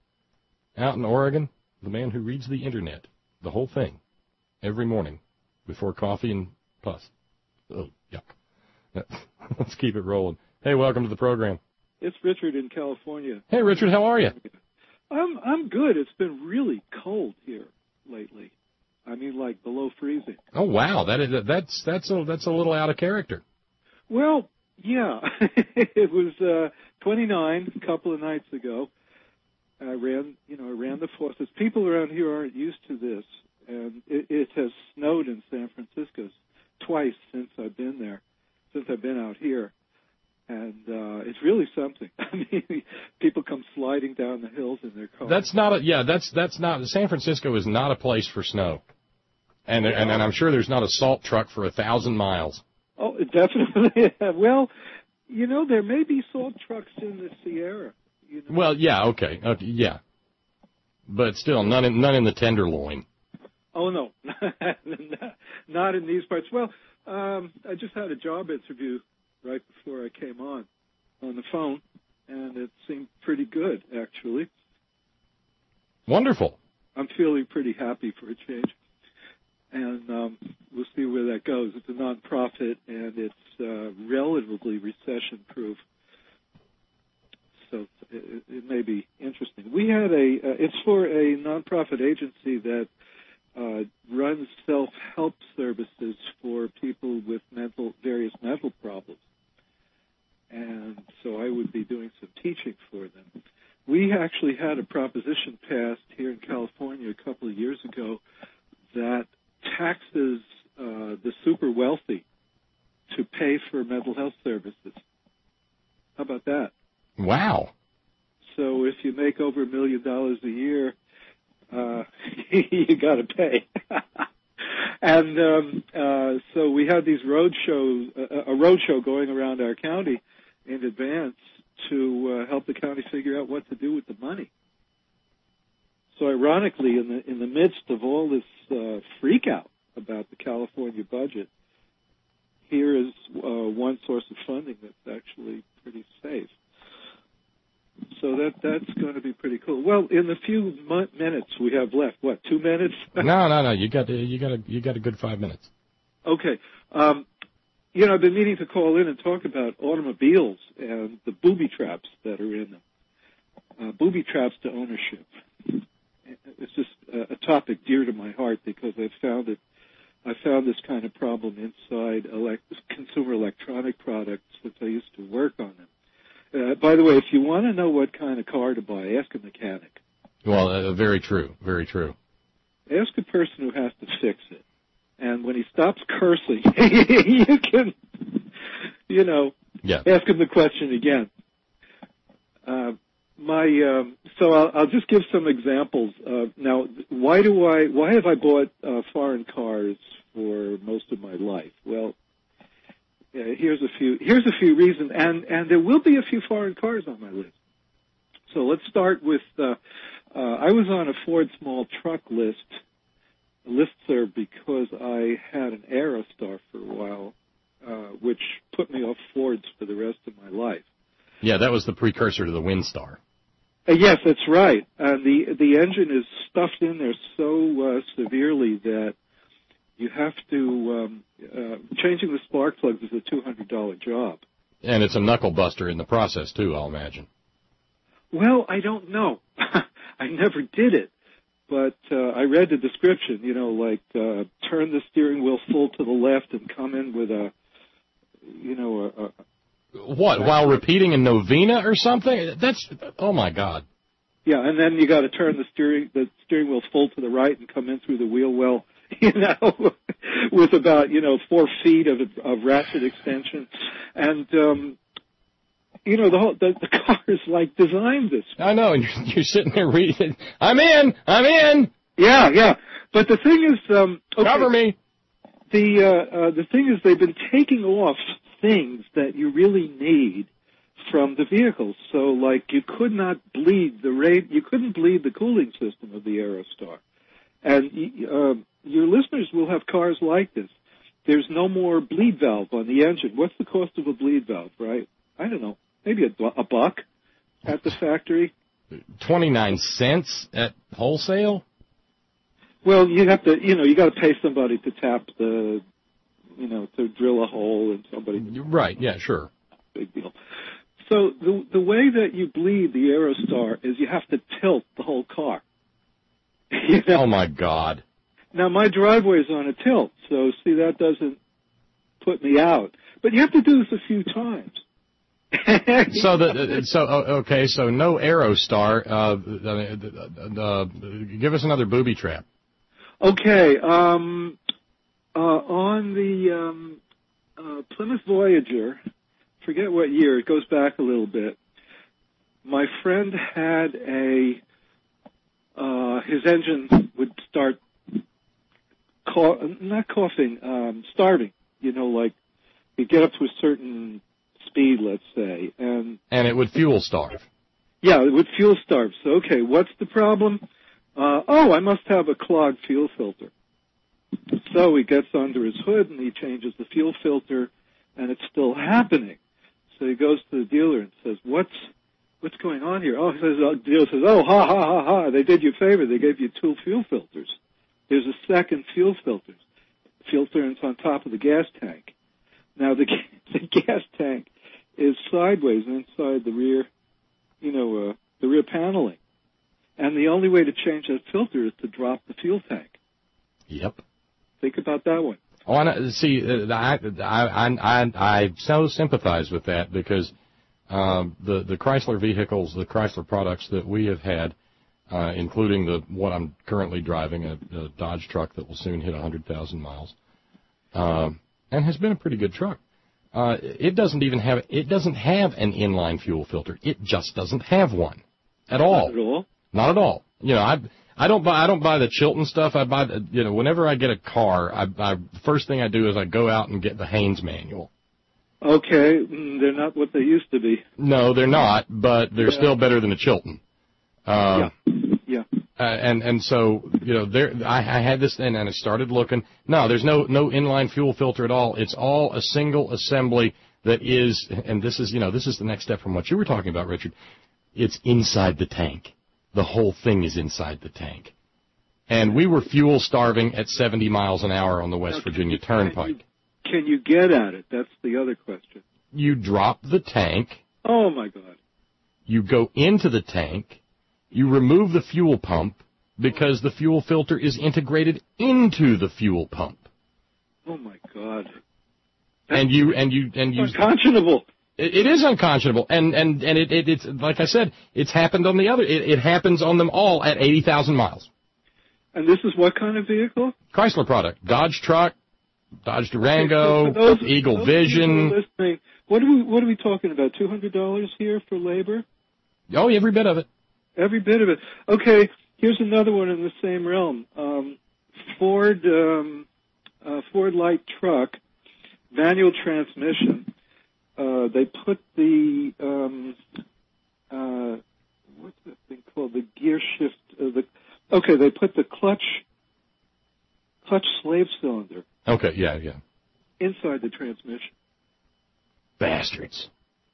Speaker 2: out in Oregon, the man who reads the internet, the whole thing, every morning before coffee and puss. Oh, yuck. Let's keep it rolling. Hey, welcome to the program.
Speaker 12: It's Richard in California.
Speaker 2: Hey, Richard, how are you?
Speaker 12: I'm I'm good. It's been really cold here lately. I mean, like below freezing.
Speaker 2: Oh, wow, that is that's that's a that's a little out of character.
Speaker 12: Well, yeah, it was uh, twenty-nine a couple of nights ago. I ran, you know, I ran the faucets. People around here aren't used to this, and it, it has snowed in San Francisco twice since I've been there, since I've been out here. And uh, it's really something. I mean, people come sliding down the hills in their cars.
Speaker 2: That's not a yeah. That's that's not. San Francisco is not a place for snow, and and, and I'm sure there's not a salt truck for a thousand miles.
Speaker 12: Oh, definitely. Well, you know, there may be salt trucks in the Sierra. You know?
Speaker 2: Well, yeah, okay, okay, yeah, but still, none in none in the Tenderloin.
Speaker 12: Oh no, not in these parts. Well, um, I just had a job interview right before I came on, on the phone, and it seemed pretty good, actually.
Speaker 2: Wonderful.
Speaker 12: I'm feeling pretty happy for a change, and um, we'll see where that goes. It's a nonprofit, and it's uh, relatively recession-proof, so it, it may be interesting. We had a, uh, it's for a nonprofit agency that uh, runs self-help services for people with mental, various mental problems. And so I would be doing some teaching for them. We actually had a proposition passed here in California a couple of years ago that taxes uh, the super wealthy to pay for mental health services. How about that?
Speaker 2: Wow.
Speaker 12: So if you make over a million dollars a year, uh, you got to pay. And um, uh, so we had these road shows, uh, a road show going around our county in advance to uh, help the county figure out what to do with the money. So ironically, in the in the midst of all this uh, freak out about the California budget, here is uh, one source of funding that's actually pretty safe. So that that's going to be pretty cool. Well, in the few mo- minutes we have left, what, two minutes?
Speaker 2: no, no, no. You got you got a you got a good five minutes.
Speaker 12: Okay. Um, you know, I've been meaning to call in and talk about automobiles and the booby traps that are in them. Uh, booby traps to ownership. It's just a, a topic dear to my heart because I found it. I found this kind of problem inside elect- consumer electronic products since I used to work on them. Uh, by the way, if you want to know what kind of car to buy, ask a mechanic.
Speaker 2: Well, uh, very true, very true.
Speaker 12: Ask a person who has to fix it. And when he stops cursing, you can, you know,
Speaker 2: yeah.
Speaker 12: ask him the question again. Uh, my, um, so I'll, I'll just give some examples. Uh, now, why do I, why have I bought uh, foreign cars for most of my life? Well, Uh, here's a few. Here's a few reasons, and and there will be a few foreign cars on my list. So let's start with. Uh, uh, I was on a Ford small truck list, listserv because I had an Aerostar for a while, uh, which put me off Fords for the rest of my life.
Speaker 2: Yeah, that was the precursor to the Windstar.
Speaker 12: Uh, yes, that's right. Uh, the the engine is stuffed in there so uh, severely that you have to, um, uh, changing the spark plugs is a two hundred dollars job.
Speaker 2: And it's a knuckle buster in the process, too, I'll imagine.
Speaker 12: Well, I don't know. I never did it. But uh, I read the description, you know, like uh, turn the steering wheel full to the left and come in with a, you know, a... a
Speaker 2: what, while repeating a novena or something? That's, oh, my God.
Speaker 12: Yeah, and then you got to turn the steering the steering wheel full to the right and come in through the wheel well. You know, with about, you know, four feet of, of ratchet extension. And, um, you know, the whole, the, the car is like designed this way.
Speaker 2: I know, and you're, you're sitting there reading, I'm in, I'm in.
Speaker 12: Yeah, yeah. But the thing is, um, okay,
Speaker 2: cover me.
Speaker 12: The, uh, uh, the thing is they've been taking off things that you really need from the vehicles. So, like, you could not bleed the rate, you couldn't bleed the cooling system of the Aerostar. And, uh, your listeners will have cars like this. There's no more bleed valve on the engine. What's the cost of a bleed valve, right? I don't know. Maybe a, a buck at the factory.
Speaker 2: twenty-nine cents at wholesale?
Speaker 12: Well, you have to, you know, you got to pay somebody to tap the, you know, to drill a hole and somebody.
Speaker 2: Right, yeah, sure.
Speaker 12: Big deal. So the the way that you bleed the Aerostar is you have to tilt the whole car. You know?
Speaker 2: Oh, my God.
Speaker 12: Now, my driveway is on a tilt, so, see, that doesn't put me out. But you have to do this a few times.
Speaker 2: so, the, so okay, so no Aerostar. Uh, uh, uh, give us another booby trap.
Speaker 12: Okay. Um, uh, on the um, uh, Plymouth Voyager, forget what year, it goes back a little bit, my friend had a, uh, his engine would start Cough, not coughing, um, starving, you know, like you get up to a certain speed, let's say, and...
Speaker 2: And it would fuel starve.
Speaker 12: Yeah, it would fuel starve. So, okay, what's the problem? Uh, oh, I must have a clogged fuel filter. So he gets under his hood and he changes the fuel filter, and it's still happening. So he goes to the dealer and says, what's what's going on here? Oh, he says, the dealer says, oh, ha, ha, ha, ha, they did you a favor. They gave you two fuel filters. There's a second fuel filter. Filter and it's on top of the gas tank. Now, the, the gas tank is sideways inside the rear, you know, uh, the rear paneling. And the only way to change that filter is to drop the fuel tank.
Speaker 2: Yep.
Speaker 12: Think about that one.
Speaker 2: Oh, I see. Uh, I, I I I so sympathize with that because um, the the Chrysler vehicles, the Chrysler products that we have had, uh, including the what I'm currently driving, a, a Dodge truck that will soon hit one hundred thousand miles, um, and has been a pretty good truck. Uh, it doesn't even have it doesn't have an inline fuel filter. It just doesn't have one at all.
Speaker 12: Not at all.
Speaker 2: Not at all. You know, I. I don't buy. I don't buy the Chilton stuff. I buy. The, you know, whenever I get a car, I, I first thing I do is I go out and get the Haynes manual.
Speaker 12: Okay, they're not what they used to be.
Speaker 2: No, they're not, but they're yeah. still better than a Chilton. Uh,
Speaker 12: yeah. Yeah.
Speaker 2: Uh, and and so you know, there I, I had this thing and I started looking. No, there's no no inline fuel filter at all. It's all a single assembly that is, and this is you know this is the next step from what you were talking about, Richard. It's inside the tank. The whole thing is inside the tank. And we were fuel starving at seventy miles an hour on the West
Speaker 12: now,
Speaker 2: Virginia
Speaker 12: can
Speaker 2: Turnpike.
Speaker 12: You, can you get at it? That's the other question.
Speaker 2: You drop the tank.
Speaker 12: Oh, my God.
Speaker 2: You go into the tank. You remove the fuel pump because the fuel filter is integrated into the fuel pump.
Speaker 12: Oh, my God.
Speaker 2: And you, and you, and you.
Speaker 12: Unconscionable.
Speaker 2: It, it is unconscionable. And, and, and it, it, it's, like I said, it's happened on the other, it, it happens on them all at eighty thousand miles.
Speaker 12: And this is what kind of vehicle?
Speaker 2: Chrysler product. Dodge truck, Dodge Durango,
Speaker 12: okay, so those,
Speaker 2: Eagle
Speaker 12: those
Speaker 2: Vision.
Speaker 12: Listening, what are we, what are we talking about? two hundred dollars here for labor?
Speaker 2: Oh, every bit of it.
Speaker 12: Every bit of it. Okay, here's another one in the same realm. Um, Ford, um, uh, Ford light truck, manual transmission. Uh, they put the, um, uh, what's that thing called? The gear shift, uh, the, okay, they put the clutch, clutch slave cylinder.
Speaker 2: Okay, yeah, yeah.
Speaker 12: Inside the transmission.
Speaker 2: Bastards.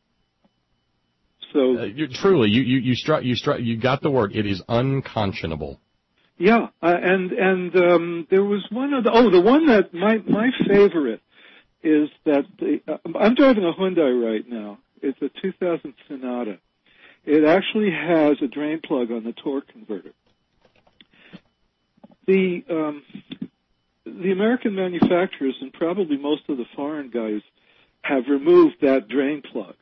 Speaker 12: So
Speaker 2: uh, you, truly, you you you struck you struck you got the word. It is unconscionable.
Speaker 12: Yeah, uh, and and um, there was one of the oh the one that my my favorite is that the, uh, I'm driving a Hyundai right now. It's a two thousand Sonata. It actually has a drain plug on the torque converter. The um, the American manufacturers and probably most of the foreign guys have removed that drain plug.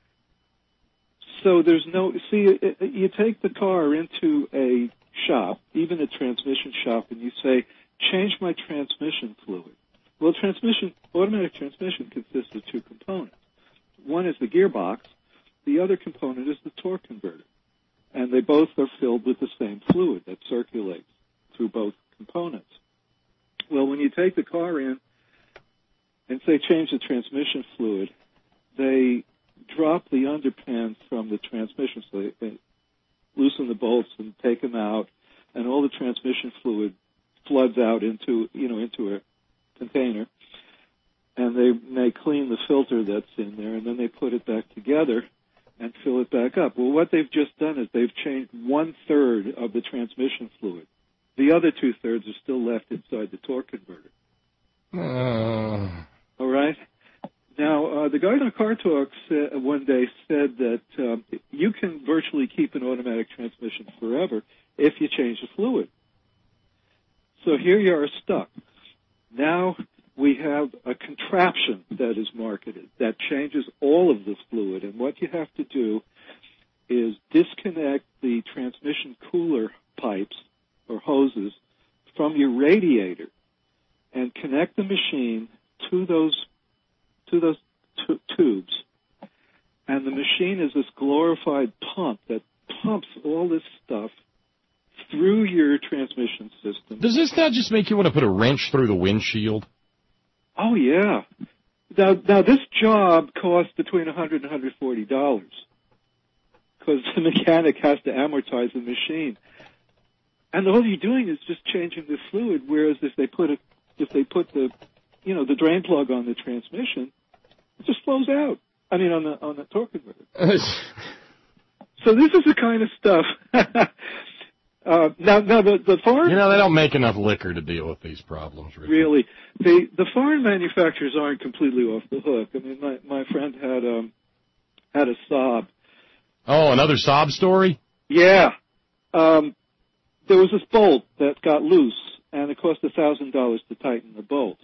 Speaker 12: So there's no, see, you take the car into a shop, even a transmission shop, and you say, change my transmission fluid. Well, transmission, automatic transmission consists of two components. One is the gearbox. The other component is the torque converter. And they both are filled with the same fluid that circulates through both components. Well, when you take the car in and say change the transmission fluid, they drop the underpans from the transmission, so they, they loosen the bolts and take them out, and all the transmission fluid floods out into, you know, into a container, and they may clean the filter that's in there, and then they put it back together and fill it back up. Well, what they've just done is they've changed one-third of the transmission fluid. The other two-thirds are still left inside the torque converter.
Speaker 2: Uh...
Speaker 12: All right? Now, uh, the guy on Car Talk said, one day said that um, you can virtually keep an automatic transmission forever if you change the fluid. So here you are stuck. Now we have a contraption that is marketed that changes all of the fluid, and what you have to do is disconnect the transmission cooler pipes or hoses from your radiator and connect the machine to those to those t- tubes, and the machine is this glorified pump that pumps all this stuff through your transmission system.
Speaker 2: Does this not just make you want to put a wrench through the windshield?
Speaker 12: Oh, yeah. Now, now this job costs between one hundred dollars and one hundred forty dollars because the mechanic has to amortize the machine. And all you're doing is just changing the fluid, whereas if they put a, if they put the, you know, the drain plug on the transmission, it just flows out. I mean, on the on the torque converter. So this is the kind of stuff. uh, now, now the the foreign.
Speaker 2: You know, they don't make enough liquor to deal with these problems. Richard.
Speaker 12: Really, the the foreign manufacturers aren't completely off the hook. I mean, my my friend had um had a Saab.
Speaker 2: Oh, another Saab story?
Speaker 12: Yeah. Um, there was this bolt that got loose, and it cost a thousand dollars to tighten the bolt.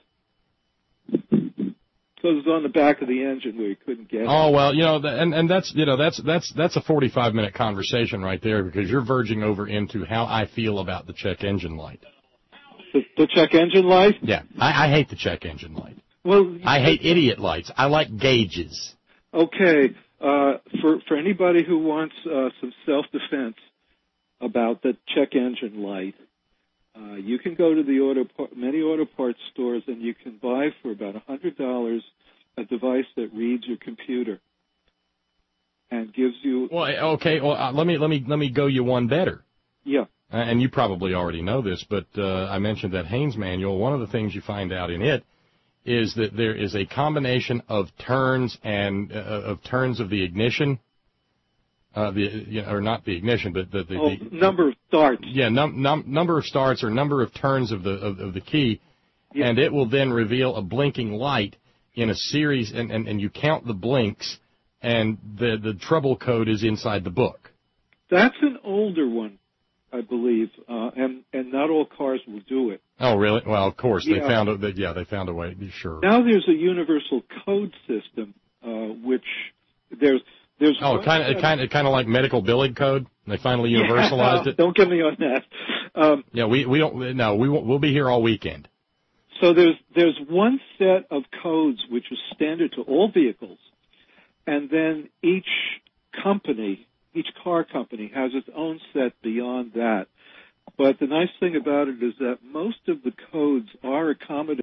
Speaker 12: Because it was on the back of the engine where you couldn't get it.
Speaker 2: Oh, well, you know, and, and that's, you know, that's, that's, that's a forty-five minute conversation right there, because you're verging over into how I feel about the check engine light.
Speaker 12: The, the check engine light?
Speaker 2: Yeah. I, I hate the check engine light.
Speaker 12: Well,
Speaker 2: I hate idiot lights. I like gauges.
Speaker 12: Okay. Uh, for, for anybody who wants, uh, some self-defense about the check engine light, Uh, you can go to the auto par- many auto parts stores, and you can buy for about one hundred dollars a device that reads your computer and gives you.
Speaker 2: Well, okay. Well, uh, let me let me let me go you one better.
Speaker 12: Yeah.
Speaker 2: Uh, and you probably already know this, but uh, I mentioned that Haynes manual. One of the things you find out in it is that there is a combination of turns and uh, of turns of the ignition Uh, the you know, or not the ignition, but the, the,
Speaker 12: oh,
Speaker 2: the
Speaker 12: number of starts.
Speaker 2: Yeah, num, num, number of starts or number of turns of the of, of the key, yeah. And it will then reveal a blinking light in a series, and, and, and you count the blinks, and the the trouble code is inside the book.
Speaker 12: That's an older one, I believe, uh, and and not all cars will do it.
Speaker 2: Oh, really? Well, of course they
Speaker 12: yeah.
Speaker 2: found a yeah they found a way. Sure.
Speaker 12: Now there's a universal code system, uh, which there's. There's
Speaker 2: oh, kind of, kind of, kind of like medical billing code. They finally universalized
Speaker 12: yeah,
Speaker 2: it.
Speaker 12: Don't get me on that. Um,
Speaker 2: yeah, we we don't. No, we won't, we'll be here all weekend.
Speaker 12: So there's there's one set of codes which is standard to all vehicles, and then each company, each car company, has its own set beyond that. But the nice thing about it is that most of the codes are accommodated